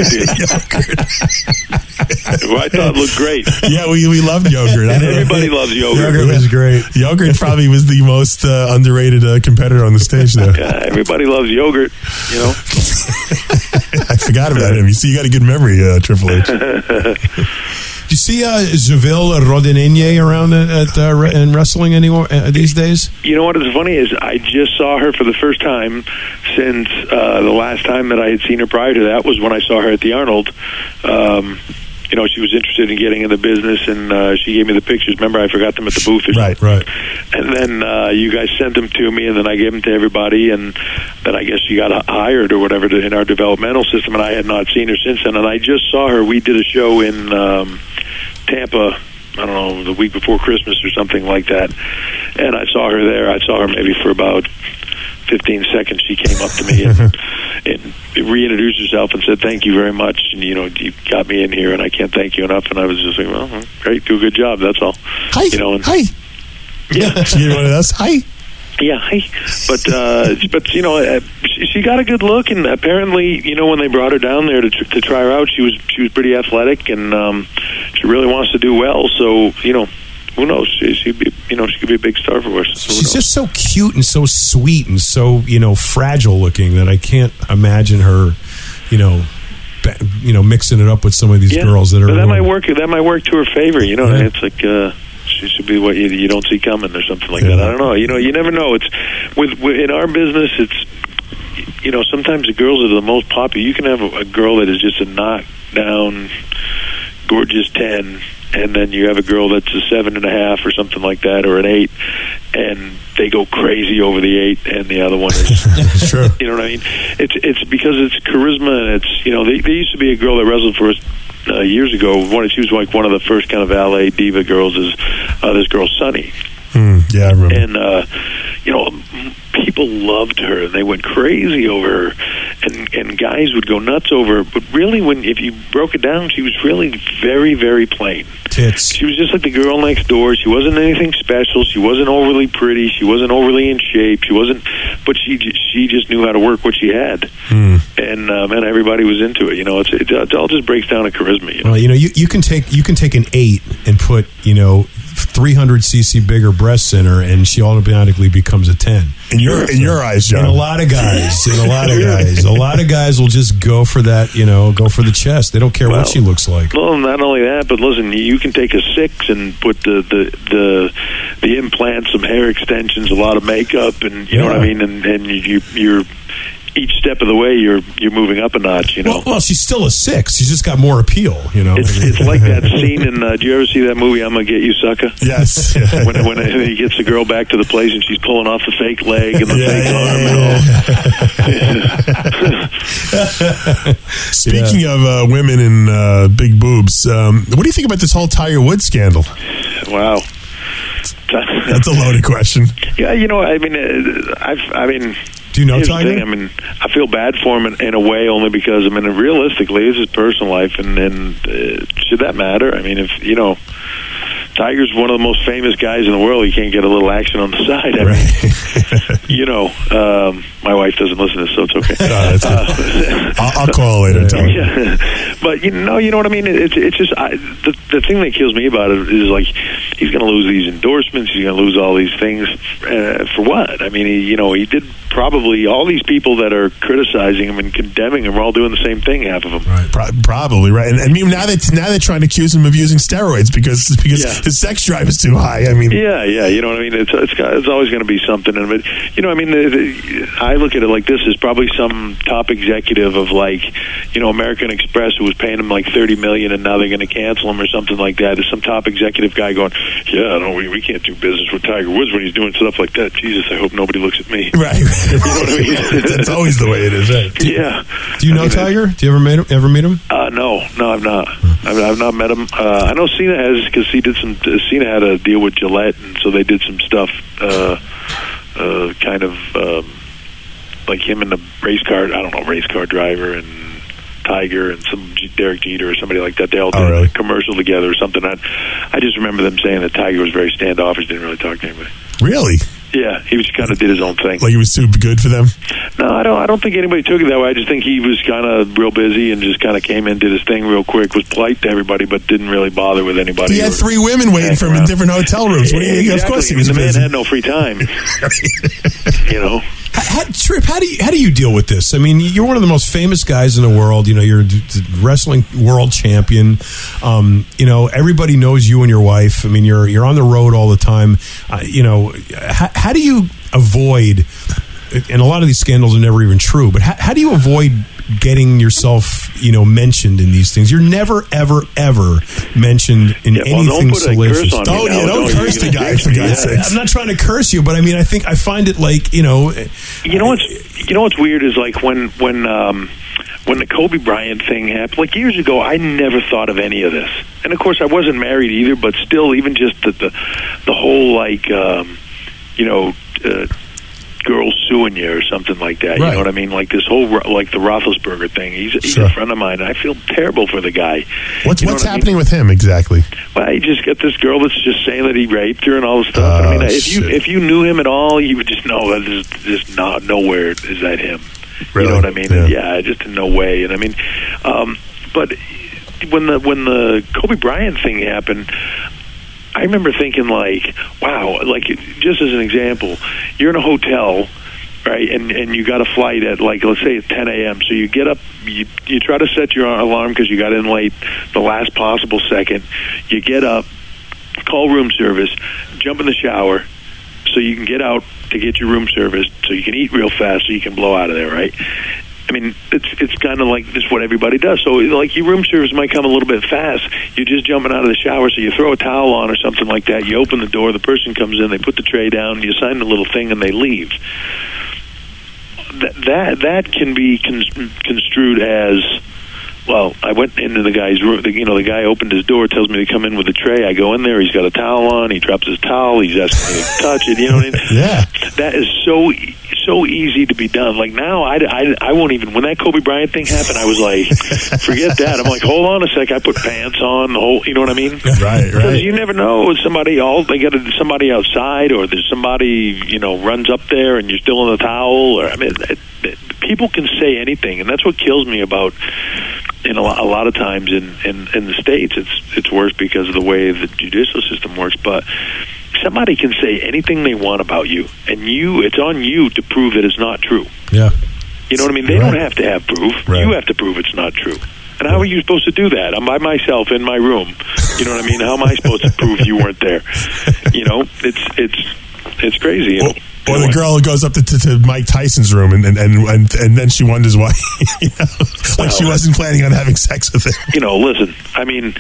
Champions, who I thought looked great. Yeah, we, we loved Yogurt. I And don't know. everybody loves Yogurt. Yogurt was great. Yogurt probably was the most uh, underrated uh, competitor on the stage there. Yeah, everybody loves Yogurt. You know. I forgot about him. You see, you got a good memory, uh, Triple H. Do you see uh, Zavil Rodinenye around at, at uh, re- in wrestling anymore uh, these days? You know what is funny is I just saw her for the first time since uh, the last time that I had seen her prior to that was when I saw her at the Arnold. Um, you know, she was interested in getting in the business, and uh, she gave me the pictures. Remember, I forgot them at the booth or Right, something. right. And then uh, you guys sent them to me, and then I gave them to everybody, and then I guess she got hired or whatever to, in our developmental system, and I had not seen her since then. And I just saw her. We did a show in um, Tampa, I don't know, the week before Christmas or something like that, and I saw her there. I saw her maybe for about fifteen seconds. She came up to me and, and reintroduced herself and said, "Thank you very much. And, you know, you got me in here, and I can't thank you enough." And I was just like, "Well, great, do a good job. That's all." Hi. You know, and, Hi. yeah, She gave one of those. Hi. yeah, hi. But uh, but you know, uh, she, she got a good look, and apparently, you know, when they brought her down there to tr- to try her out, she was she was pretty athletic, and um, she really wants to do well. So, you know, who knows? She, she'd be, you know, she could be a big star for us. So who She's knows? just so cute and so sweet and so, you know, fragile looking that I can't imagine her, you know, ba- you know, mixing it up with some of these Yeah. girls that are. But that really- might work. That might work to her favor. You know, Yeah. it's like uh, she should be what you, you don't see coming or something like Yeah. that. I don't know. You know, you never know. It's with, with in our business. It's, you know, sometimes the girls that are the most popular. You can have a, a girl that is just a knockdown, gorgeous ten, and then you have a girl that's a seven and a half or something like that, or an eight, and they go crazy over the eight, and the other one is. Sure. You know what I mean? It's it's because it's charisma, and it's, you know, there, there used to be a girl that wrestled for us uh, years ago. One, she was like one of the first kind of ballet diva girls. Is uh, this girl Sunny? Hmm, yeah, I remember. And uh, you know, people loved her, and they went crazy over her. and and guys would go nuts over her. But really, when if you broke it down, she was really very, very plain. Tits. She was just like the girl next door. She wasn't anything special. She wasn't overly pretty. She wasn't overly in shape. She wasn't, but she she just knew how to work what she had, hmm. and um, and everybody was into it. You know, it's it, it all just breaks down to charisma. You know? Well, you know, you, you can take you can take an eight and put, you know, three hundred cc bigger breasts in her, and she automatically becomes a ten. In your in your eyes, John. And a lot of guys, and a lot of guys, a lot of guys will just go for that. You know, go for the chest. They don't care well, what she looks like. Well, not only that, but listen, you can take a six and put the the the, the implants, some hair extensions, a lot of makeup, and you yeah. know what I mean, and and you you're. Each step of the way, you're you're moving up a notch. You know. Well, well, she's still a six. She's just got more appeal. You know. It's, it's like that scene in. Uh, do you ever see that movie? I'm gonna get you, sucker. Yes. when when he gets the girl back to the place and she's pulling off the fake leg and the yeah, fake arm and all. Speaking yeah. of uh, women and uh, big boobs, um, what do you think about this whole Tiger Woods scandal? Wow. That's a loaded question. Yeah, you know, I mean, uh, I've, I mean. Do you know Here's Tiger? The thing, I mean, I feel bad for him in, in a way, only because I mean, realistically, it's his personal life, and, and uh, should that matter? I mean, if you know, Tiger's one of the most famous guys in the world. You can't get a little action on the side. I right. mean, you know, um, my wife doesn't listen to this, so it's okay. No, that's uh, I'll, I'll call later. And tell yeah. But you know, you know what I mean. It's it's just I, the the thing that kills me about it is like he's going to lose these endorsements. He's going to lose all these things uh, for what? I mean, he, you know, he did. Probably all these people that are criticizing him and condemning him are all doing the same thing. Half of them, right? Pro- probably right. And I mean, now they now they're trying to accuse him of using steroids because because yeah. his sex drive is too high. I mean, yeah, yeah. You know what I mean? It's it's, got, it's always going to be something. And but you know, I mean, the, the, I look at it like this: is probably some top executive of like, you know, American Express who was paying him like thirty million, and now they're going to cancel him or something like that. There's some top executive guy going, yeah, no, we we can't do business with Tiger Woods when he's doing stuff like that. Jesus, I hope nobody looks at me. Right. You know what I mean? That's always the way it is, right? Do, yeah. Do you know I mean, Tiger? Do you ever meet him? Ever meet him? Uh, no, no, I've not. I've, I've not met him. Uh, I know Cena has because he did some. Uh, Cena had a deal with Gillette, and so they did some stuff, uh, uh, kind of um, like him and the race car. I don't know, race car driver and Tiger and some Derek Jeter or somebody like that. They all did oh, really? a commercial together or something. I, I just remember them saying that Tiger was very standoffish, didn't really talk to anybody. Really? Yeah, he just kind of did his own thing. Like he was too good for them? No, I don't. I don't think anybody took it that way. I just think he was kind of real busy and just kind of came in, did his thing real quick, was polite to everybody, but didn't really bother with anybody. He had three women waiting for him in different hotel rooms. What do you, exactly. Of course he was the busy. man had no free time. You know. How, how, Trip, how do you how do you deal with this? I mean, you're one of the most famous guys in the world. You know, you're a d- d- wrestling world champion. Um, you know, everybody knows you and your wife. I mean, you're you're on the road all the time. Uh, you know, how, how do you avoid? And a lot of these scandals are never even true. But how, how do you avoid getting yourself, you know, mentioned in these things? You're never, ever, ever mentioned in yeah, well, anything don't put salacious. A curse on oh, me yeah, now. don't, don't curse the guy, for God's sake. I'm not trying to curse you, but I mean, I think I find it like, you know, you know what's you know what's weird is like when when um, when the Kobe Bryant thing happened, like years ago, I never thought of any of this, and of course, I wasn't married either. But still, even just the the, the whole like um, you know. Uh, girls suing you or something like that. Right. You know what I mean? Like this whole, like the Roethlisberger thing. He's, he's sure. a friend of mine. And I feel terrible for the guy. What's you know what's what happening I mean? with him exactly? Well, he just got this girl that's just saying that he raped her and all this stuff. Oh, I mean, if you shit. if you knew him at all, you would just know that there's just not nowhere is that him. Really? You know what I mean? Yeah. And yeah, just in no way. And I mean, um, but when the when the Kobe Bryant thing happened, I remember thinking like, wow, like just as an example, you're in a hotel. Right, and and you got a flight at like let's say at ten a.m. So you get up, you you try to set your alarm because you got in late, the last possible second. You get up, call room service, jump in the shower, so you can get out to get your room service, so you can eat real fast, so you can blow out of there. Right. I mean, it's it's kind of like this what everybody does. So like your room service might come a little bit fast. You're just jumping out of the shower, so you throw a towel on or something like that. You open the door, the person comes in, they put the tray down, you sign the little thing, and they leave. That that, that can be con- construed as, well, I went into the guy's room. The, you know, the guy opened his door, tells me to come in with a tray. I go in there. He's got a towel on. He drops his towel. He's asking me to touch it. You know what I mean? Yeah. That is so so easy to be done. Like now, I, I, I won't even, when that Kobe Bryant thing happened, I was like, forget that. I'm like, hold on a sec, I put pants on, the whole, you know what I mean? Right, Because right. you never know, somebody, all they got somebody outside, or there's somebody, you know, runs up there and you're still in the towel, or, I mean, it, it, people can say anything, and that's what kills me about, in a lot, a lot of times in, in, in the States, it's, it's worse because of the way the judicial system works, but somebody can say anything they want about you, and you, it's on you to prove that it's not true. Yeah. You know what I mean? They Right. don't have to have proof. Right. You have to prove it's not true. And how are you supposed to do that? I'm by myself in my room. You know what I mean? How am I supposed to prove you weren't there? You know, it's it's it's crazy. Or, or the girl who goes up to, to, to Mike Tyson's room and and, and, and and then she wonders why, you know, like she wasn't planning on having sex with him. You know, listen, I mean,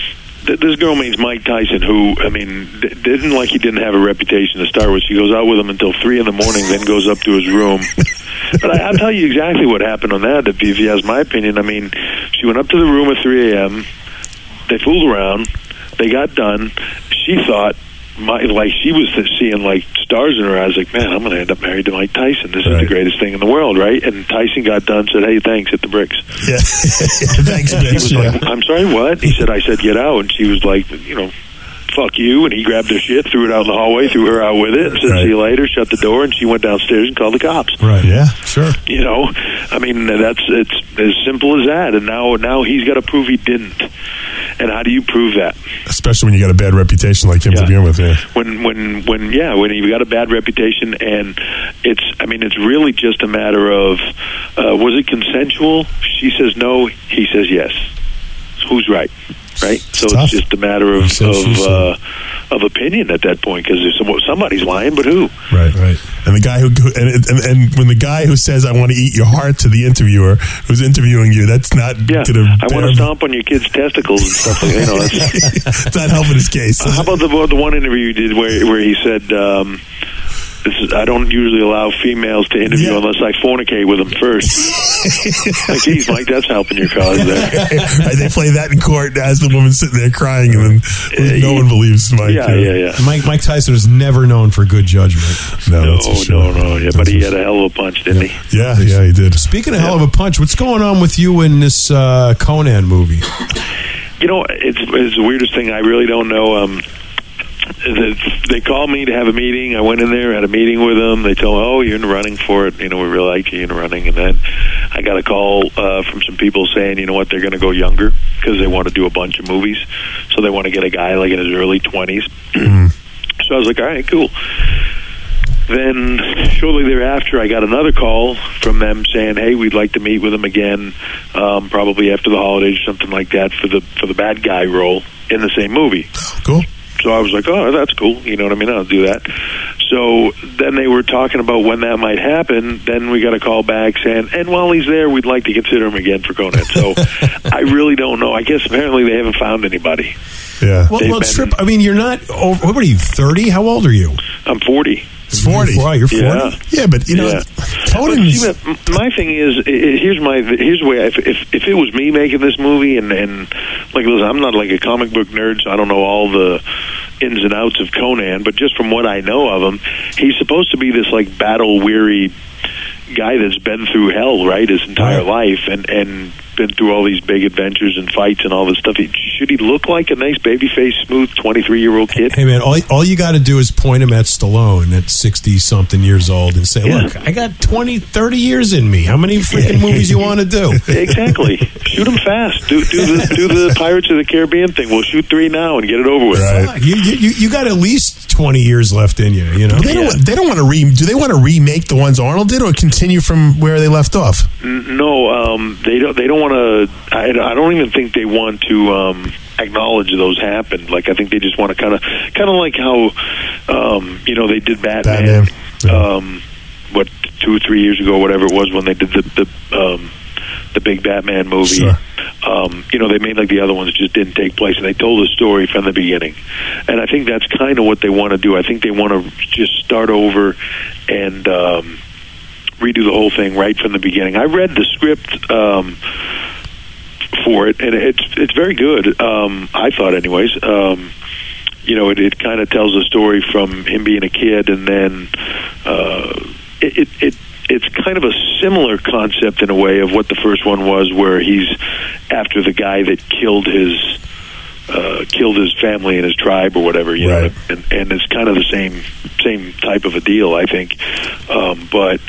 th- this girl named Mike Tyson, who, I mean, d- didn't like he didn't have a reputation to start with. She goes out with him until three in the morning, then goes up to his room. But I, I'll tell you exactly what happened on that, if, if you ask my opinion. I mean, she went up to the room at three a.m., they fooled around, they got done, she thought, my, like she was seeing like stars in her eyes, like, man, I'm going to end up married to Mike Tyson. This Right. is the greatest thing in the world, right? And Tyson got done, said, hey, thanks, hit the bricks. Yeah, thanks, He was bitch. Yeah. like, I'm sorry, what? He said, I said, get out. And she was like, you know, fuck you. And he grabbed her shit, threw it out in the hallway, threw her out with it, and said, Right. see you later, shut the door, and she went downstairs and called the cops. Right. Yeah, sure. You know, I mean, that's it's as simple as that. And now, now he's got to prove he didn't. And how do you prove that? Especially when you got a bad reputation like him Yeah. to begin with. Yeah. When, when, when, yeah, when you've got a bad reputation, and it's, I mean, it's really just a matter of, uh, was it consensual? She says no. He says yes. Who's right? Right. So It's tough. it's just a matter of He said, she of, said. uh, of opinion at that point, because somebody's lying, but who? Right, Right. And the guy who and, and and when the guy who says I want to eat your heart to the interviewer who's interviewing you, that's not Yeah, gonna I want to stomp on your kid's testicles and stuff like that. You know, that's, it's not helping his case. how about the the one interview you did where where he said, um, this is, I don't usually allow females to interview Yeah. unless I fornicate with them first. Like, geez, Mike, that's helping your cause there. Right, they play that in court as the woman's sitting there crying, and then no one believes Mike. Yeah, yeah, yeah. Mike Mike Tyson is never known for good judgment. No, No, that's for sure. no, no. Yeah, That's but he for had a hell of a punch, didn't he? Yeah, yeah, he did. Speaking of hell of a punch, what's going on with you in this uh, Conan movie? You know, it's, it's the weirdest thing. I really don't know. Um, they called me to have a meeting. I went in there, had a meeting with them. They told me, oh, you're in the running for it. You know, we really like you in the running. And then I got a call uh, from some people saying, you know what, they're going to go younger because they want to do a bunch of movies. So they want to get a guy like in his early twenties. So I was like, all right, cool. Then shortly thereafter, I got another call from them saying, "Hey, we'd like to meet with them again, um, probably after the holidays or something like that, for the for the bad guy role in the same movie." Cool. So I was like, "Oh, that's cool." You know what I mean? I'll do that. So then they were talking about when that might happen. Then we got a call back saying, "And while he's there, we'd like to consider him again for Conan." So I really don't know. I guess apparently they haven't found anybody. Yeah. Well, They've well been- Trip, I mean, you're not over, what are you, thirty? How old are you? I'm forty. It's forty. Wow, you're forty? Yeah. Yeah, but you know, Yeah. Conan's But see, my- my thing is, i- i- here's my here's the way. If, if if it was me making this movie, and and like, listen, I'm not like a comic book nerd, so I don't know all the ins and outs of Conan, but just from what I know of him, he's supposed to be this like battle weary guy that's been through hell, right, his entire Right. life, and and been through all these big adventures and fights and all this stuff. He, should he look like a nice baby-faced, smooth twenty-three year old kid? Hey, man, all, all you got to do is point him at Stallone at sixty-something years old and say, Yeah. look, I got twenty, thirty years in me. How many freaking movies you want to do? Exactly. Shoot him fast. Do do the do the Pirates of the Caribbean thing. We'll shoot three now and get it over with. Right. Fuck, You, you, you got at least twenty years left in you, you know? They don't. Yeah. They don't want to re. Do they want to remake the ones Arnold did, or continue from where they left off? N- No, um, they don't. They don't want to. I, I don't even think they want to um, acknowledge those happened. Like I think they just want to kind of, kind of like how, um, you know, they did Batman. Batman, yeah. Um, what two or three years ago, whatever it was, when they did the the, um, the big Batman movie. Sure. Um, you know, they made like the other ones just didn't take place, and they told the story from the beginning. And I think that's kind of what they want to do. I think they want to just start over and um, redo the whole thing right from the beginning. I read the script um, for it, and it's it's very good. Um, I thought, anyways. Um, you know, it, it kind of tells a story from him being a kid, and then uh, it, it, it it's kind of a similar concept in a way of what the first one was, where he's after the guy that killed his uh, killed his family and his tribe or whatever, you right. know, and, and it's kind of the same same type of a deal, I think. Um, but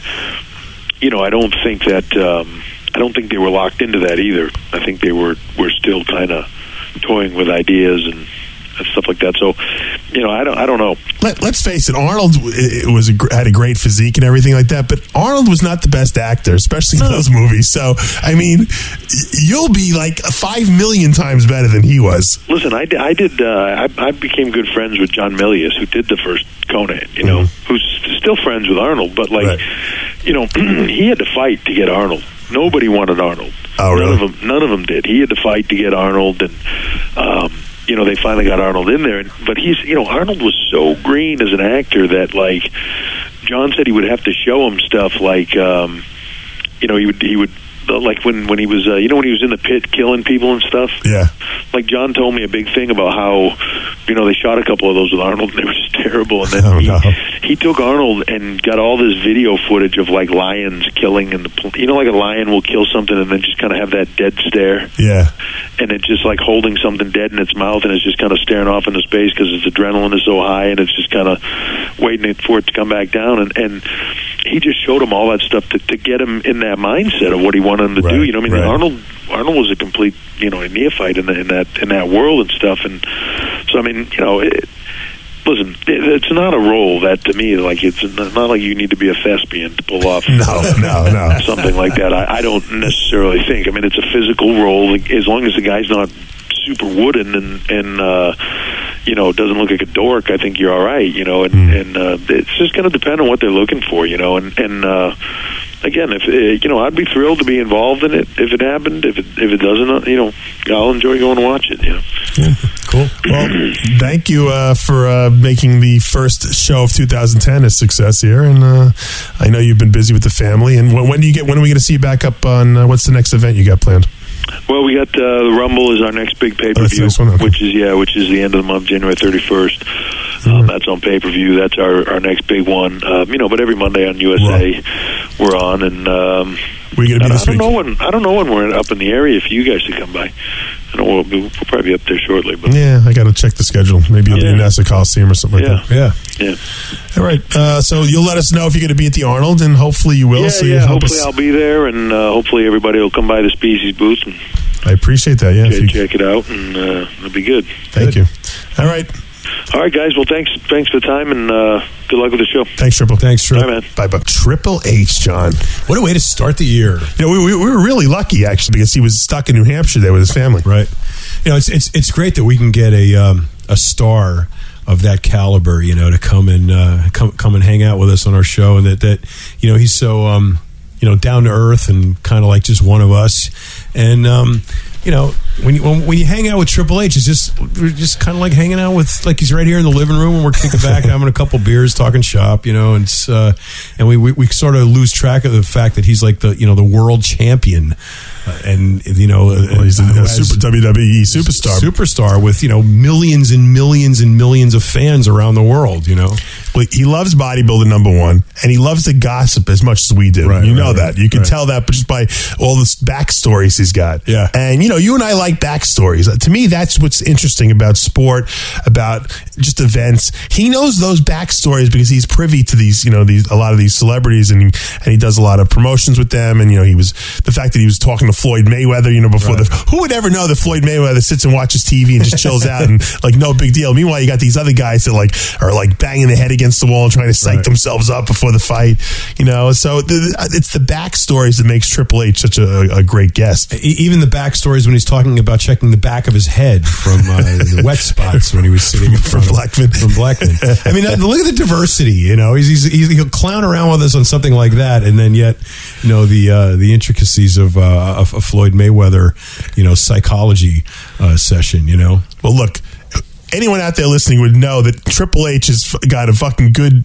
you know, I don't think that um, I don't think they were locked into that either. I think they were were still kind of toying with ideas and. And stuff like that. So, you know, I don't, I don't know. Let, let's face it, Arnold it was a, had a great physique and everything like that, but Arnold was not the best actor, especially in no. those movies. So, I mean, you'll be like five million times better than he was. Listen, I, I did. Uh, I, I became good friends with John Milius, who did the first Conan. You know, mm-hmm. who's still friends with Arnold, but like, right. you know, he had to fight to get Arnold. Nobody wanted Arnold. Oh, really? None of them. None of them did. He had to fight to get Arnold, and. Um, You know, they finally got Arnold in there, but he's, you know, Arnold was so green as an actor that, like, John said he would have to show him stuff like, um, you know, he would, he would, like when, when he was, uh, you know, when he was in the pit killing people and stuff. Yeah. Like John told me a big thing about how, you know, they shot a couple of those with Arnold and they were just terrible. And then oh, he, no. he took Arnold and got all this video footage of like lions killing in the, you know, like a lion will kill something and then just kind of have that dead stare. Yeah. And it's just like holding something dead in its mouth and it's just kind of staring off into space because its adrenaline is so high and it's just kind of waiting for it to come back down. And, and he just showed him all that stuff to, to get him in that mindset of what he wanted him to right, do. You know, I mean, right. Arnold Arnold was a complete, you know, a neophyte in, the, in that in that world and stuff. And so, I mean, you know, it, listen, it, it's not a role that to me, like, it's not like you need to be a thespian to pull off. No, no, no, something like that. I, I don't necessarily think. I mean, it's a physical role. As long as the guy's not super wooden and and uh, you know doesn't look like a dork, I think you're all right. You know, and mm. and uh, it's just going to depend on what they're looking for. You know, and and. Uh, Again, if uh, you know, I'd be thrilled to be involved in it if it happened. If it if it doesn't, uh, you know, I'll enjoy going to watch it. You know, yeah, cool. Well, thank you uh, for uh, making the first show of two thousand ten a success here, and uh, I know you've been busy with the family. And when, when do you get? When are we going to see you back up on? Uh, what's the next event you got planned? Well, we got uh, the Rumble is our next big pay per view, oh, okay. which is yeah, which is the end of the month, January thirty first. Um, that's on pay per view. That's our, our next big one. Uh, you know, but every Monday on U S A wow. we're on, and um, we're gonna be I, this I don't week. know when. I don't know when we're up in the area for you guys to come by. I know we'll, we'll probably be up there shortly. But yeah, I got to check the schedule. Maybe you'll yeah. be in Nassau Coliseum or something yeah. like that. Yeah, yeah. All right. Uh, so you'll let us know if you're going to be at the Arnold, and hopefully you will. Yeah, so yeah. you help hopefully us. I'll be there, and uh, hopefully everybody will come by the Species booth and I appreciate that. Yeah, check, you... check it out, and uh, it'll be good. Thank good. you. All right. All right, guys. Well, thanks thanks for the time, and uh, good luck with the show. Thanks, Triple. Thanks, Triple. Bye, man. Bye, bye. Triple H, John. What a way to start the year. You know, we, we, we were really lucky, actually, because he was stuck in New Hampshire there with his family. Right. You know, it's it's it's great that we can get a um, a star of that caliber, you know, to come and uh, come come and hang out with us on our show, and that that you know he's so um, you know down to earth and kind of like just one of us, and um, you know. When you when, when you hang out with Triple H, it's just we're just kind of like hanging out with like he's right here in the living room, and we're kicking back, having a couple beers, talking shop, you know, and it's, uh, and we, we we sort of lose track of the fact that he's like the you know the world champion, uh, and you know well, he's a, a super W W E superstar, superstar with you know millions and millions and millions of fans around the world, you know. Well, he loves bodybuilding, number one, and he loves to gossip as much as we do. Right, you right, know that. You can right. tell that just by all the backstories he's got. Yeah, and you know, you and I like backstories. To me, that's what's interesting about sport, about just events. He knows those backstories because he's privy to these, you know, these a lot of these celebrities, and he, and he does a lot of promotions with them. And you know, he was the fact that he was talking to Floyd Mayweather. You know, before right. the who would ever know that Floyd Mayweather sits and watches T V and just chills out and like no big deal. Meanwhile, you got these other guys that like are like banging their head against the wall and trying to psych right. themselves up before the fight. You know, so the, it's the backstories that makes Triple H such a, a great guest. Even the backstories when he's talking about checking the back of his head from uh, the wet spots when he was sitting in front from of Blackman. From Blackman. I mean, look at the diversity. You know, he's, he's, he's he'll clown around with us on something like that, and then yet, you know, the uh, the intricacies of uh, of a Floyd Mayweather, you know, psychology uh, session. You know, well, look. Anyone out there listening would know that Triple H has got a fucking good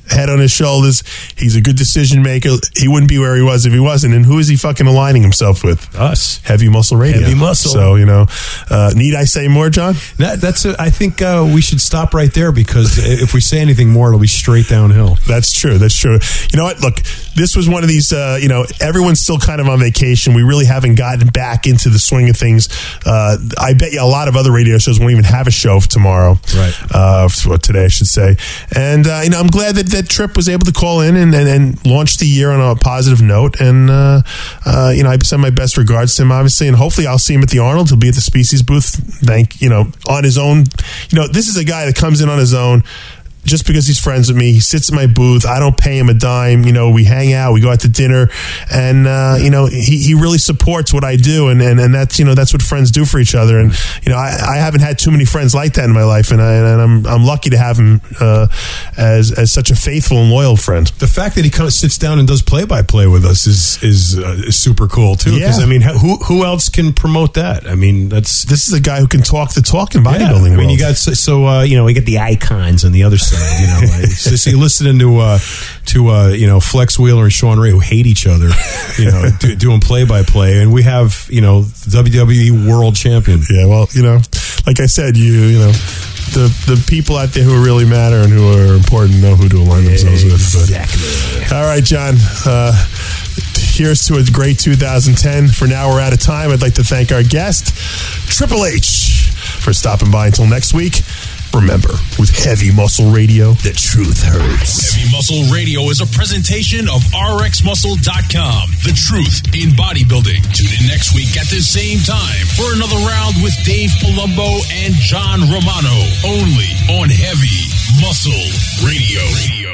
head on his shoulders. He's a good decision maker. He wouldn't be where he was if he wasn't. And who is he fucking aligning himself with? Us. Heavy Muscle Radio. Heavy Muscle. So, you know, uh, need I say more, John? That, that's. A, I think uh, we should stop right there, because if we say anything more, it'll be straight downhill. That's true. That's true. You know what? Look, this was one of these, uh, you know, everyone's still kind of on vacation. We really haven't gotten back into the swing of things. Uh, I bet you a lot of other radio shows won't even have a show for tomorrow. Right. Uh, for today, I should say. And, uh, you know, I'm glad that, that Trip was able to call in and, and, and launch the year on a positive note. And, uh, uh, you know, I send my best regards to him, obviously. And hopefully I'll see him at the Arnold. He'll be at the Species booth, thank, you know, on his own. You know, this is a guy that comes in on his own. Just because he's friends with me, he sits in my booth. I don't pay him a dime. You know, we hang out, we go out to dinner, and uh, you know, he, he really supports what I do, and, and, and that's, you know, that's what friends do for each other. And you know, I, I haven't had too many friends like that in my life, and, I, and I'm I'm lucky to have him uh, as as such a faithful and loyal friend. The fact that he kind of sits down and does play by play with us is is, uh, is super cool too. Because Yeah. I mean, who who else can promote that? I mean, that's This is a guy who can talk the talk in yeah. bodybuilding. I mean, world. you got so, so uh, you know, we get the icons on the other side. You know, like, so, so you're listening to uh, to uh, you know, Flex Wheeler and Sean Ray, who hate each other, you know, do, doing play by play, and we have, you know, the W W E World Champion. Yeah, well, you know, like I said, you you know, the the people out there who really matter and who are important know who to align themselves with. But. Exactly. All right, John. Uh, here's to a great two thousand ten. For now, we're out of time. I'd like to thank our guest, Triple H, for stopping by. Until next week, remember, with Heavy Muscle Radio, the truth hurts. Heavy Muscle Radio is a presentation of R X Muscle dot com. The truth in bodybuilding. Tune in next week at the same time for another round with Dave Palumbo and John Romano. Only on Heavy Muscle Radio. Radio.